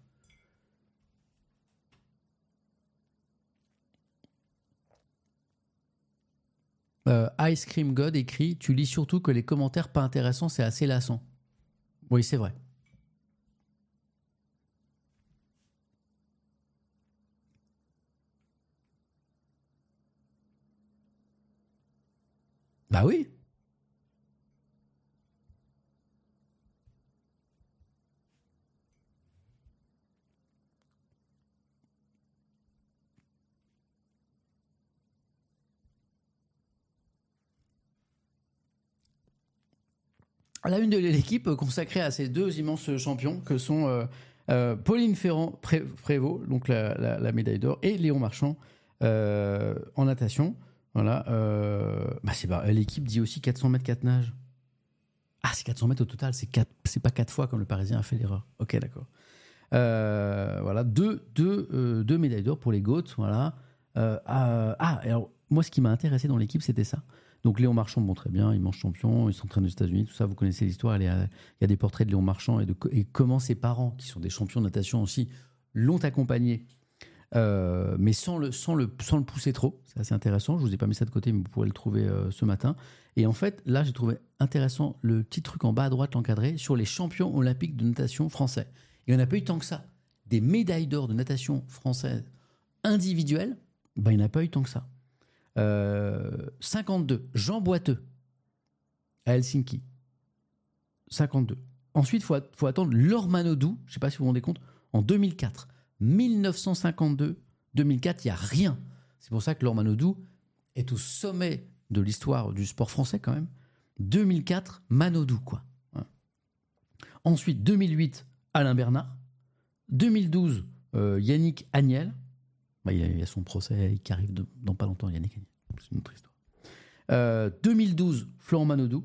Ice Cream God écrit: tu lis surtout que les commentaires pas intéressants, c'est assez lassant. Oui, c'est vrai. Bah oui. À la une de l'équipe consacrée à ces deux immenses champions que sont Pauline Ferrand-Prévot, donc la médaille d'or, et Léon Marchand en natation. Voilà. L'équipe dit aussi 400 mètres 4 nages. Ah, c'est 400 mètres au total, c'est pas 4 fois comme le Parisien a fait l'erreur. Ok, d'accord. Voilà, deux médailles d'or pour les GOAT. Voilà. Alors, moi, ce qui m'a intéressé dans l'équipe, c'était ça. Donc Léon Marchand, bon, très bien, immense champion, il s'entraîne aux États-Unis, tout ça, vous connaissez l'histoire. Il y a des portraits de Léon Marchand et comment ses parents, qui sont des champions de natation aussi, l'ont accompagné, mais sans le pousser trop. C'est assez intéressant. Je vous ai pas mis ça de côté, mais vous pourrez le trouver ce matin. Et en fait, là, j'ai trouvé intéressant le petit truc en bas à droite, l'encadré, sur les champions olympiques de natation français. Il n'y en a pas eu tant que ça. Des médailles d'or de natation française individuelles, il n'y en a pas eu tant que ça. 52, Jean Boiteux à Helsinki. 52. Ensuite, il faut attendre Laure Manodou, je ne sais pas si vous vous rendez compte, en 2004. 1952, 2004, il n'y a rien. C'est pour ça que Laure Manodou est au sommet de l'histoire du sport français quand même. 2004, Manodou, quoi. Ensuite, 2008, Alain Bernard. 2012, Yannick Agnel. Il y a son procès qui arrive dans pas longtemps, Yannick Agnel. C'est une autre histoire. 2012, Florent Manodou.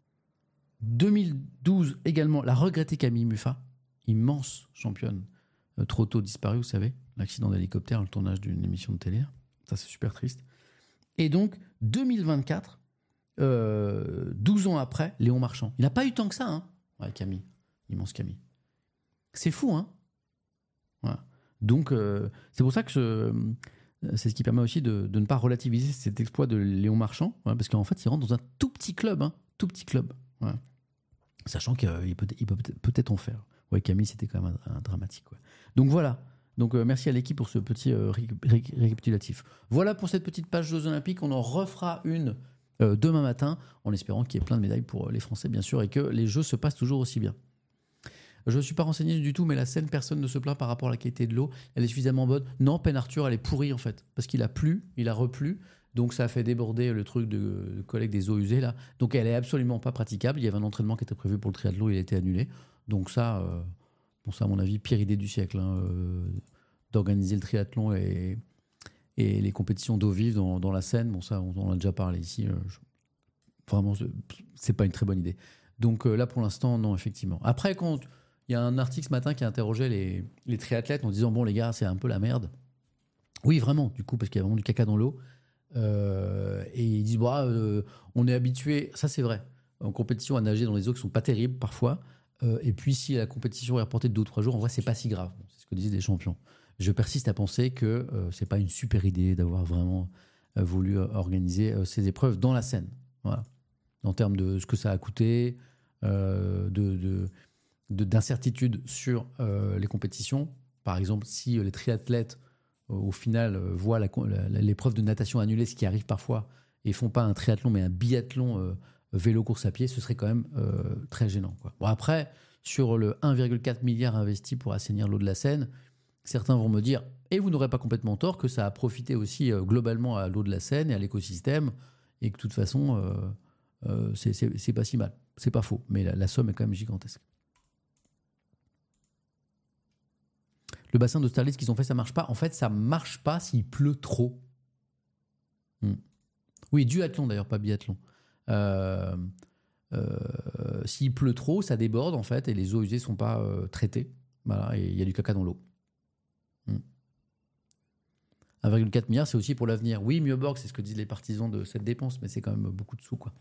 2012 également, la regrettée Camille Muffat, immense championne trop tôt disparu, vous savez, l'accident d'hélicoptère, le tournage d'une émission de télé. Ça, c'est super triste. Et donc, 2024, 12 ans après, Léon Marchand. Il n'a pas eu tant que ça, hein. Ouais, Camille, immense Camille. C'est fou, hein. Voilà. Donc, c'est pour ça que c'est ce qui permet aussi de ne pas relativiser cet exploit de Léon Marchand, parce qu'en fait, il rentre dans un tout petit club, voilà. Sachant qu'il peut peut-être en faire. Ouais, Camille, c'était quand même un dramatique. Ouais. Donc voilà. Donc merci à l'équipe pour ce petit récapitulatif. Voilà pour cette petite page Jeux Olympiques. On en refera une demain matin, en espérant qu'il y ait plein de médailles pour les Français, bien sûr, et que les Jeux se passent toujours aussi bien. Je ne suis pas renseigné du tout, mais la Seine, personne ne se plaint par rapport à la qualité de l'eau. Elle est suffisamment bonne. Non, Pen Arthur, elle est pourrie en fait, parce qu'il a plu, il a replu, donc ça a fait déborder le truc de collecte des eaux usées là. Donc elle est absolument pas praticable. Il y avait un entraînement qui était prévu pour le triathlon, il a été annulé. Donc ça, ça à mon avis, pire idée du siècle, d'organiser le triathlon et les compétitions d'eau vive dans la Seine. Bon ça, on en a déjà parlé ici. Vraiment, c'est pas une très bonne idée. Donc là, pour l'instant, non, effectivement. Après, quand il y a un article ce matin qui interrogeait les triathlètes en disant, bon, les gars, c'est un peu la merde. Oui, vraiment, du coup, parce qu'il y a vraiment du caca dans l'eau. Et ils disent, on est habitué, ça c'est vrai, en compétition à nager dans les eaux qui sont pas terribles parfois. Et puis, si la compétition est reportée de 2 ou 3 jours, en vrai, c'est pas si grave. Bon, c'est ce que disaient les champions. Je persiste à penser que c'est pas une super idée d'avoir vraiment voulu organiser ces épreuves dans la Seine. Voilà. En termes de ce que ça a coûté, d'incertitude sur les compétitions. Par exemple, si les triathlètes, au final, voient l'épreuve de natation annulée, ce qui arrive parfois, et font pas un triathlon, mais un biathlon vélo-course à pied, ce serait quand même très gênant, quoi. Bon, après, sur le 1,4 milliard investi pour assainir l'eau de la Seine, certains vont me dire, et vous n'aurez pas complètement tort, que ça a profité aussi globalement à l'eau de la Seine et à l'écosystème, et que de toute façon, c'est pas si mal. C'est pas faux, mais la somme est quand même gigantesque. Le bassin d'Austerlitz qu'ils ont fait, ça marche pas. En fait, ça marche pas s'il pleut trop. Oui, duathlon d'ailleurs, pas biathlon. S'il pleut trop, ça déborde en fait, et les eaux usées sont pas traitées. Voilà, et il y a du caca dans l'eau. 1,4 milliard, c'est aussi pour l'avenir. Oui, Mjöborg, c'est ce que disent les partisans de cette dépense, mais c'est quand même beaucoup de sous, quoi.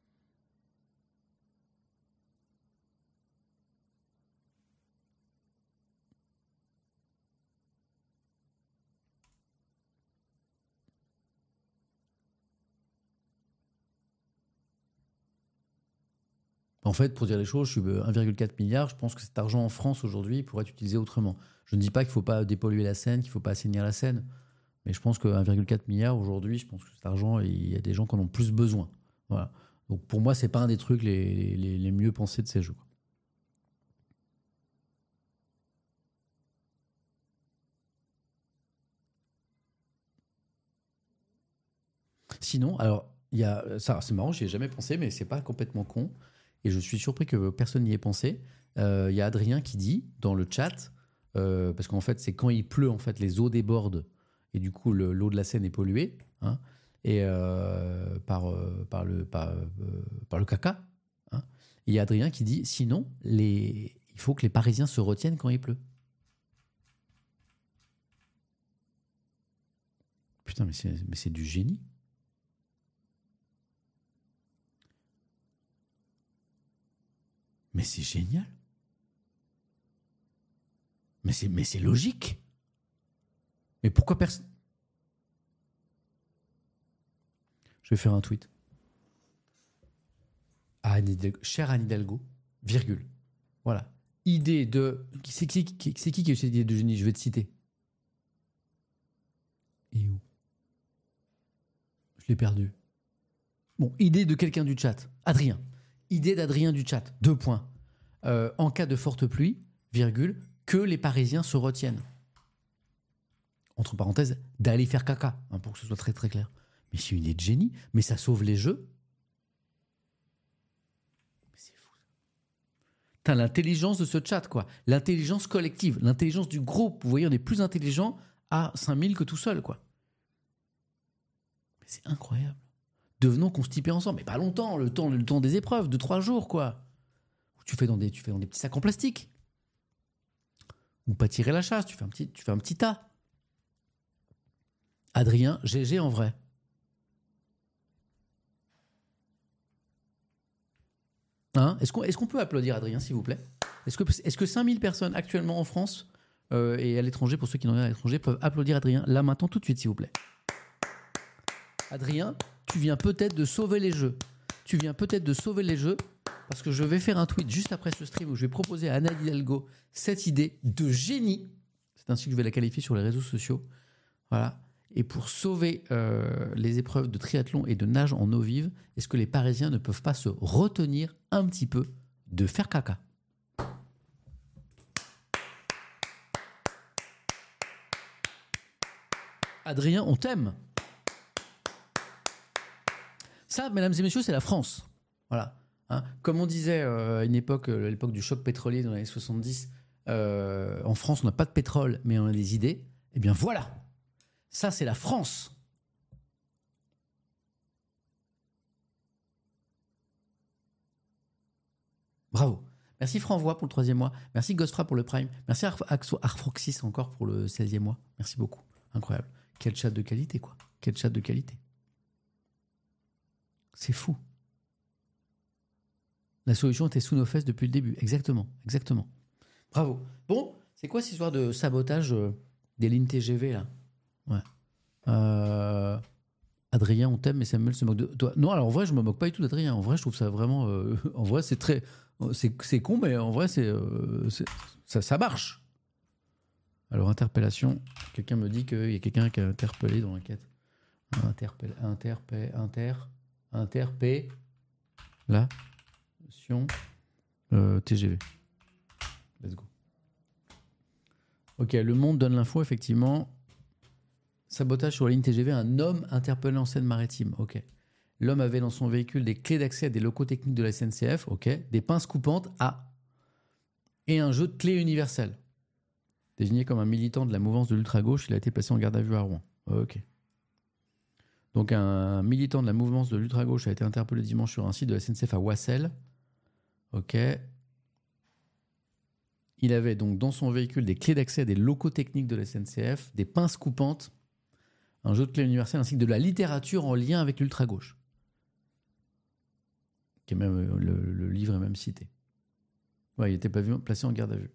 En fait, pour dire les choses, je suis 1,4 milliard. Je pense que cet argent en France aujourd'hui pourrait être utilisé autrement. Je ne dis pas qu'il ne faut pas dépolluer la Seine, qu'il ne faut pas assainir la Seine. Mais je pense que 1,4 milliard aujourd'hui, je pense que cet argent, il y a des gens qui en ont plus besoin. Voilà. Donc pour moi, ce n'est pas un des trucs les mieux pensés de ces jeux. Sinon, alors, il y a ça, c'est marrant, j'y ai jamais pensé, mais c'est pas complètement con. Et je suis surpris que personne n'y ait pensé. Il y a Adrien qui dit dans le chat, parce qu'en fait, c'est quand il pleut, en fait, les eaux débordent et du coup, l'eau de la Seine est polluée, hein, et par le caca. Hein. Et il y a Adrien qui dit, sinon, il faut que les Parisiens se retiennent quand il pleut. Putain, mais c'est du génie. Mais c'est génial. Mais c'est logique. Mais pourquoi personne... Je vais faire un tweet. Cher Anne Hidalgo, virgule. Voilà. Idée de... C'est qui a eu cette idée de génie? Je vais te citer. Et où? Je l'ai perdu. Bon, idée de quelqu'un du chat. Adrien. Idée d'Adrien du chat. 2 points. En cas de forte pluie, virgule, que les Parisiens se retiennent. Entre parenthèses, d'aller faire caca, hein, pour que ce soit très très clair. Mais c'est une idée de génie. Mais ça sauve les jeux. Mais c'est fou. T'as l'intelligence de ce chat, quoi. L'intelligence collective, l'intelligence du groupe. Vous voyez, on est plus intelligent à 5000 que tout seul, quoi. Mais c'est incroyable. Devenons constipés ensemble. Mais pas longtemps, le temps des épreuves, 2-3 jours, quoi. Tu fais dans des petits sacs en plastique. Ou pas tirer la chasse, tu fais un petit tas. Adrien, GG en vrai. Hein, est-ce qu'on peut applaudir Adrien, s'il vous plaît? Est-ce que 5000 personnes actuellement en France et à l'étranger, pour ceux qui n'ont rien à l'étranger, peuvent applaudir Adrien là maintenant tout de suite, s'il vous plaît? Adrien, tu viens peut-être de sauver les jeux. Parce que je vais faire un tweet juste après ce stream où je vais proposer à Anna Hidalgo cette idée de génie. C'est ainsi que je vais la qualifier sur les réseaux sociaux. Voilà. Et pour sauver les épreuves de triathlon et de nage en eau vive, est-ce que les Parisiens ne peuvent pas se retenir un petit peu de faire caca? Adrien, on t'aime. Ça, mesdames et messieurs, c'est la France. Voilà. Hein, comme on disait à l'époque du choc pétrolier dans les années 70, en France, on n'a pas de pétrole, mais on a des idées. Eh bien voilà. Ça, c'est la France. Bravo. Merci Franvois pour le 3e mois. Merci Ghostfra pour le Prime. Merci Arfroxis encore pour le 16e mois. Merci beaucoup. Incroyable. Quel chat de qualité, quoi. Quel chat de qualité. C'est fou. La solution était sous nos fesses depuis le début. Exactement. Bravo. Bon, c'est quoi cette histoire de sabotage des lignes TGV, là? Ouais. Adrien, on t'aime, mais Samuel se moque de toi. Non, alors en vrai, je me moque pas du tout d'Adrien. En vrai, je trouve ça vraiment... en vrai, c'est très... C'est con, mais en vrai, ça marche. Alors, interpellation. Quelqu'un me dit qu'il y a quelqu'un qui a interpellé dans l'enquête. Interpellation TGV. Let's go. Ok, Le Monde donne l'info, effectivement. Sabotage sur la ligne TGV, un homme interpellé en Seine-Maritime. Ok. L'homme avait dans son véhicule des clés d'accès à des locaux techniques de la SNCF, ok, des pinces coupantes, et un jeu de clés universel. Désigné comme un militant de la mouvance de l'ultra-gauche, il a été placé en garde à vue à Rouen. Ok. Donc un militant de la mouvance de l'ultra-gauche a été interpellé dimanche sur un site de la SNCF à Wassel. Ok. Il avait donc dans son véhicule des clés d'accès à des locaux techniques de la SNCF, des pinces coupantes, un jeu de clés universel ainsi que de la littérature en lien avec l'ultra-gauche. Qui est même, le livre est même cité. Ouais, il n'était pas placé en garde à vue.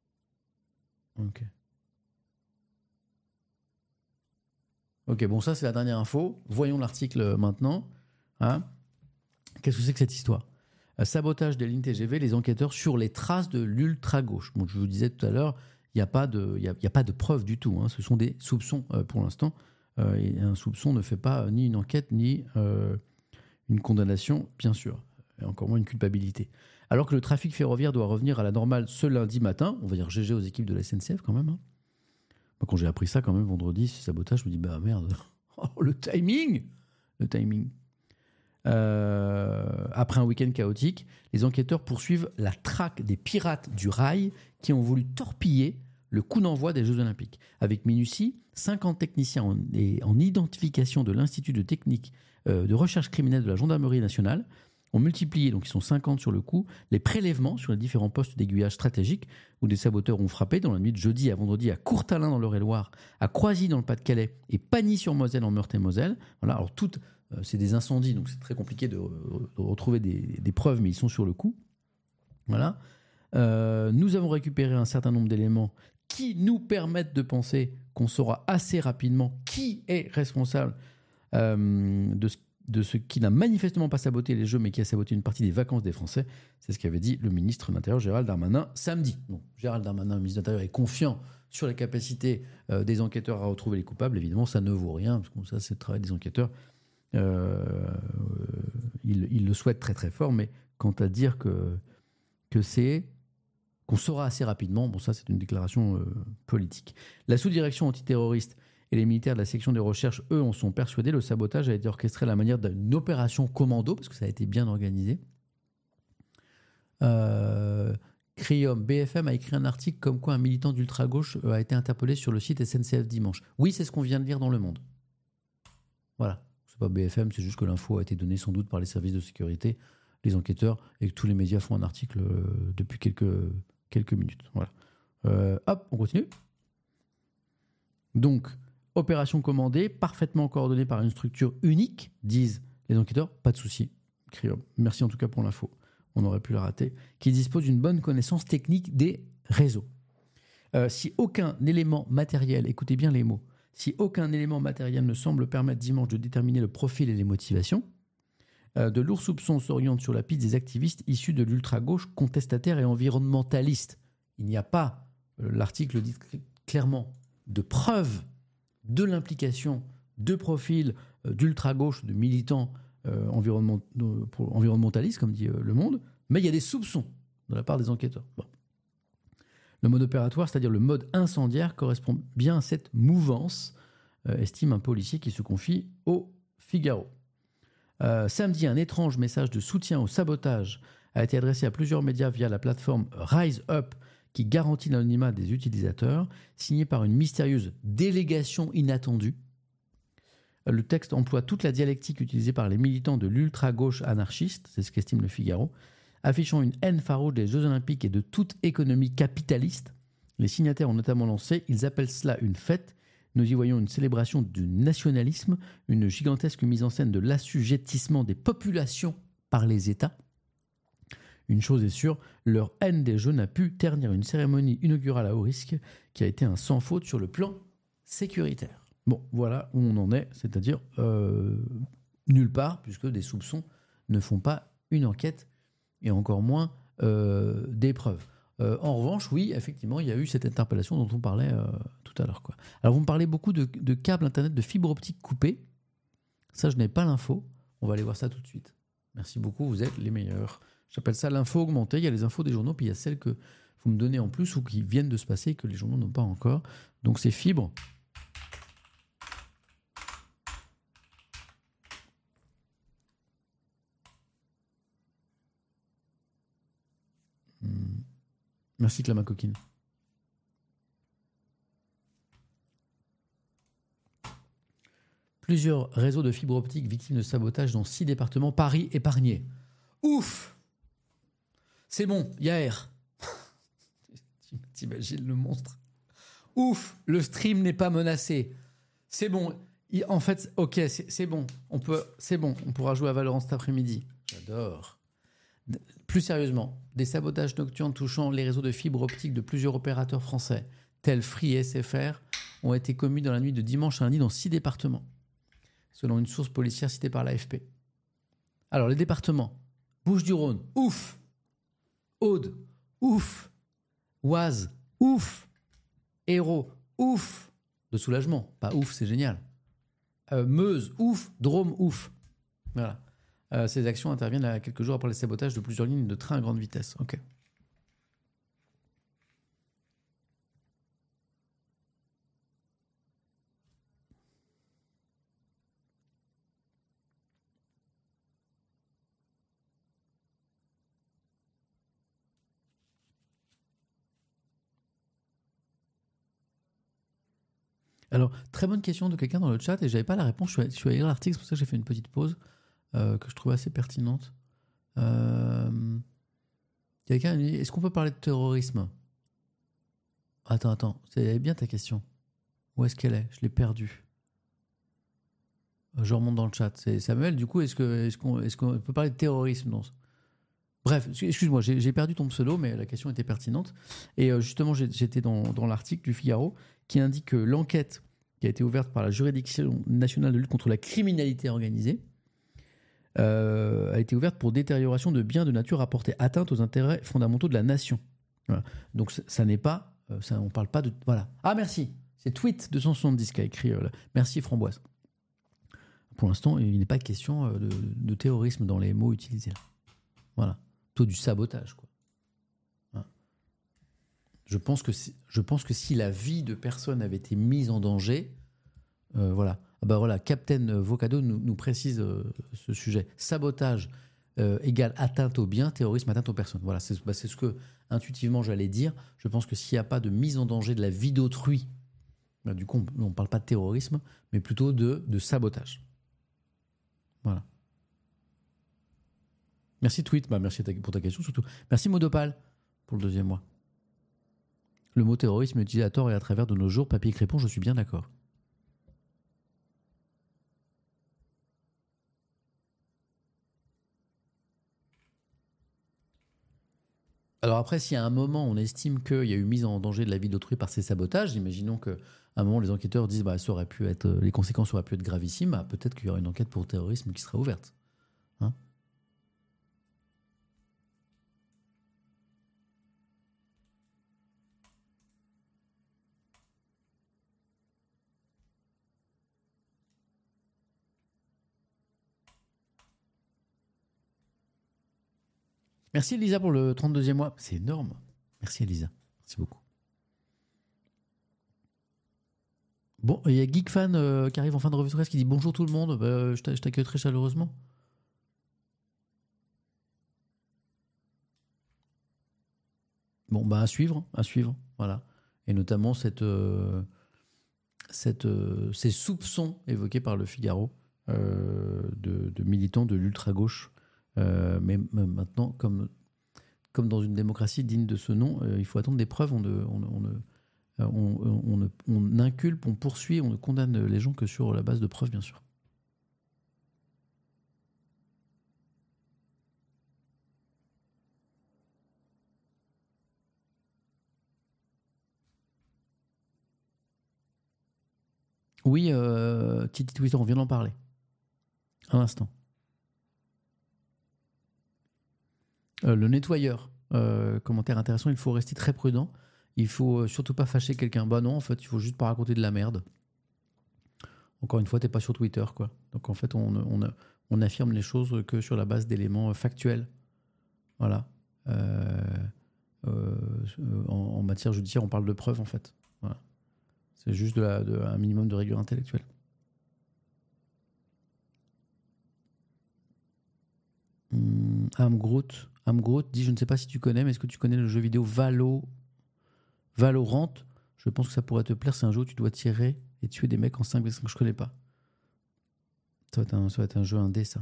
Ok, bon, ça c'est la dernière info. Voyons l'article maintenant. Hein, qu'est-ce que c'est que cette histoire? Sabotage des lignes TGV, les enquêteurs sur les traces de l'ultra-gauche. Bon, je vous disais tout à l'heure, il n'y a pas de preuves du tout. Hein. Ce sont des soupçons pour l'instant. Et un soupçon ne fait pas ni une enquête, ni une condamnation, bien sûr. Et encore moins une culpabilité. Alors que le trafic ferroviaire doit revenir à la normale ce lundi matin, on va dire GG aux équipes de la SNCF quand même. Hein. Moi, quand j'ai appris ça quand même vendredi, ce sabotage, je me dis, bah merde, oh, le timing. Après un week-end chaotique, les enquêteurs poursuivent la traque des pirates du rail qui ont voulu torpiller le coup d'envoi des Jeux Olympiques. Avec minutie, 50 techniciens en identification de l'Institut de technique de recherche criminelle de la Gendarmerie nationale ont multiplié, donc ils sont 50 sur le coup, les prélèvements sur les différents postes d'aiguillage stratégiques où des saboteurs ont frappé dans la nuit de jeudi à vendredi à Courtalin dans l'Eure-et-Loire, à Croisy dans le Pas-de-Calais et Pagny-sur-Moselle en Meurthe-et-Moselle. Voilà, alors toutes, c'est des incendies, donc c'est très compliqué de retrouver des preuves, mais ils sont sur le coup. Voilà. Nous avons récupéré un certain nombre d'éléments qui nous permettent de penser qu'on saura assez rapidement qui est responsable de ce qui n'a manifestement pas saboté les Jeux, mais qui a saboté une partie des vacances des Français. C'est ce qu'avait dit le ministre de l'Intérieur, Gérald Darmanin, samedi. Bon, Gérald Darmanin, le ministre de l'Intérieur, est confiant sur la capacité des enquêteurs à retrouver les coupables. Évidemment, ça ne vaut rien, parce que ça, c'est le travail des enquêteurs. Il le souhaite très très fort, mais quant à dire qu'on saura assez rapidement, bon, ça, c'est une déclaration politique. La sous-direction antiterroriste et les militaires de la section de recherche, eux, en sont persuadés. Le sabotage a été orchestré à la manière d'une opération commando, parce que ça a été bien organisé. Crium, BFM a écrit un article comme quoi un militant d'ultra-gauche a été interpellé sur le site SNCF dimanche. Oui, c'est ce qu'on vient de lire dans Le Monde. Voilà. C'est pas BFM, c'est juste que l'info a été donnée sans doute par les services de sécurité, les enquêteurs, et que tous les médias font un article depuis quelques minutes. Voilà. Hop, on continue. Donc, opération commandée, parfaitement coordonnée par une structure unique, disent les enquêteurs. Pas de souci. Merci en tout cas pour l'info. On aurait pu la rater. Qui dispose d'une bonne connaissance technique des réseaux. Si aucun élément matériel, écoutez bien les mots, si aucun élément matériel ne semble permettre dimanche de déterminer le profil et les motivations, de lourds soupçons s'orientent sur la piste des activistes issus de l'ultra-gauche contestataire et environnementaliste. Il n'y a pas, l'article dit clairement, de preuves de l'implication de profils d'ultra-gauche, de militants environnementalistes, comme dit Le Monde, mais il y a des soupçons de la part des enquêteurs. Bon. Le mode opératoire, c'est-à-dire le mode incendiaire, correspond bien à cette mouvance, estime un policier qui se confie au Figaro. Samedi, un étrange message de soutien au sabotage a été adressé à plusieurs médias via la plateforme Rise Up, qui garantit l'anonymat des utilisateurs, signé par une mystérieuse délégation inattendue. Le texte emploie toute la dialectique utilisée par les militants de l'ultra-gauche anarchiste, c'est ce qu'estime le Figaro, affichant une haine farouche des Jeux Olympiques et de toute économie capitaliste. Les signataires ont notamment lancé, ils appellent cela une fête. Nous y voyons une célébration du nationalisme, une gigantesque mise en scène de l'assujettissement des populations par les États. Une chose est sûre, leur haine des Jeux n'a pu ternir une cérémonie inaugurale à haut risque qui a été un sans faute sur le plan sécuritaire. Bon, voilà où on en est, c'est-à-dire nulle part, puisque des soupçons ne font pas une enquête, et encore moins des preuves. En revanche, oui, effectivement, il y a eu cette interpellation dont on parlait tout à l'heure, quoi. Alors, vous me parlez beaucoup de câbles Internet de fibre optique coupés. Ça, je n'ai pas l'info. On va aller voir ça tout de suite. Merci beaucoup, vous êtes les meilleurs. J'appelle ça l'info augmentée. Il y a les infos des journaux, puis il y a celles que vous me donnez en plus ou qui viennent de se passer et que les journaux n'ont pas encore. Donc, c'est fibre. Merci Clama Coquine. Plusieurs réseaux de fibre optique victimes de sabotage dans 6 départements, Paris épargnés. Ouf! C'est bon, Yaër. T'imagines le monstre? Ouf! Le stream n'est pas menacé. C'est bon. En fait, ok, c'est bon. C'est bon. On pourra jouer à Valorant cet après-midi. J'adore. Plus sérieusement, des sabotages nocturnes touchant les réseaux de fibre optique de plusieurs opérateurs français, tels Free et SFR, ont été commis dans la nuit de dimanche à lundi dans 6 départements, selon une source policière citée par l'AFP. Alors, les départements: Bouches-du-Rhône, ouf. Aude, ouf. Oise, ouf. Hérault, ouf. De soulagement, pas ouf, c'est génial. Meuse, ouf. Drôme, ouf. Voilà. Ces actions interviennent à quelques jours après le sabotage de plusieurs lignes de train à grande vitesse. Ok. Alors, très bonne question de quelqu'un dans le chat et j'avais pas la réponse. Je suis allé lire l'article, c'est pour ça que j'ai fait une petite pause que je trouvais assez pertinente. Quelqu'un a dit, est-ce qu'on peut parler de terrorisme? Attends, c'est bien ta question. Où est-ce qu'elle est? Je l'ai perdue. Je remonte dans le chat. C'est Samuel, du coup, est-ce qu'on peut parler de terrorisme? Non. Bref, excuse-moi, j'ai perdu ton pseudo, mais la question était pertinente. Et justement, j'étais dans l'article du Figaro qui indique que l'enquête qui a été ouverte par la Juridiction nationale de lutte contre la criminalité organisée a été ouverte pour détérioration de biens de nature à porter atteinte aux intérêts fondamentaux de la nation. Voilà. Donc ça n'est pas, on ne parle pas de... Voilà. Ah merci, c'est Tweet 270 qui a écrit, merci Framboise. Pour l'instant, il n'est pas question de terrorisme dans les mots utilisés là. Voilà. Plutôt du sabotage, quoi. Voilà. Je pense que si la vie de personne avait été mise en danger, voilà. Ah bah voilà, Captain Vocado nous précise ce sujet. Sabotage égale atteinte aux biens, terrorisme atteinte aux personnes. Voilà, c'est ce que intuitivement j'allais dire. Je pense que s'il n'y a pas de mise en danger de la vie d'autrui, bah, du coup on ne parle pas de terrorisme, mais plutôt de sabotage. Voilà. Merci Tweet, bah merci pour ta question surtout. Merci Modopal pour le 2e mois. Le mot terrorisme est utilisé à tort et à travers de nos jours. Papier Crépon, je suis bien d'accord. Alors après, si à un moment on estime qu'il y a eu mise en danger de la vie d'autrui par ces sabotages, imaginons qu'à un moment les enquêteurs disent ça aurait pu être, les conséquences auraient pu être gravissimes, peut-être qu'il y aura une enquête pour terrorisme qui sera ouverte. Hein. Merci Elisa pour le 32e mois. C'est énorme. Merci Elisa. Merci beaucoup. Bon, il y a Geekfan qui arrive en fin de revue de presse qui dit bonjour tout le monde. Je t'accueille très chaleureusement. Bon, à suivre. Voilà. Et notamment ces soupçons évoqués par le Figaro de militants de l'ultra-gauche. Mais maintenant, comme dans une démocratie digne de ce nom, il faut attendre des preuves. On inculpe, on poursuit, on ne condamne les gens que sur la base de preuves, bien sûr. Oui, Titi Twitter, on vient d'en parler. Un instant. Le nettoyeur, commentaire intéressant, il faut rester très prudent. Il faut surtout pas fâcher quelqu'un. Non, en fait, il faut juste pas raconter de la merde. Encore une fois, t'es pas sur Twitter, quoi. Donc en fait, on affirme les choses que sur la base d'éléments factuels. Voilà. En matière judiciaire, on parle de preuves, en fait. Voilà. C'est juste un minimum de rigueur intellectuelle. Amgroot dit, je ne sais pas si tu connais, mais est-ce que tu connais le jeu vidéo Valorant? Je pense que ça pourrait te plaire. C'est un jeu où tu dois tirer et tuer des mecs en 5v5. Je connais pas. Ça va être un jeu indé, ça.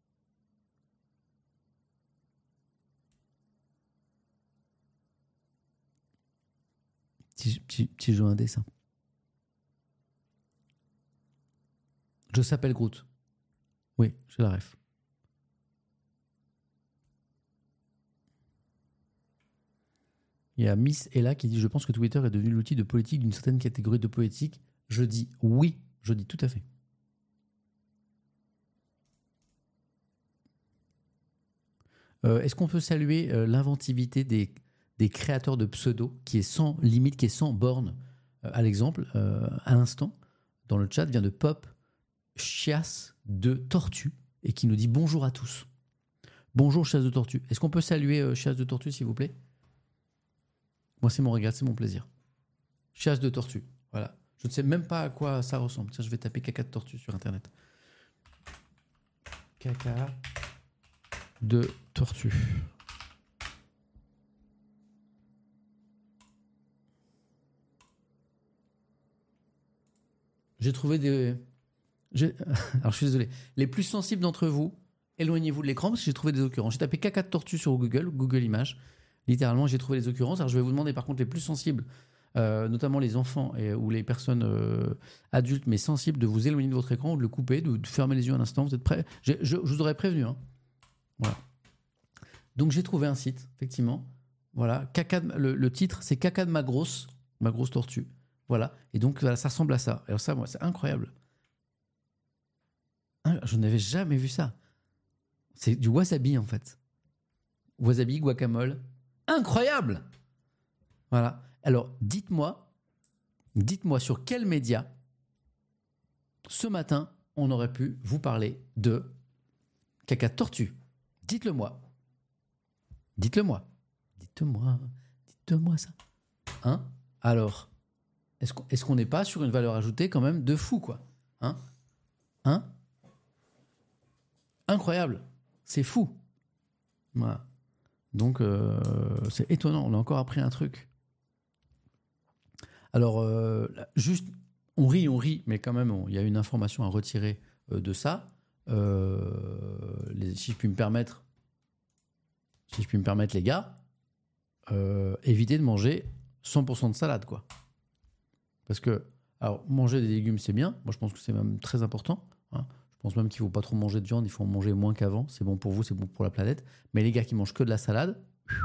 Petit jeu indé, ça. Je s'appelle Groot. Oui, j'ai la ref. Il y a Miss Ella qui dit « Je pense que Twitter est devenu l'outil de politique d'une certaine catégorie de politique. » Je dis oui, je dis tout à fait. Est-ce qu'on peut saluer l'inventivité des créateurs de pseudo qui est sans limite, qui est sans borne? À l'exemple, à l'instant, dans le chat, vient de pop Chiasse de Tortue et qui nous dit bonjour à tous. Bonjour Chiasse de Tortue. Est-ce qu'on peut saluer Chiasse de Tortue, s'il vous plaît? Moi, c'est mon régal, c'est mon plaisir. Chiasse de Tortue. Voilà. Je ne sais même pas à quoi ça ressemble. Tiens, je vais taper caca de tortue sur Internet. Caca de tortue. J'ai trouvé des... Alors, je suis désolé. Les plus sensibles d'entre vous, éloignez-vous de l'écran parce que j'ai trouvé des occurrences. J'ai tapé caca de tortue sur Google Images. Littéralement, j'ai trouvé les occurrences. Alors, je vais vous demander, par contre, les plus sensibles, notamment les enfants ou les personnes adultes, mais sensibles, de vous éloigner de votre écran ou de le couper, de fermer les yeux un instant. Vous êtes prêts? Je vous aurais prévenu. Hein. Voilà. Donc, j'ai trouvé un site, effectivement. Voilà. Le titre, c'est Caca de ma grosse tortue. Voilà. Et donc, voilà, ça ressemble à ça. Alors, ça, moi, c'est incroyable. Je n'avais jamais vu ça. C'est du wasabi, en fait. Wasabi, guacamole. Incroyable! Voilà. Alors, dites-moi sur quel média, ce matin, on aurait pu vous parler de caca de tortue. Dites-le moi. Dites-moi ça. Hein? Alors, est-ce qu'on n'est pas sur une valeur ajoutée quand même de fou, quoi? Hein? Incroyable. C'est fou. Voilà. Donc, c'est étonnant. On a encore appris un truc. Alors, juste, on rit, mais quand même, il y a une information à retirer de ça. Si je puis me permettre, les gars, évitez de manger 100% de salade, quoi. Parce que, alors, manger des légumes, c'est bien. Moi, je pense que c'est même très important. Hein. Je pense même qu'il ne faut pas trop manger de viande. Il faut en manger moins qu'avant. C'est bon pour vous, c'est bon pour la planète. Mais les gars qui mangent que de la salade,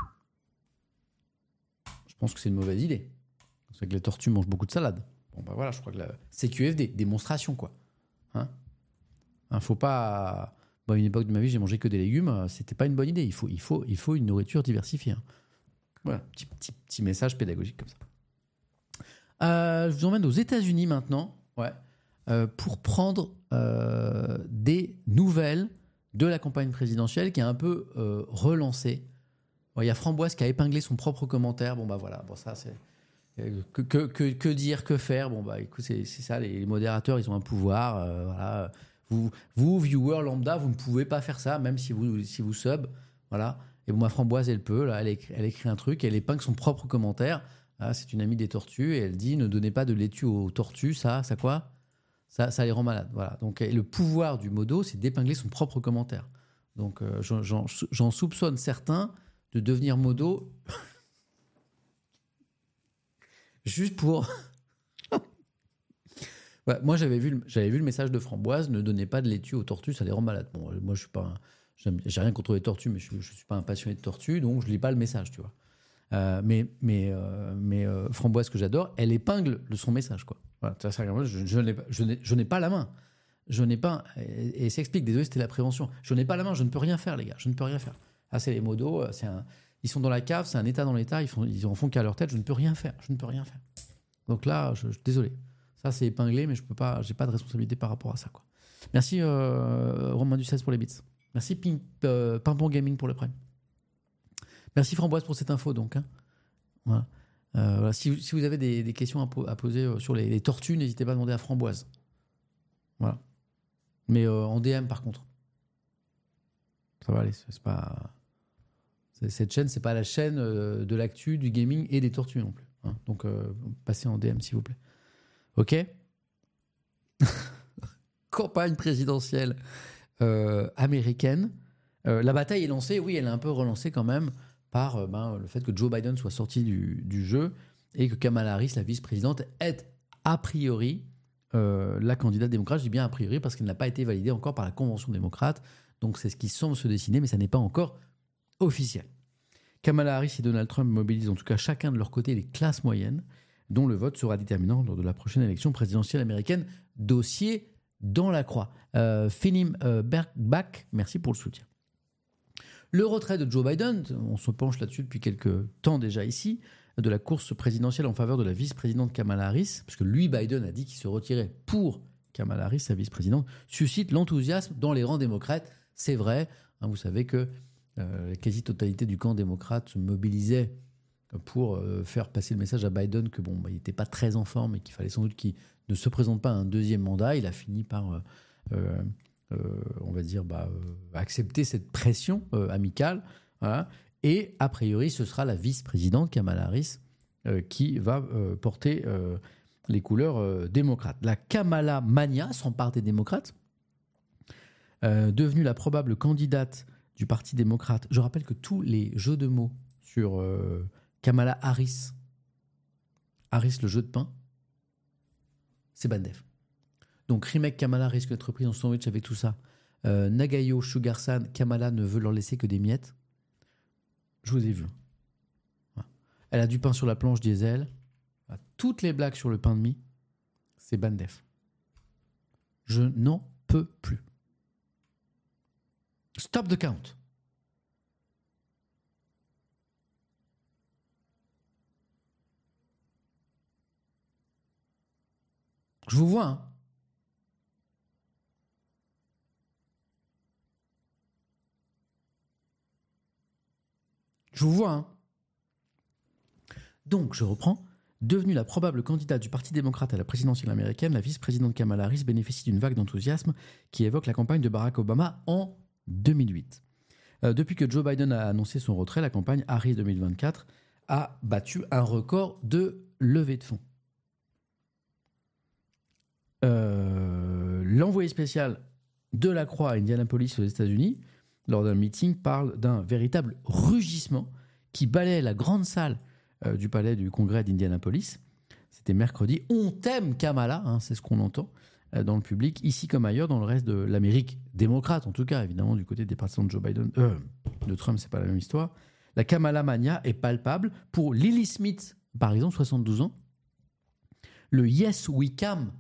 je pense que c'est une mauvaise idée. C'est que les tortues mangent beaucoup de salade. Bon, bah voilà, je crois que la CQFD, démonstration, quoi. Hein, faut pas... Bon, à une époque de ma vie, j'ai mangé que des légumes. C'était pas une bonne idée. Il faut une nourriture diversifiée. Hein. Voilà, petit message pédagogique comme ça. Je vous emmène aux États-Unis maintenant, pour prendre des nouvelles de la campagne présidentielle qui est un peu relancée. Bon, il y a Framboise qui a épinglé son propre commentaire. Bon, bah voilà, bon, ça c'est. Que dire, que faire? Bon, bah écoute, c'est ça, les modérateurs, ils ont un pouvoir. Voilà. Vous, viewers lambda, vous ne pouvez pas faire ça, même si vous sub. Voilà. Et bon, ma Framboise, elle peut. Là, elle écrit un truc, elle épingle son propre commentaire. Là, c'est une amie des tortues et elle dit ne donnez pas de laitue aux tortues, ça quoi? Ça les rend malades. Voilà. Donc, le pouvoir du modo, c'est d'épingler son propre commentaire. Donc, j'en soupçonne certains de devenir modo juste pour. Ouais, moi, j'avais vu le message de Framboise ne donnez pas de laitue aux tortues, ça les rend malades. Bon, moi, je suis pas. J'ai rien contre les tortues, mais je suis pas un passionné de tortues, donc je lis pas le message, tu vois. Mais Framboise, que j'adore, elle épingle son message, quoi. Voilà, je n'ai pas la main. Je n'ai pas, et ça explique, désolé, c'était la prévention. Je n'ai pas la main, je ne peux rien faire, les gars. Je ne peux rien faire. Ah, c'est les modos, ils sont dans la cave, c'est un état dans l'état, ils en font qu'à leur tête, je ne peux rien faire. Je ne peux rien faire. Donc là, désolé. Ça, c'est épinglé, mais je peux pas, j'ai pas de responsabilité par rapport à ça, quoi. Merci Romain Ducès pour les bits. Merci Pimpon Gaming pour le prime. Merci Framboise pour cette info, donc. Hein. Voilà. Voilà. Si vous avez des questions à poser sur les tortues, n'hésitez pas à demander à Framboise. Voilà. Mais en DM, par contre. Ça va aller. C'est pas... Cette chaîne, c'est pas la chaîne de l'actu, du gaming et des tortues non plus. Hein. Donc, passez en DM, s'il vous plaît. OK. Campagne présidentielle américaine. La bataille est lancée. Oui, elle est un peu relancée quand même par le fait que Joe Biden soit sorti du jeu et que Kamala Harris, la vice-présidente, est a priori la candidate démocrate. Je dis bien a priori parce qu'elle n'a pas été validée encore par la Convention démocrate. Donc c'est ce qui semble se dessiner, mais ça n'est pas encore officiel. Kamala Harris et Donald Trump mobilisent en tout cas chacun de leur côté les classes moyennes, dont le vote sera déterminant lors de la prochaine élection présidentielle américaine. Dossier dans la croix. Finim Bergbach, merci pour le soutien. Le retrait de Joe Biden, on se penche là-dessus depuis quelques temps déjà ici, de la course présidentielle en faveur de la vice-présidente Kamala Harris, parce que lui, Biden, a dit qu'il se retirait pour Kamala Harris, sa vice-présidente, suscite l'enthousiasme dans les rangs démocrates. C'est vrai, hein, vous savez que la quasi-totalité du camp démocrate se mobilisait pour faire passer le message à Biden que il n'était pas très en forme et qu'il fallait sans doute qu'il ne se présente pas à un deuxième mandat. Il a fini par... on va dire, accepter cette pression amicale. Voilà. Et a priori, ce sera la vice-présidente Kamala Harris qui va porter les couleurs démocrates. La Kamala Mania s'empare des démocrates, devenue la probable candidate du Parti démocrate. Je rappelle que tous les jeux de mots sur Kamala Harris, le jeu de pain, c'est Bandef. Donc, remake Kamala risque d'être pris en sandwich avec tout ça. Nagayo, Sugar-san, Kamala ne veut leur laisser que des miettes. Je vous ai vu. Voilà. Elle a du pain sur la planche diesel. Voilà. Toutes les blagues sur le pain de mie, c'est Bandef. Je n'en peux plus. Stop the count. Je vous vois, hein. Je vous vois, hein. Donc, je reprends. Devenue la probable candidate du Parti démocrate à la présidentielle américaine, la vice-présidente Kamala Harris bénéficie d'une vague d'enthousiasme qui évoque la campagne de Barack Obama en 2008. Depuis que Joe Biden a annoncé son retrait, la campagne Harris 2024 a battu un record de levée de fonds. L'envoyé spécial de la Croix à Indianapolis aux États-Unis, lors d'un meeting, parle d'un véritable rugissement qui balaie la grande salle du palais du Congrès d'Indianapolis. C'était mercredi. On t'aime Kamala, hein, c'est ce qu'on entend dans le public, ici comme ailleurs, dans le reste de l'Amérique démocrate, en tout cas, évidemment, du côté des partisans de Joe Biden, de Trump, c'est pas la même histoire. La Kamala Mania est palpable. Pour Lily Smith, par exemple, 72 ans, le Yes We Can,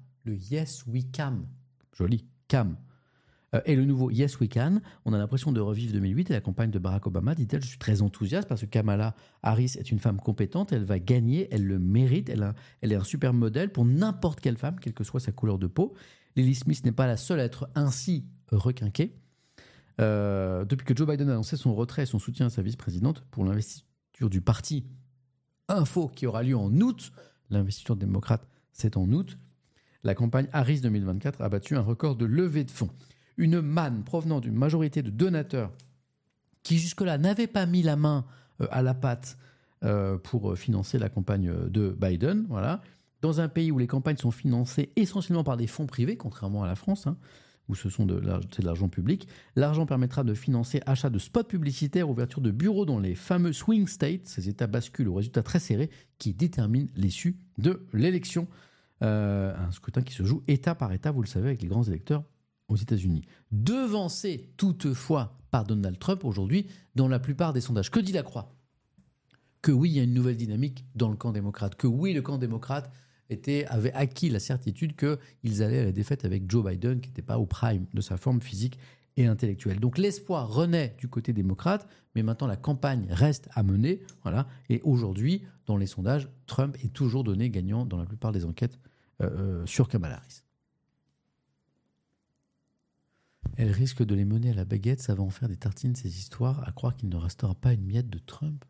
joli, Cam, et le nouveau Yes We Can, on a l'impression de revivre 2008 et la campagne de Barack Obama, dit-elle. Je suis très enthousiaste parce que Kamala Harris est une femme compétente, elle va gagner, elle le mérite, elle est un super modèle pour n'importe quelle femme, quelle que soit sa couleur de peau. Lily Smith n'est pas la seule à être ainsi requinquée. Depuis que Joe Biden a annoncé son retrait et son soutien à sa vice-présidente pour l'investiture du parti Info qui aura lieu en août, l'investiture démocrate c'est en août, la campagne Harris 2024 a battu un record de levée de fonds. Une manne provenant d'une majorité de donateurs qui jusque-là n'avaient pas mis la main à la pâte pour financer la campagne de Biden, voilà. Dans un pays où les campagnes sont financées essentiellement par des fonds privés, contrairement à la France, hein, où c'est de l'argent public, l'argent permettra de financer achat de spots publicitaires, ouverture de bureaux dans les fameux swing states, ces États basculent aux résultats très serrés qui déterminent l'issue de l'élection. Un scrutin qui se joue État par État, vous le savez, avec les grands électeurs aux États-Unis. Devancé toutefois par Donald Trump aujourd'hui dans la plupart des sondages. Que dit la Croix ? Que oui, il y a une nouvelle dynamique dans le camp démocrate. Que oui, le camp démocrate avait acquis la certitude qu'ils allaient à la défaite avec Joe Biden, qui n'était pas au prime de sa forme physique et intellectuelle. Donc l'espoir renaît du côté démocrate, mais maintenant la campagne reste à mener. Voilà. Et aujourd'hui, dans les sondages, Trump est toujours donné gagnant dans la plupart des enquêtes sur Kamala Harris. Elle risque de les mener à la baguette, ça va en faire des tartines ces histoires, à croire qu'il ne restera pas une miette de Trump.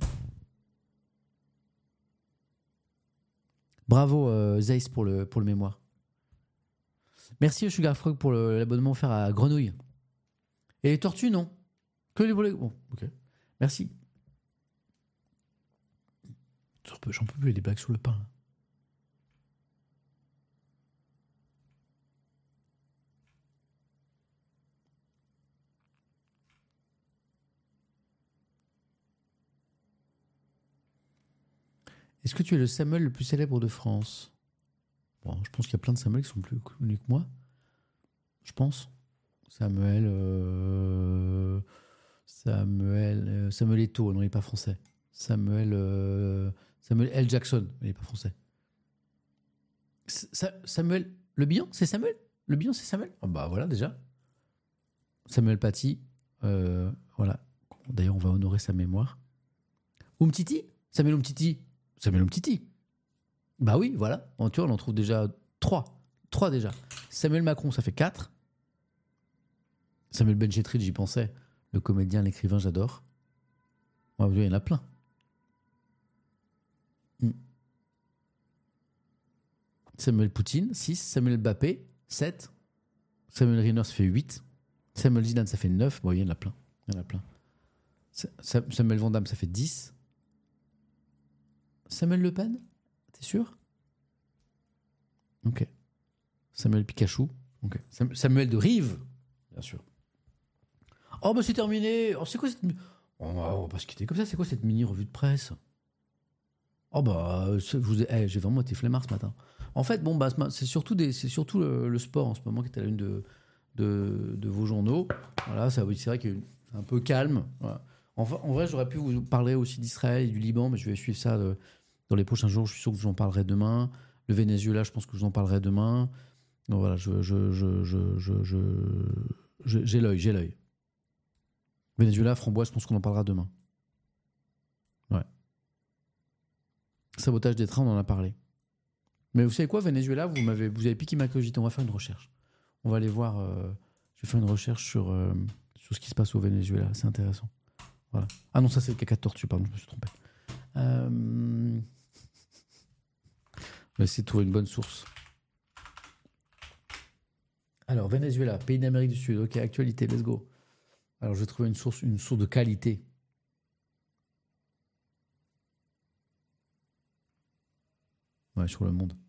Bravo Zeiss pour le mémoire. Merci Sugar Frog pour l'abonnement offert à Grenouille. Et les tortues, non. Que les volets. Bon, ok. Merci. J'en peux plus, les blagues sous le pain. Là. Est-ce que tu es le Samuel le plus célèbre de France ? Bon, je pense qu'il y a plein de Samuel qui sont plus connus que moi. Je pense. Samuel Eto'o, non, il n'est pas français. Samuel L. Jackson, il n'est pas français. Samuel Le Bihan, c'est Samuel ? Le Bihan, c'est Samuel ? Ah bah voilà, déjà. Samuel Paty, voilà. D'ailleurs, on va honorer sa mémoire. Umtiti ? Samuel Umtiti. Bah oui, voilà. Tu vois, on en trouve déjà 3. 3 déjà. Samuel Macron, ça fait 4. Samuel Benchetrit, j'y pensais. Le comédien, l'écrivain, j'adore. Ouais, il y en a plein. Samuel Poutine, 6. Samuel Mbappé, 7. Samuel Riner, ça fait 8. Samuel Zidane, ça fait 9. Bon, il y en a plein. Samuel Van Damme, ça fait 10. Samuel Le Pen, t'es sûr ? Ok. Samuel Pikachu. Ok. Samuel de Rive, bien sûr. Oh, bah c'est terminé. Oh, c'est quoi cette. On va pas se quitter comme ça. C'est quoi cette mini revue de presse ? Oh, bah, j'ai vraiment été flemmard ce matin. En fait, bon, bah, c'est surtout le sport en ce moment qui est à la une de vos journaux. Voilà, c'est vrai que c'est un peu calme. Voilà. En vrai, j'aurais pu vous parler aussi d'Israël et du Liban, mais je vais suivre ça dans les prochains jours. Je suis sûr que je vous en parlerai demain. Le Venezuela, je pense que je vous en parlerai demain. Donc voilà, j'ai l'œil. Venezuela, Framboise, je pense qu'on en parlera demain. Ouais. Sabotage des trains, on en a parlé. Mais vous savez quoi, Venezuela, vous avez piqué ma curiosité. On va faire une recherche. On va aller voir. Je vais faire une recherche sur ce qui se passe au Venezuela. C'est intéressant. Voilà. Ah non, ça c'est le caca de tortue, pardon, je me suis trompé. On va essayer de trouver une bonne source. Alors, Venezuela, pays d'Amérique du Sud. Ok, actualité, let's go. Alors, je vais trouver une source de qualité. Ouais, sur Le Monde.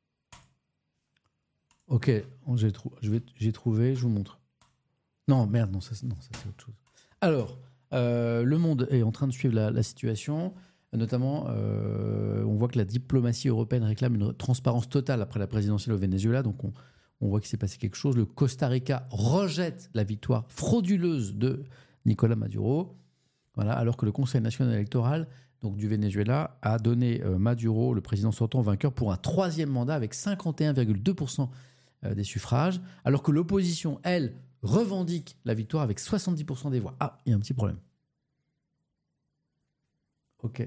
Ok, j'ai trouvé, je vous montre. Non, merde, ça c'est autre chose. Alors, Le Monde est en train de suivre la situation. Notamment, on voit que la diplomatie européenne réclame une transparence totale après la présidentielle au Venezuela. Donc, on voit qu'il s'est passé quelque chose. Le Costa Rica rejette la victoire frauduleuse de Nicolás Maduro. Voilà, alors que le Conseil national électoral donc, du Venezuela a donné Maduro, le président sortant, vainqueur pour un 3e mandat avec 51,2% des suffrages, alors que l'opposition, elle, revendique la victoire avec 70% des voix. Ah, il y a un petit problème. Ok.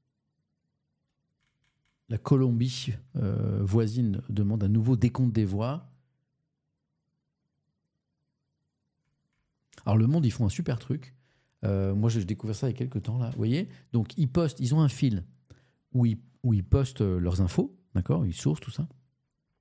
La Colombie voisine demande un nouveau décompte des voix. Alors, Le Monde, ils font un super truc. Moi, j'ai découvert ça il y a quelques temps, là. Vous voyez ? Donc, ils ont un fil où ils postent leurs infos, d'accord ? Ils sourcent tout ça. Hein ?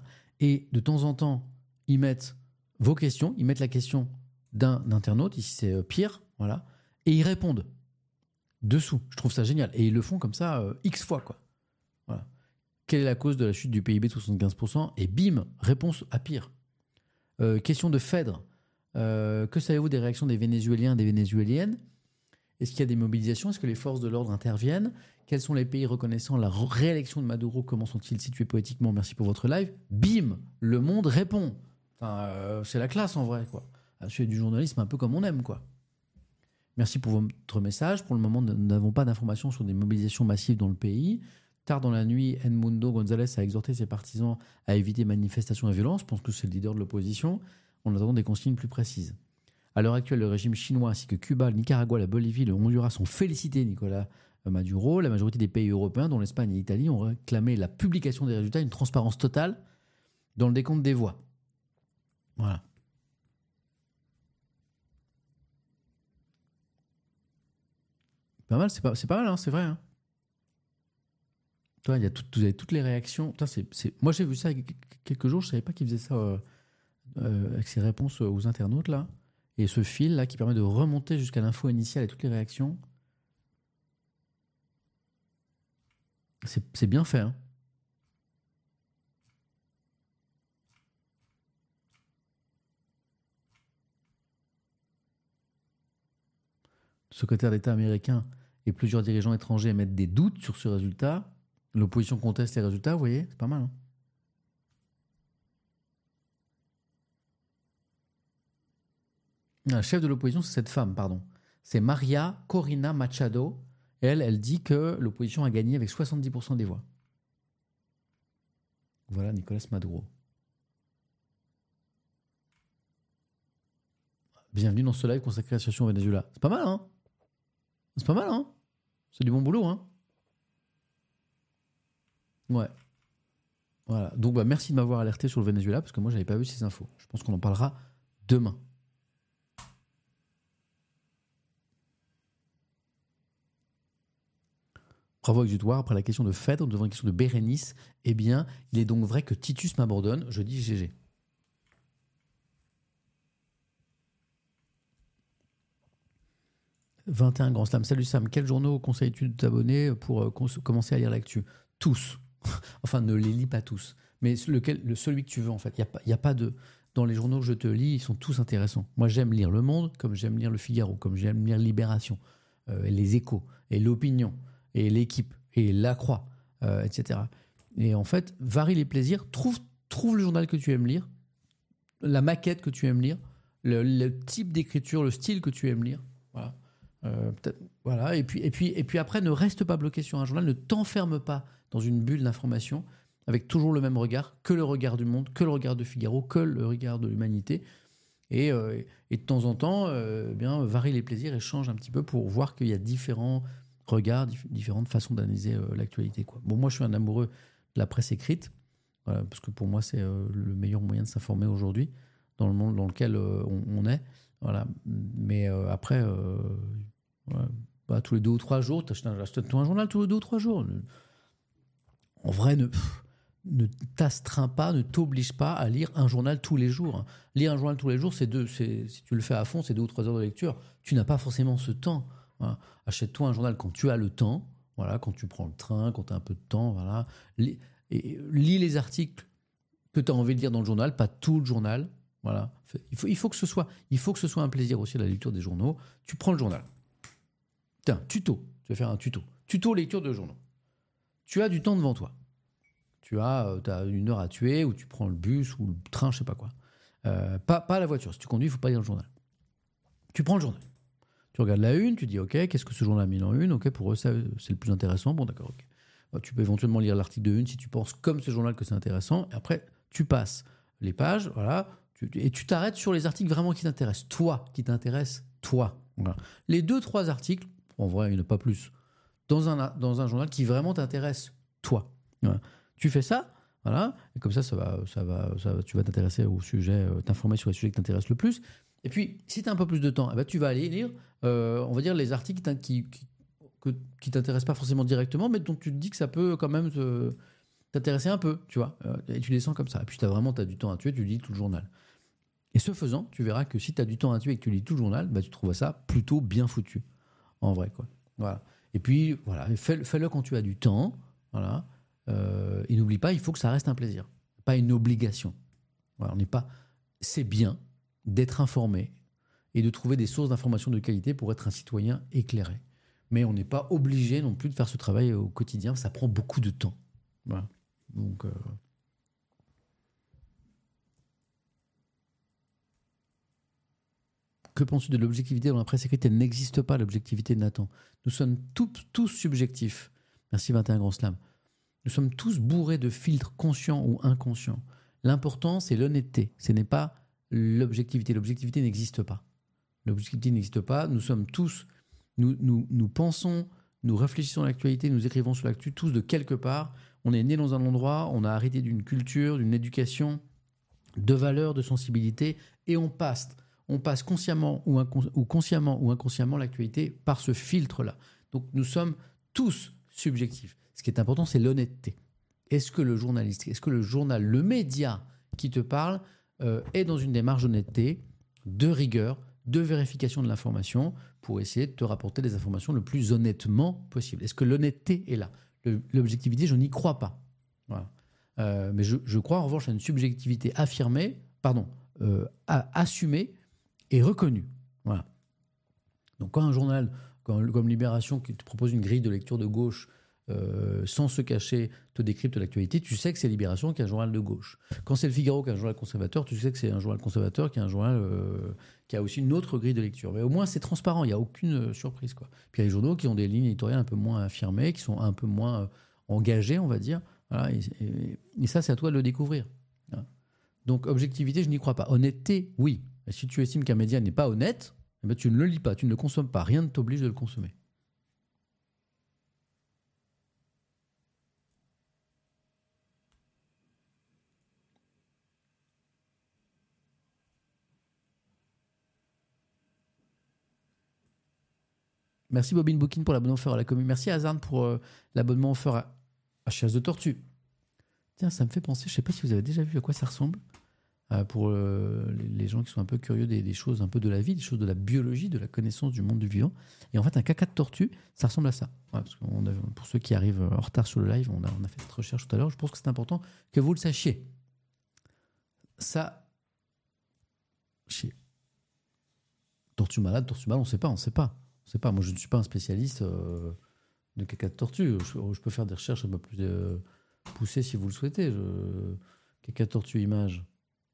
Et de temps en temps, ils mettent vos questions, ils mettent la question d'un internaute, ici c'est Pierre, voilà, et ils répondent dessous. Je trouve ça génial. Et ils le font comme ça X fois, quoi. Voilà. Quelle est la cause de la chute du PIB de 75% ? Et bim, réponse à Pierre. Question de Phèdre. Que savez-vous des réactions des Vénézuéliens et des Vénézuéliennes ? Est-ce qu'il y a des mobilisations ? Est-ce que les forces de l'ordre interviennent ? Quels sont les pays reconnaissant la réélection de Maduro ? Comment sont-ils situés poétiquement ? Merci pour votre live. Bim, Le Monde répond. Enfin, c'est la classe en vrai, quoi. C'est du journalisme un peu comme on aime, quoi. Merci pour votre message. Pour le moment, nous n'avons pas d'informations sur des mobilisations massives dans le pays. Tard dans la nuit, Edmundo González a exhorté ses partisans à éviter manifestations et violences. Je pense que c'est le leader de l'opposition. En attendant des consignes plus précises. À l'heure actuelle, le régime chinois ainsi que Cuba, le Nicaragua, la Bolivie, le Honduras sont félicités Nicolás Maduro. La majorité des pays européens, dont l'Espagne et l'Italie, ont réclamé la publication des résultats, une transparence totale dans le décompte des voix. Voilà. Pas mal, c'est pas mal, hein, c'est vrai. Hein. Toi, vous avez toutes les réactions. Putain, moi, j'ai vu ça il y a quelques jours, je savais pas qu'ils faisaient ça avec ses réponses aux internautes, là. Et ce fil, là, qui permet de remonter jusqu'à l'info initiale et toutes les réactions. C'est bien fait, hein. Le secrétaire d'État américain et plusieurs dirigeants étrangers émettent des doutes sur ce résultat. L'opposition conteste les résultats, vous voyez, c'est pas mal. Hein. La chef de l'opposition, c'est cette femme, pardon. C'est Maria Corina Machado. Elle dit que l'opposition a gagné avec 70% des voix. Voilà Nicolás Maduro. Bienvenue dans ce live consacré à la situation au Venezuela. C'est pas mal, hein ? C'est pas mal, hein ? C'est du bon boulot, hein ? Ouais. Voilà. Donc, merci de m'avoir alerté sur le Venezuela, parce que moi, j'avais pas vu ces infos. Je pense qu'on en parlera demain. Bravo Exutoire. Après la question de Phèdre, devant une question de Bérénice, eh bien, il est donc vrai que Titus m'abandonne. Je dis GG. « 21 Grand Slam. Salut Sam, quels journaux conseilles-tu de t'abonner pour commencer à lire l'actu ? Tous. Enfin, ne les lis pas tous. Mais celui que tu veux, en fait. Il y a pas de... Dans les journaux que je te lis, ils sont tous intéressants. Moi, j'aime lire Le Monde, comme j'aime lire Le Figaro, comme j'aime lire Libération, et Les Échos, et L'Opinion, et L'Équipe, et La Croix, etc. Et en fait, varie les plaisirs. Trouve le journal que tu aimes lire, la maquette que tu aimes lire, le type d'écriture, le style que tu aimes lire. Voilà. Voilà. Et puis après, ne reste pas bloqué sur un journal, ne t'enferme pas dans une bulle d'information avec toujours le même regard, que le regard du Monde, que le regard de Figaro, que le regard de l'humanité. Et de temps en temps, varie les plaisirs et change un petit peu pour voir qu'il y a différents regards, différentes façons d'analyser l'actualité, quoi. Bon, moi, je suis un amoureux de la presse écrite, voilà, parce que pour moi, c'est le meilleur moyen de s'informer aujourd'hui dans le monde dans lequel on est. Voilà. Mais après, tous les 2 ou 3 jours, achète-toi un journal tous les 2 ou 3 jours. En vrai, ne t'astreins pas, ne t'oblige pas à lire un journal tous les jours. Lire un journal tous les jours, si tu le fais à fond, c'est 2 ou 3 heures de lecture. Tu n'as pas forcément ce temps. Voilà. Achète-toi un journal quand tu as le temps, voilà, quand tu prends le train, quand tu as un peu de temps. Voilà. Lis les articles que tu as envie de lire dans le journal, pas tout le journal. Voilà. Il faut que ce soit un plaisir aussi, la lecture des journaux. Tu prends le journal. Tiens, tuto. Tu vas faire un tuto. tuto lecture de journaux. Tu as du temps devant toi. Tu as 1 heure à tuer, ou tu prends le bus ou le train, je sais pas quoi. Pas la voiture. Si tu conduis, il faut pas lire le journal. Tu prends le journal. Tu regardes la une, tu dis ok, qu'est-ce que ce journal a mis en une? Ok, pour eux, ça, c'est le plus intéressant. Bon, d'accord, ok. Tu peux éventuellement lire l'article de une si tu penses comme ce journal que c'est intéressant. Et après, tu passes les pages, voilà, et tu t'arrêtes sur les articles vraiment qui t'intéressent. Toi, qui t'intéresse, toi. Voilà. Les 2-3 articles, en vrai, il n'y en a pas plus, dans un journal qui vraiment t'intéresse, toi. Voilà. Tu fais ça, voilà, et comme ça, tu vas t'intéresser au sujet, t'informer sur les sujets qui t'intéressent le plus. Et puis, si tu as un peu plus de temps, eh ben, tu vas aller lire, on va dire, les articles qui t'intéressent pas forcément directement, mais dont tu te dis que ça peut quand même t'intéresser un peu, tu vois. Et tu descends comme ça. Et puis, tu as du temps à tuer, tu lis tout le journal. Et ce faisant, tu verras que si tu as du temps à tuer et que tu lis tout le journal, bah, tu trouves ça plutôt bien foutu, en vrai, quoi. Voilà. Et puis, voilà, fais-le quand tu as du temps, voilà. Et n'oublie pas, il faut que ça reste un plaisir, pas une obligation. Voilà, c'est bien d'être informé et de trouver des sources d'informations de qualité pour être un citoyen éclairé. Mais on n'est pas obligé non plus de faire ce travail au quotidien, ça prend beaucoup de temps. Voilà. Donc, que penses-tu de l'objectivité dans la presse écrite? Elle n'existe pas, l'objectivité, Nathan. Nous sommes tous subjectifs. Merci 21 Grand Slam. Nous sommes tous bourrés de filtres conscients ou inconscients. L'important, c'est l'honnêteté. Ce n'est pas l'objectivité. L'objectivité n'existe pas. L'objectivité n'existe pas. Nous sommes tous, nous pensons, nous réfléchissons à l'actualité, nous écrivons sur l'actu, tous de quelque part. On est né dans un endroit, on a hérité d'une culture, d'une éducation, de valeurs, de sensibilité, et on passe consciemment ou consciemment ou inconsciemment l'actualité par ce filtre-là. Donc nous sommes tous subjectifs. Ce qui est important, c'est l'honnêteté. Est-ce que le journaliste, est-ce que le journal, le média qui te parle est dans une démarche d'honnêteté, de rigueur, de vérification de l'information pour essayer de te rapporter des informations le plus honnêtement possible? Est-ce que l'honnêteté est là? L'objectivité, je n'y crois pas. Voilà. Mais je crois en revanche à une subjectivité assumée et reconnue. Voilà. Donc quand un journal comme Libération qui te propose une grille de lecture de gauche sans se cacher, te décrypte l'actualité, tu sais que c'est Libération qui est un journal de gauche. Quand c'est Le Figaro qui est un journal conservateur, tu sais que c'est un journal conservateur qui est un journal qui a aussi une autre grille de lecture. Mais au moins, c'est transparent, il n'y a aucune surprise, quoi. Puis il y a les journaux qui ont des lignes éditoriales un peu moins affirmées, qui sont un peu moins engagées, on va dire. Voilà, et ça, c'est à toi de le découvrir. Voilà. Donc, objectivité, je n'y crois pas. Honnêteté, oui. Et si tu estimes qu'un média n'est pas honnête, eh bien, tu ne le lis pas, tu ne le consommes pas. Rien ne t'oblige de le consommer. Merci Bobine Bookin pour l'abonnement offert à la commune. Merci Hazard pour l'abonnement offert à Chasse de Tortue. Tiens, ça me fait penser, je ne sais pas si vous avez déjà vu à quoi ça ressemble, pour les gens qui sont un peu curieux des choses un peu de la vie, des choses de la biologie, de la connaissance du monde du vivant. Et en fait, un caca de tortue, ça ressemble à ça. Ouais, parce pour ceux qui arrivent en retard sur le live, on a fait cette recherche tout à l'heure. Je pense que c'est important que vous le sachiez. Ça, chier. Tortue malade, on ne sait pas. Moi, je ne suis pas un spécialiste de caca de tortue. Je peux faire des recherches un peu plus poussées si vous le souhaitez. Caca de tortue image.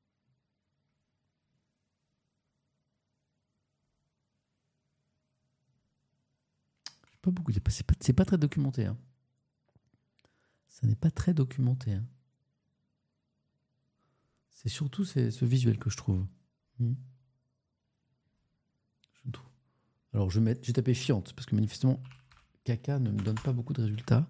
Pas beaucoup. C'est pas très documenté. Hein. Ça n'est pas très documenté. Hein. C'est surtout ce visuel que je trouve. Je trouve. Alors, j'ai tapé fiente, parce que manifestement, caca ne me donne pas beaucoup de résultats.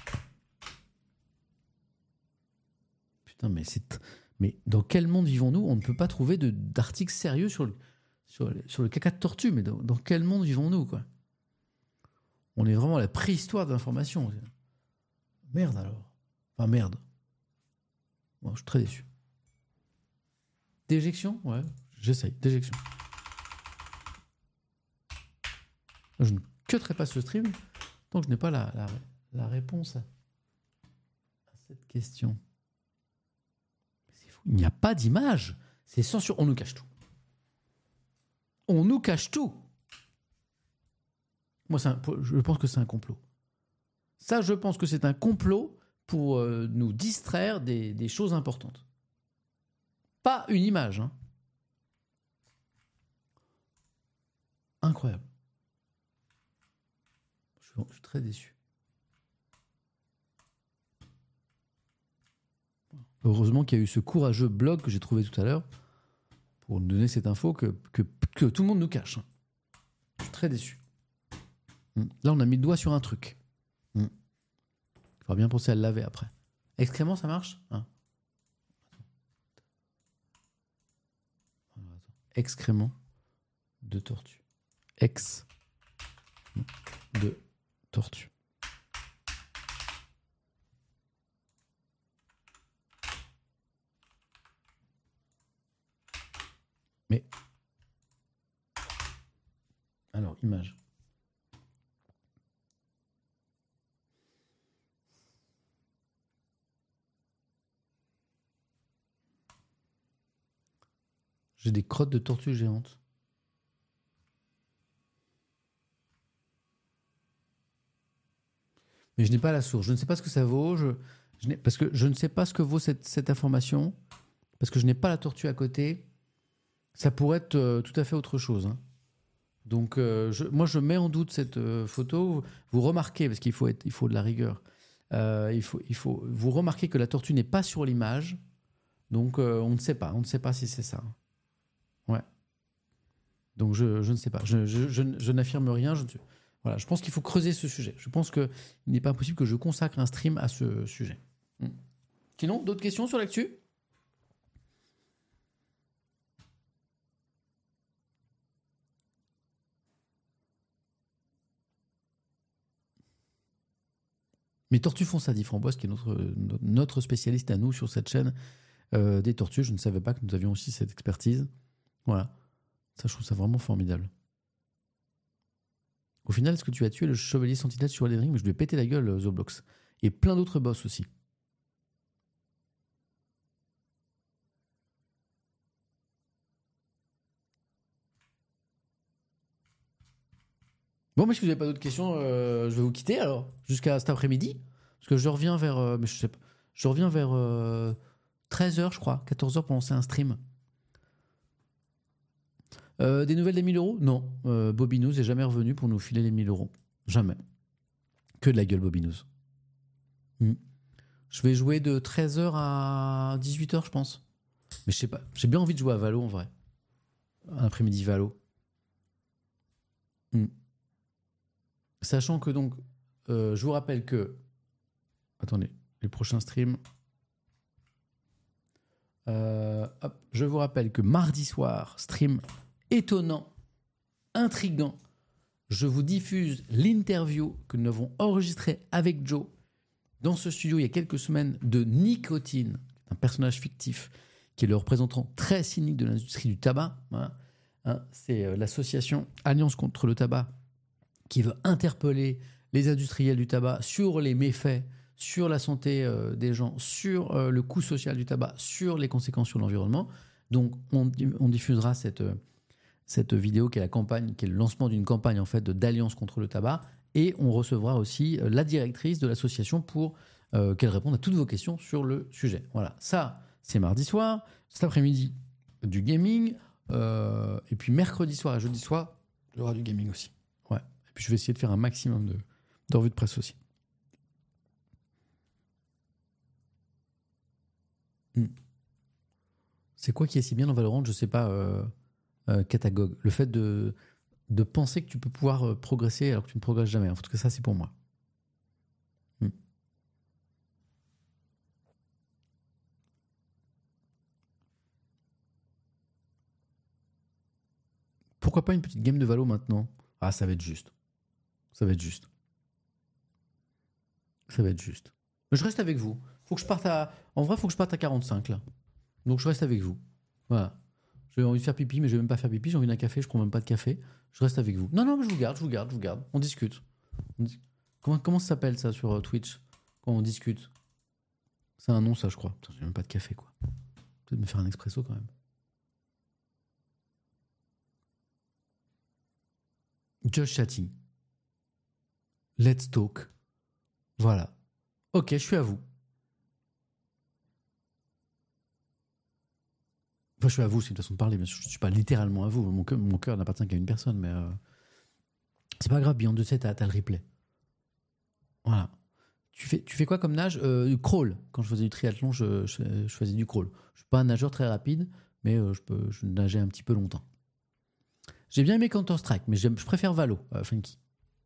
Putain, mais dans quel monde vivons-nous? On ne peut pas trouver d'articles sérieux sur le caca de tortue, mais dans quel monde vivons-nous, quoi? On est vraiment à la préhistoire de l'information. Merde, alors. Enfin, merde. Bon, je suis très déçu. Déjection? Ouais, j'essaye. Déjection. Je ne cutterai pas ce stream tant que je n'ai pas la réponse à cette question. C'est fou. Il n'y a pas d'image. C'est censure. On nous cache tout. On nous cache tout. Moi, je pense que c'est un complot. Ça, je pense que c'est un complot pour nous distraire des choses importantes. Pas une image. Hein. Incroyable. Je suis très déçu. Heureusement qu'il y a eu ce courageux blog que j'ai trouvé tout à l'heure pour nous donner cette info que tout le monde nous cache. Je suis très déçu. Là, on a mis le doigt sur un truc. Il faudra bien penser à le laver après. Excrément, ça marche hein. Excrément de tortue. Ex de tortue. Mais alors, image. J'ai des crottes de tortues géantes. Mais je n'ai pas la source. Je ne sais pas ce que ça vaut. Parce que je ne sais pas ce que vaut cette information. Parce que je n'ai pas la tortue à côté. Ça pourrait être tout à fait autre chose. Hein. Donc, moi, je mets en doute cette photo. Vous remarquez, parce qu'il faut de la rigueur, vous remarquez que la tortue n'est pas sur l'image. Donc, on ne sait pas. On ne sait pas si c'est ça. Ouais. Donc, je ne sais pas. Je n'affirme rien. Voilà, je pense qu'il faut creuser ce sujet. Je pense qu'il n'est pas possible que je consacre un stream à ce sujet. Sinon, d'autres questions sur l'actu ? Mais Tortues font ça, dit Framboise, qui est notre spécialiste à nous sur cette chaîne des tortues. Je ne savais pas que nous avions aussi cette expertise. Voilà. Ça, je trouve ça vraiment formidable. Au final, est-ce que tu as tué le chevalier sentinelle sur Elden Ring ? Mais je lui ai pété la gueule, Zoblox. Et plein d'autres boss aussi. Bon, mais si vous n'avez pas d'autres questions, je vais vous quitter alors, jusqu'à cet après-midi. Parce que je reviens vers. Mais je sais pas. Je reviens vers 13h, je crois, 14h pour lancer un stream. Des nouvelles des 1000 euros ? Non. Bobby News n'est jamais revenu pour nous filer les 1000 euros. Jamais. Que de la gueule, Bobby News. Je vais jouer de 13h à 18h, je pense. Mais je sais pas. J'ai bien envie de jouer à Valo en vrai. Un après-midi Valo. Sachant que donc, je vous rappelle que. Attendez, les prochains streams. Je vous rappelle que mardi soir, stream étonnant, intriguant. Je vous diffuse l'interview que nous avons enregistrée avec Joe dans ce studio il y a quelques semaines de Nicotine, un personnage fictif qui est le représentant très cynique de l'industrie du tabac. Voilà. C'est l'association Alliance contre le tabac qui veut interpeller les industriels du tabac sur les méfaits, sur la santé des gens, sur le coût social du tabac, sur les conséquences sur l'environnement. Donc, on diffusera cette vidéo qui est la campagne, qui est le lancement d'une campagne en fait d'alliance contre le tabac, et on recevra aussi la directrice de l'association pour qu'elle réponde à toutes vos questions sur le sujet. Voilà, ça c'est mardi soir. Cet après-midi du gaming, et puis mercredi soir et jeudi soir il y aura du gaming aussi. Ouais. Et puis je vais essayer de faire un maximum de revues de presse aussi. C'est quoi qui est si bien dans Valorant ? Je sais pas. Catagogue. Le fait de penser que tu peux pouvoir progresser alors que tu ne progresses jamais. En tout cas, ça, c'est pour moi. Pourquoi pas une petite game de Valo maintenant ? Ah, ça va être juste. Ça va être juste. Ça va être juste. Mais je reste avec vous. Faut que je parte à... En vrai, faut que je parte à 45, là. Donc, je reste avec vous. Voilà. J'ai envie de faire pipi, mais je vais même pas faire pipi. J'ai envie d'un café, je prends même pas de café. Je reste avec vous. Non, mais je vous garde. On discute. Comment ça s'appelle, ça, sur Twitch ? Quand on discute ? C'est un nom, ça, je crois. Putain, j'ai même pas de café, quoi. Peut-être me faire un expresso, quand même. Just chatting. Let's talk. Voilà. Ok, je suis à vous. Enfin, je suis à vous, c'est une façon de parler, mais je ne suis pas littéralement à vous. Mon cœur n'appartient qu'à une personne, mais c'est pas grave, Beyond de 7, t'as le replay. Voilà. Tu fais quoi comme nage? Du crawl. Quand je faisais du triathlon, je faisais du crawl. Je suis pas un nageur très rapide, mais je nageais un petit peu longtemps. J'ai bien aimé Counter-Strike, mais je préfère Valo, Funky.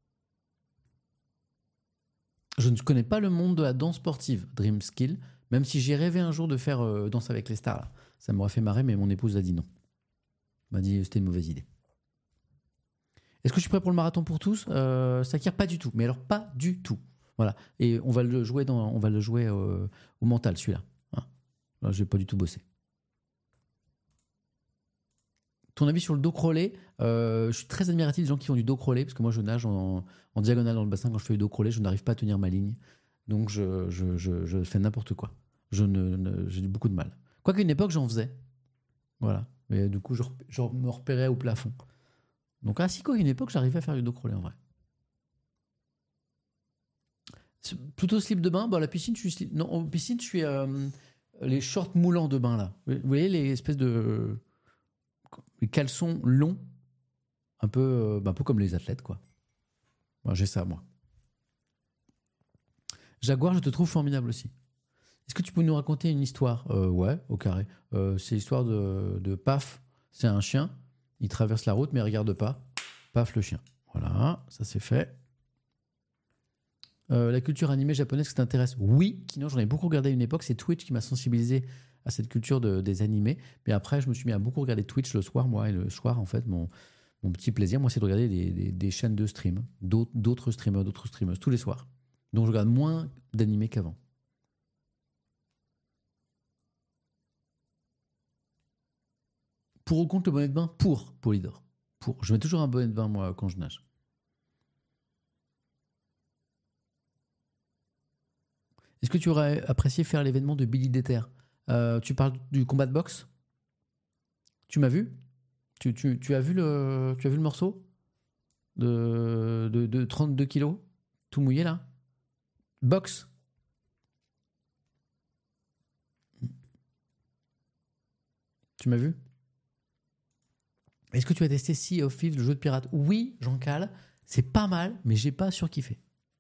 Je ne connais pas le monde de la danse sportive, Dream Skill, même si j'ai rêvé un jour de faire Danse avec les stars. Là. Ça m'aurait fait marrer, mais mon épouse a dit non. Elle m'a dit que c'était une mauvaise idée. Est-ce que je suis prêt pour le marathon pour tous? Sakir, pas du tout. Mais alors, pas du tout. Voilà. Et on va le jouer, au mental, celui-là. Hein. Là, je n'ai pas du tout bossé. Ton avis sur le dos crawlé? Je suis très admiratif des gens qui font du dos crawlé, parce que moi, je nage en diagonale dans le bassin. Quand je fais du dos crawlé, je n'arrive pas à tenir ma ligne. Donc, je fais n'importe quoi. J'ai beaucoup de mal. Quoiqu'à une époque, j'en faisais. Voilà. Mais du coup, je me repérais au plafond. Donc, quoi, à une époque, j'arrivais à faire du dos crawlé en vrai. Plutôt slip de bain. Bah, la piscine, je suis non, en piscine, je suis les shorts moulants de bain là. Vous voyez les espèces de les caleçons longs, un peu comme les athlètes quoi. Moi, j'ai ça moi. Jaguar, je te trouve formidable aussi. Est-ce que tu peux nous raconter une histoire? Ouais, au carré. C'est l'histoire de Paf. C'est un chien. Il traverse la route mais il regarde pas. Paf le chien. Voilà, ça c'est fait. La culture animée japonaise, ça t'intéresse? Oui, Kino, j'en ai beaucoup regardé à une époque. C'est Twitch qui m'a sensibilisé à cette culture des animés. Mais après, je me suis mis à beaucoup regarder Twitch le soir, moi. Et le soir, en fait, mon petit plaisir, moi, c'est de regarder des chaînes de stream, d'autres streamers, d'autres streamers, tous les soirs. Donc, je regarde moins d'animés qu'avant. Pour ou contre le bonnet de bain? Pour Polydor. Pour. Je mets toujours un bonnet de bain, moi, quand je nage. Est-ce que tu aurais apprécié faire l'événement de Billy Déter? Tu parles du combat de boxe? Tu m'as vu? Tu as vu le morceau de 32 kilos? Tout mouillé là? Boxe? Tu m'as vu? Est-ce que tu as testé Sea of Thieves, le jeu de pirate? Oui, Jean Cal, c'est pas mal, mais j'ai pas surkiffé.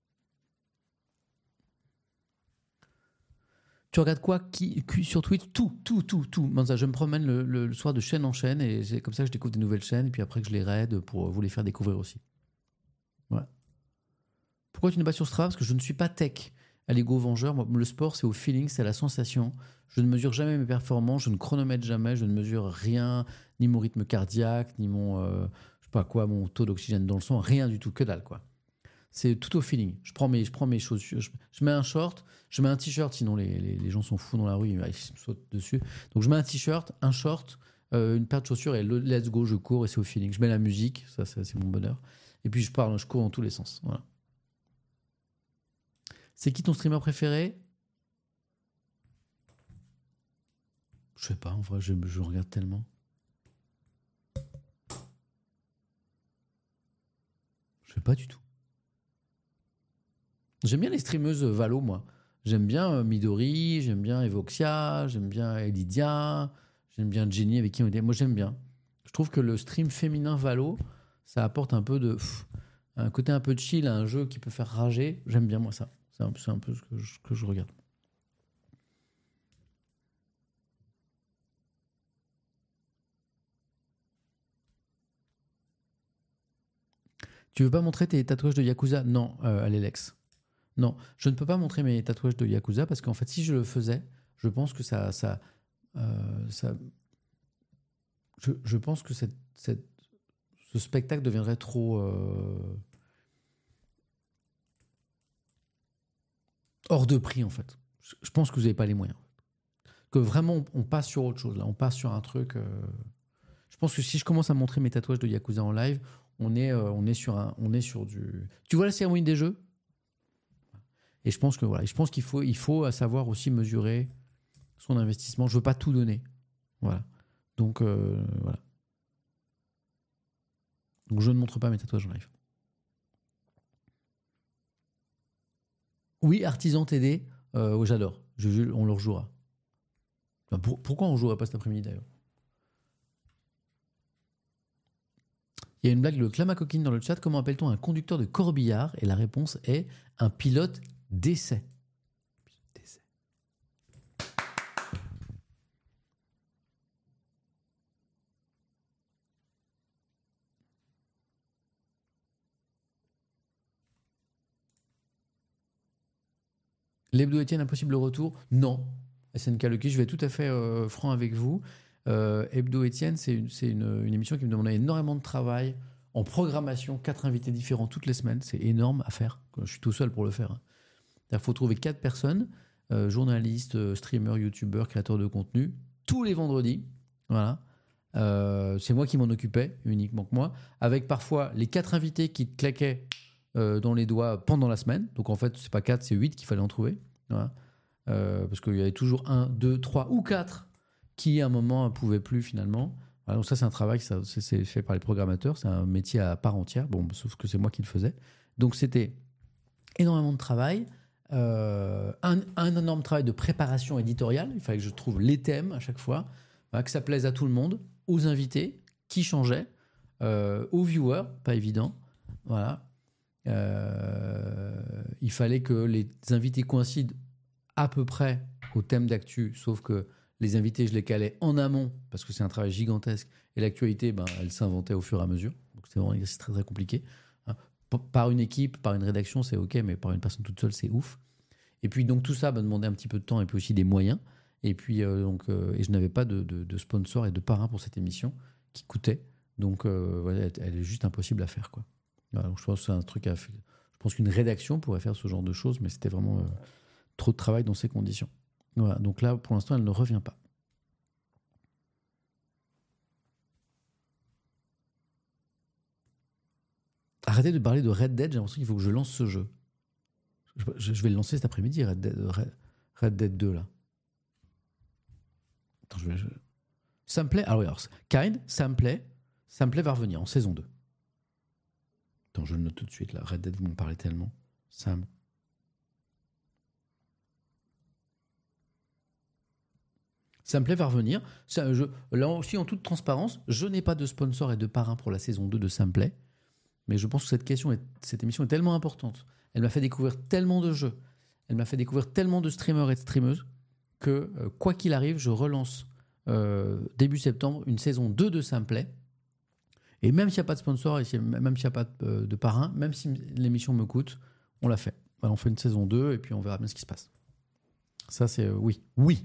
Tu regardes quoi sur Twitch? Tout. Manza, je me promène le soir de chaîne en chaîne et c'est comme ça que je découvre des nouvelles chaînes et puis après que je les raide pour vous les faire découvrir aussi. Ouais. Pourquoi tu n'es pas sur Strava? Parce que je ne suis pas tech. Allez, go Vengeur. Moi, le sport, c'est au feeling, c'est à la sensation. Je ne mesure jamais mes performances, je ne chronomètre jamais, je ne mesure rien, ni mon rythme cardiaque, ni mon, je sais pas quoi, mon taux d'oxygène dans le sang, rien du tout, que dalle quoi. C'est tout au feeling. Je prends mes chaussures, je mets un short, je mets un t-shirt, sinon les gens sont fous dans la rue, ils me sautent dessus. Donc je mets un t-shirt, un short, une paire de chaussures et let's go, je cours et c'est au feeling. Je mets la musique, ça c'est mon bonheur. Et puis je cours dans tous les sens. Voilà. C'est qui ton streamer préféré? Je sais pas, en vrai, je regarde tellement. Je sais pas du tout. J'aime bien les streameuses Valo, moi. J'aime bien Midori, j'aime bien Evoxia, j'aime bien Elidia, j'aime bien Jenny avec qui on était. Moi, j'aime bien. Je trouve que le stream féminin Valo, ça apporte un peu un côté un peu chill à un jeu qui peut faire rager. J'aime bien, moi, ça. C'est un peu ce que je regarde. Tu veux pas montrer tes tatouages de Yakuza? Non, Alex. Non, je ne peux pas montrer mes tatouages de Yakuza parce qu'en fait, si je le faisais, je pense que je pense que ce spectacle deviendrait trop hors de prix en fait. Je pense que vous n'avez pas les moyens. Que vraiment, on passe sur autre chose là. On passe sur un truc. Je pense que si je commence à montrer mes tatouages de Yakuza en live, on est sur du. Tu vois la cérémonie des jeux? Et je pense que voilà, je pense qu'il faut savoir aussi mesurer son investissement. Je veux pas tout donner, voilà. Donc voilà. Donc je ne montre pas mes tatouages en live. Oui, Artisan TD, oui, j'adore. On le rejouera. Enfin, pourquoi on ne jouerait pas cet après-midi d'ailleurs? Il y a une blague de Clamacoquine dans le chat. Comment appelle-t-on un conducteur de corbillard? Et la réponse est un pilote d'essai. L'hebdo Étienne, impossible le retour? Non. SNK Lucky, je vais être tout à fait franc avec vous. Hebdo Étienne, c'est une émission qui me demandait énormément de travail en programmation, 4 invités différents toutes les semaines. C'est énorme à faire. Je suis tout seul pour le faire. Il faut trouver 4 personnes, journalistes, streamers, youtubeurs, créateurs de contenu, tous les vendredis. Voilà. C'est moi qui m'en occupais, uniquement que moi, avec parfois les 4 invités qui te claquaient dans les doigts pendant la semaine. Donc en fait, c'est pas 4, c'est 8 qu'il fallait en trouver. Voilà. Parce qu'il y avait toujours 1, 2, 3 ou 4 qui à un moment ne pouvaient plus finalement. Alors donc ça c'est un travail, c'est fait par les programmateurs, c'est un métier à part entière, bon, sauf que c'est moi qui le faisais. Donc c'était énormément de travail, un énorme travail de préparation éditoriale, il fallait que je trouve les thèmes à chaque fois, que ça plaise à tout le monde, aux invités qui changeaient, aux viewers, pas évident, voilà. Il fallait que les invités coïncident à peu près au thème d'actu, sauf que les invités, je les calais en amont, parce que c'est un travail gigantesque, et l'actualité, elle s'inventait au fur et à mesure. Donc c'est vraiment un exercice très, très compliqué. Par une équipe, par une rédaction, c'est OK, mais par une personne toute seule, c'est ouf. Et puis, donc, tout ça m'a demandé un petit peu de temps et puis aussi des moyens. Et puis, et je n'avais pas de sponsor et de parrain pour cette émission qui coûtait. Donc, voilà, elle est juste impossible à faire, quoi. Voilà, donc je pense que c'est un truc à faire. Je pense qu'une rédaction pourrait faire ce genre de choses, mais c'était vraiment trop de travail dans ces conditions. Voilà, donc là, pour l'instant, elle ne revient pas. Arrêtez de parler de Red Dead, j'ai l'impression qu'il faut que je lance ce jeu. Je vais le lancer cet après-midi, Red Dead 2, là. Attends, ça me plaît. Ah oui, alors, Kind, ça me plaît va revenir en saison 2. Attends, je le note tout de suite, là. Red Dead, vous m'en parlez tellement. Sam. Ça me plaît va revenir. Là aussi, en toute transparence, je n'ai pas de sponsor et de parrain pour la saison 2 de Ça me plaît. Mais je pense que cette émission est tellement importante. Elle m'a fait découvrir tellement de jeux. Elle m'a fait découvrir tellement de streamers et de streameuses que, quoi qu'il arrive, je relance début septembre une saison 2 de Ça me plaît. Et même s'il n'y a pas de sponsor, et même s'il n'y a pas de parrain, même si l'émission me coûte, on l'a fait. On fait une saison 2 et puis on verra bien ce qui se passe. Ça, c'est oui. Oui.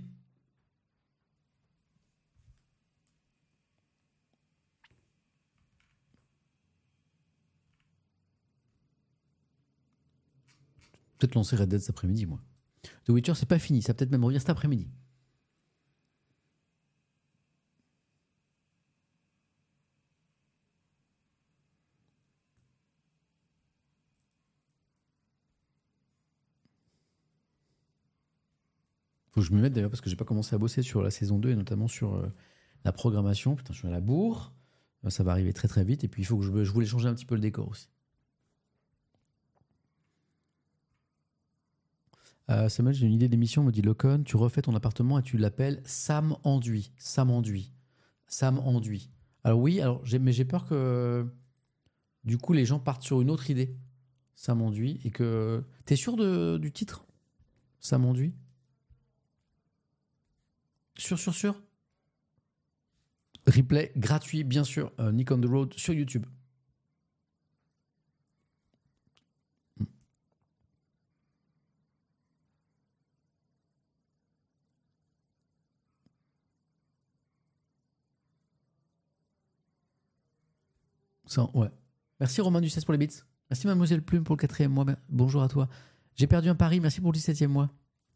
Peut-être lancer Red Dead cet après-midi, moi. The Witcher, c'est pas fini. Ça va peut-être même revenir cet après-midi. Faut que je me mette d'ailleurs parce que j'ai pas commencé à bosser sur la saison 2 et notamment sur la programmation. Putain, je suis à la bourre. Ça va arriver très très vite. Et puis il faut que je voulais changer un petit peu le décor aussi. Samuel, j'ai une idée d'émission, me dit Locon. Tu refais ton appartement et tu l'appelles Sam Enduit. Sam Enduit. Sam Enduit. Alors oui, mais j'ai peur que du coup les gens partent sur une autre idée. Sam Enduit. Et que. T'es sûr du titre? Sam Enduit? Sûr. Replay gratuit, bien sûr. Nick on the Road sur YouTube. Ça, ouais. Merci Romain Ducès pour les bits. Merci Mademoiselle Plume pour le 4e mois. Bonjour à toi. J'ai perdu un pari. Merci pour le 17e mois.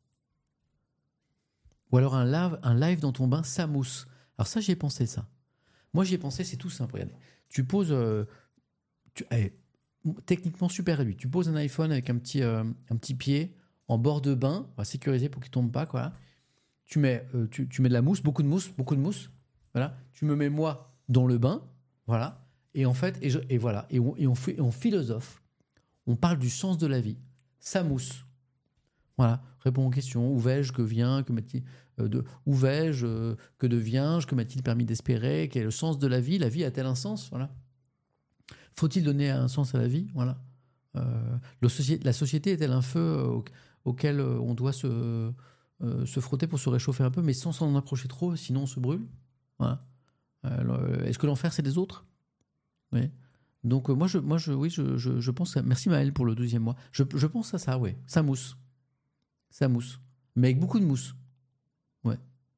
Ou alors un live dans ton bain, ça mousse. Alors ça, j'y ai pensé, ça. Moi, j'y ai pensé, c'est tout simple. Regardez. Tu poses... techniquement super réduit. Tu poses un iPhone avec un petit pied en bord de bain, on va sécuriser pour qu'il tombe pas, quoi. Tu mets de la mousse, beaucoup de mousse. Voilà. Tu me mets moi dans le bain, voilà. Et en fait, on philosophe. On parle du sens de la vie. Ça mousse. Voilà, réponds aux questions. Où vais-je, que vient, que m'a-t-il où vais-je, que deviens-je, que m'a-t-il permis d'espérer, quel est le sens de la vie a-t-elle un sens? Voilà. Faut-il donner un sens à la vie? Voilà. La société est-elle un feu auquel on doit se frotter pour se réchauffer un peu, mais sans s'en approcher trop, sinon on se brûle? Voilà. Est-ce que l'enfer, c'est les autres? Oui. Donc, oui, je pense à... Merci Maël pour le 12e mois. Je pense à ça, oui. Ça mousse. Ça mousse. Mais avec beaucoup de mousse. Ouais.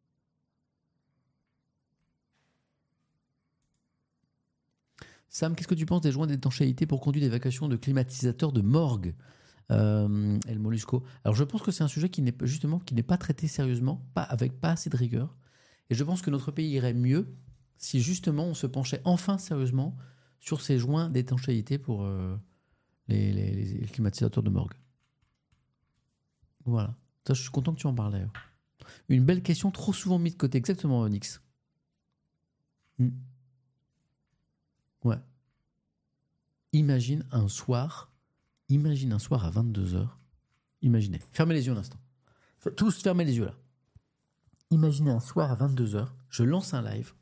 Sam, qu'est-ce que tu penses des joints d'étanchéité pour conduire d'évacuation de climatisateurs de morgue? El Molusco. Alors, je pense que c'est un sujet qui n'est pas traité sérieusement, avec pas assez de rigueur. Et je pense que notre pays irait mieux si justement on se penchait enfin sérieusement sur ces joints d'étanchéité pour les climatisateurs de morgue. Voilà. Ça, je suis content que tu en parles d'ailleurs. Une belle question, trop souvent mise de côté. Exactement, Onyx. Ouais. Imagine un soir à 22h. Imaginez. Fermez les yeux un instant. Tous fermez les yeux là. Imaginez un soir à 22h. Je lance un live.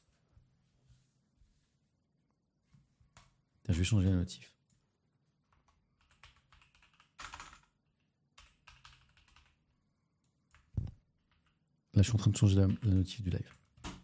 Je vais changer la notif. Là, je suis en train de changer la notif du live.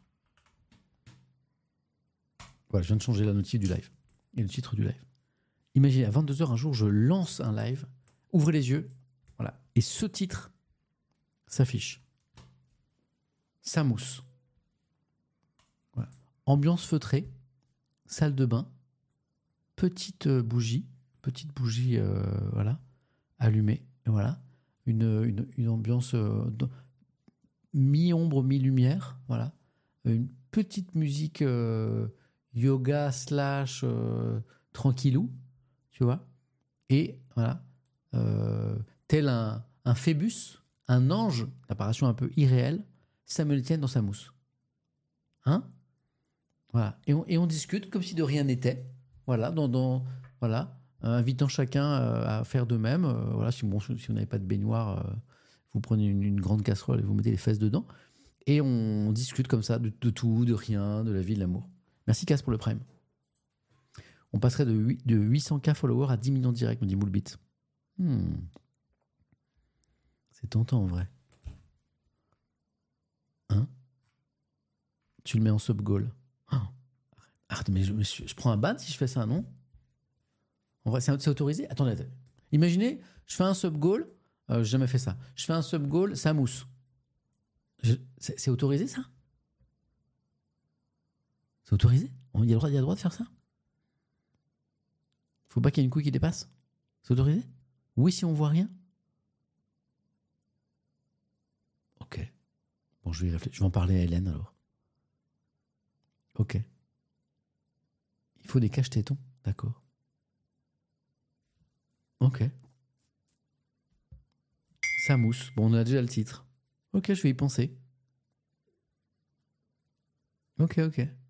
Voilà, je viens de changer la notif du live. Et le titre du live. Imaginez, à 22h, un jour, je lance un live. Ouvrez les yeux. Voilà. Et ce titre s'affiche. Ça mousse. Voilà. Ambiance feutrée. Salle de bain. Petite bougie. Voilà. Allumée. Et voilà. Une ambiance mi-ombre, mi-lumière. Voilà. Une petite musique yoga / tranquillou. Tu vois. Et voilà. Tel un phébus, un ange, d'apparition un peu irréelle, Samuel Etienne dans sa mousse. Hein? Voilà. Et on discute comme si de rien n'était. Voilà. Voilà. Invitant chacun à faire de même. Voilà. Si vous n'avez pas de baignoire, vous prenez une grande casserole et vous mettez les fesses dedans. Et on discute comme ça de tout, de rien, de la vie, de l'amour. Merci Cass pour le prime. On passerait de 800K followers à 10 millions directs, me dit Moulbit. C'est tentant en vrai. Hein? Tu le mets en sub-goal. Arrête, mais je prends un ban si je fais ça, non? En vrai, c'est autorisé? Attendez. Imaginez, je fais un sub-goal, j'ai jamais fait ça. Je fais un sub-goal, ça mousse. C'est autorisé ça? C'est autorisé? Il y a le droit de faire ça? Faut pas qu'il y ait une couille qui dépasse? C'est autorisé? Oui, si on voit rien? Ok. Bon, je vais y réfléchir. Je vais en parler à Hélène alors. Ok. Il faut des caches-tétons? D'accord. Ok. Ça mousse. Bon, on a déjà le titre. Ok, je vais y penser. Ok.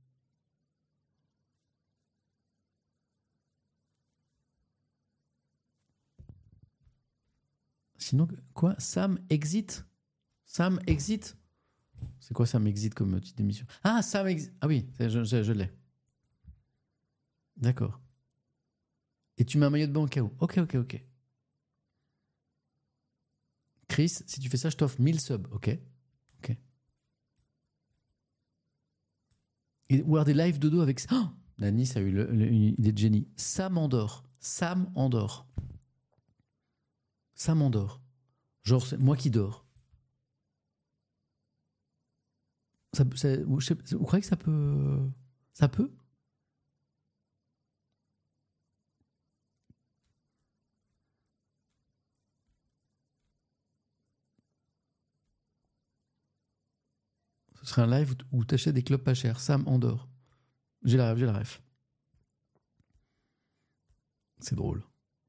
Sinon, quoi? Sam Exit? Sam Exit? C'est quoi Sam Exit comme petite émission? Ah, Sam Exit. Ah oui, je l'ai. D'accord. Et tu mets un maillot de bain au cas où. Ok. Chris, si tu fais ça, je t'offre 1000 subs. Ok. Ou alors des live dodo avec... Oh, Nani, ça a eu une idée de génie. Sam Andor. Genre, c'est moi qui dors. Vous croyez que ça peut... Ça peut? Ce serait un live où tu achètes des clopes pas chères. Sam Andor. J'ai la ref. C'est drôle.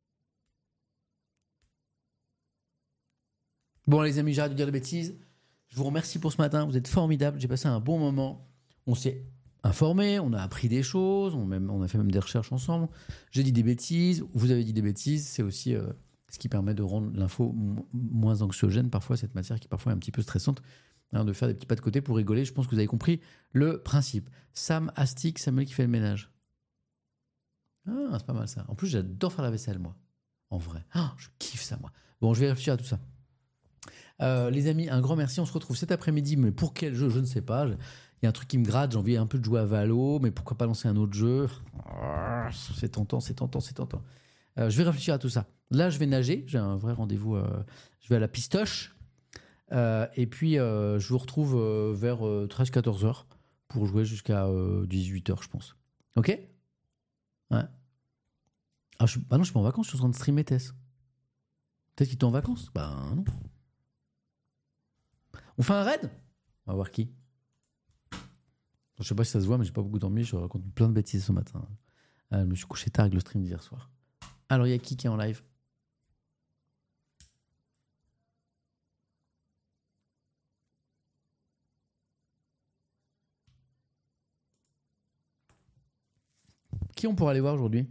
Bon, les amis, j'arrête de dire des bêtises. Je vous remercie pour ce matin. Vous êtes formidables. J'ai passé un bon moment. On s'est informé, on a appris des choses, on a fait même des recherches ensemble. J'ai dit des bêtises. Vous avez dit des bêtises. C'est aussi ce qui permet de rendre l'info moins anxiogène, parfois, cette matière qui parfois est un petit peu stressante, hein, de faire des petits pas de côté pour rigoler. Je pense que vous avez compris le principe. Sam Astic, Samuel qui fait le ménage. Ah, c'est pas mal ça. En plus, j'adore faire la vaisselle, moi. En vrai. Ah, je kiffe ça, moi. Bon, je vais réfléchir à tout ça. Les amis, un grand merci. On se retrouve cet après-midi, mais pour quel jeu, je ne sais pas. Il y a un truc qui me gratte, j'ai envie un peu de jouer à Valo, mais pourquoi pas lancer un autre jeu? C'est tentant. Je vais réfléchir à tout ça. Là, je vais nager, j'ai un vrai rendez-vous. Je vais à la Pistoche. Et puis, je vous retrouve vers 13-14 heures pour jouer jusqu'à 18 heures, je pense. Ok? Ouais. Ah, bah non, je suis pas en vacances, je suis en train de streamer Tess. Peut-être qu'il était en vacances? Bah non. On fait un raid? On va voir qui. Je sais pas si ça se voit, mais j'ai pas beaucoup dormi. Je raconte plein de bêtises ce matin. Je me suis couché tard avec le stream d'hier soir. Alors, il y a qui est en live? Qui on pourra aller voir aujourd'hui?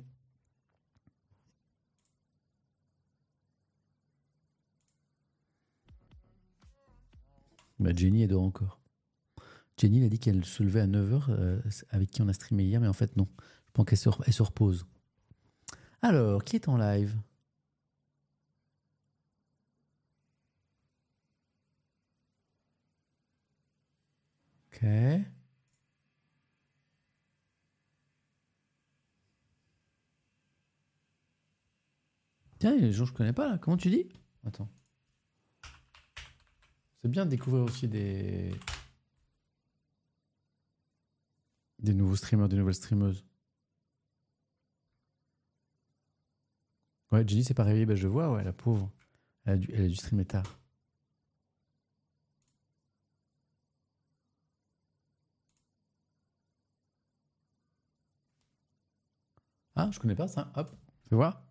Bah, Jenny est dehors encore. Jenny, elle a dit qu'elle se levait à 9h avec qui on a streamé hier, mais en fait, non. Je pense qu'elle se repose. Alors, qui est en live? Ok. Tiens, il y a des gens que je connais pas là. Comment tu dis? Attends. C'est bien de découvrir aussi des nouveaux streamers, des nouvelles streameuses. Ouais, Jenny s'est pas réveillée, bah, je vois, ouais, la pauvre. Elle a dû streamer tard. Ah, je connais pas ça. Hop, fais voir.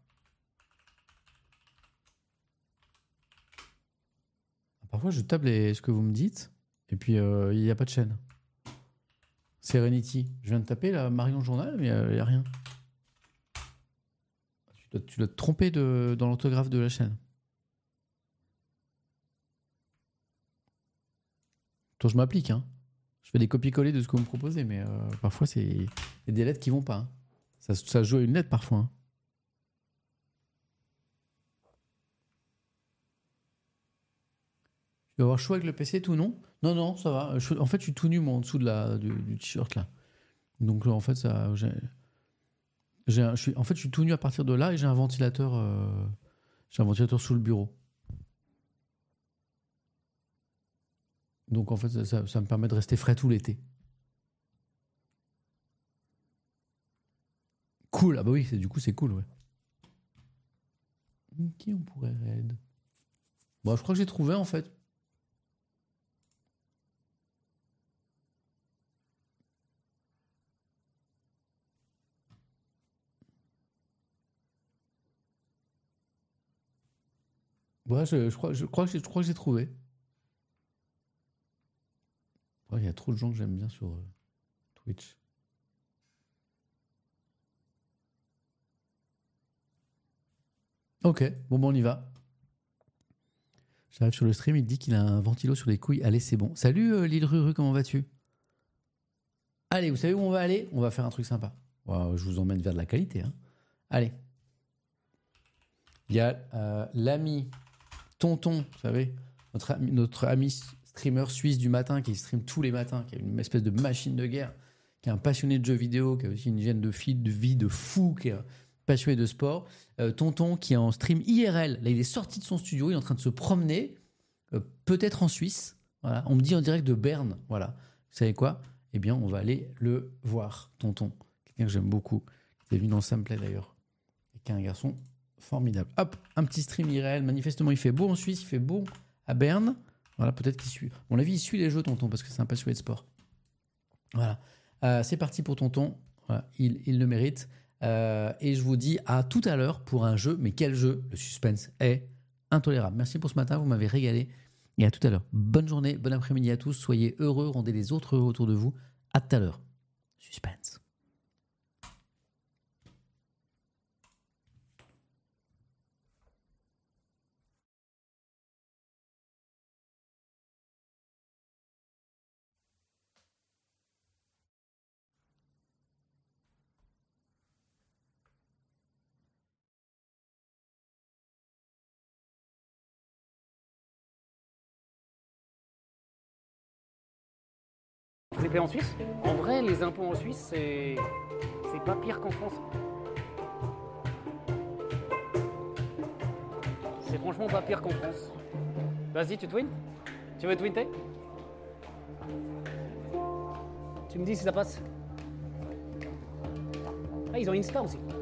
Parfois, je tape ce que vous me dites, et puis il n'y a pas de chaîne. Serenity. Je viens de taper la Marion Journal, mais il n'y a rien. Tu dois te tromper dans l'orthographe de la chaîne. Toi, je m'applique, hein. Je fais des copier-coller de ce que vous me proposez, mais parfois, il y a des lettres qui vont pas. Hein. Ça joue à une lettre parfois. Hein. Tu dois avoir chaud avec le PC, tout non? Non, ça va. En fait, je suis tout nu, moi, en dessous du t-shirt, là. Donc, en fait, ça... en fait, je suis tout nu à partir de là et j'ai un ventilateur sous le bureau. Donc en fait, ça me permet de rester frais tout l'été. Cool, ah bah oui, du coup c'est cool, ouais. Qui on pourrait raid? Bon, je crois que j'ai trouvé en fait. Ouais, je crois que j'ai trouvé. Ouais, il y a trop de gens que j'aime bien sur Twitch. Ok, bon, on y va. J'arrive sur le stream, il dit qu'il a un ventilo sur les couilles. Allez, c'est bon. Salut Lille Ruru, comment vas-tu? Allez, vous savez où on va aller? On va faire un truc sympa. Wow, je vous emmène vers de la qualité. Hein. Allez. Il y a l'ami Tonton, vous savez, notre ami streamer suisse du matin qui stream tous les matins, qui a une espèce de machine de guerre, qui est un passionné de jeux vidéo, qui a aussi une gêne de vie de fou, qui est passionné de sport. Tonton qui est en stream IRL. Là, il est sorti de son studio, il est en train de se promener, peut-être en Suisse. Voilà. On me dit en direct de Berne. Voilà. Vous savez quoi? Eh bien, on va aller le voir, Tonton. Quelqu'un que j'aime beaucoup. Qui est venu dans Samplay d'ailleurs. Et qui est un garçon formidable. Hop, un petit stream IRL. Manifestement, il fait beau en Suisse, il fait beau à Berne. Voilà, peut-être qu'il suit. À mon avis, il suit les jeux, Tonton, parce que c'est un passionné de sport. Voilà. C'est parti pour Tonton. Voilà, il le mérite. Et je vous dis à tout à l'heure pour un jeu. Mais quel jeu? Le suspense est intolérable. Merci pour ce matin, vous m'avez régalé. Et à tout à l'heure. Bonne journée, bon après-midi à tous. Soyez heureux, rendez les autres heureux autour de vous. À tout à l'heure. Suspense. les paies en Suisse. En vrai, les impôts en Suisse, c'est pas pire qu'en France. C'est franchement pas pire qu'en France. Vas-y, tu twins? Tu veux twinter? Tu me dis si ça passe. Ah, ils ont Insta aussi.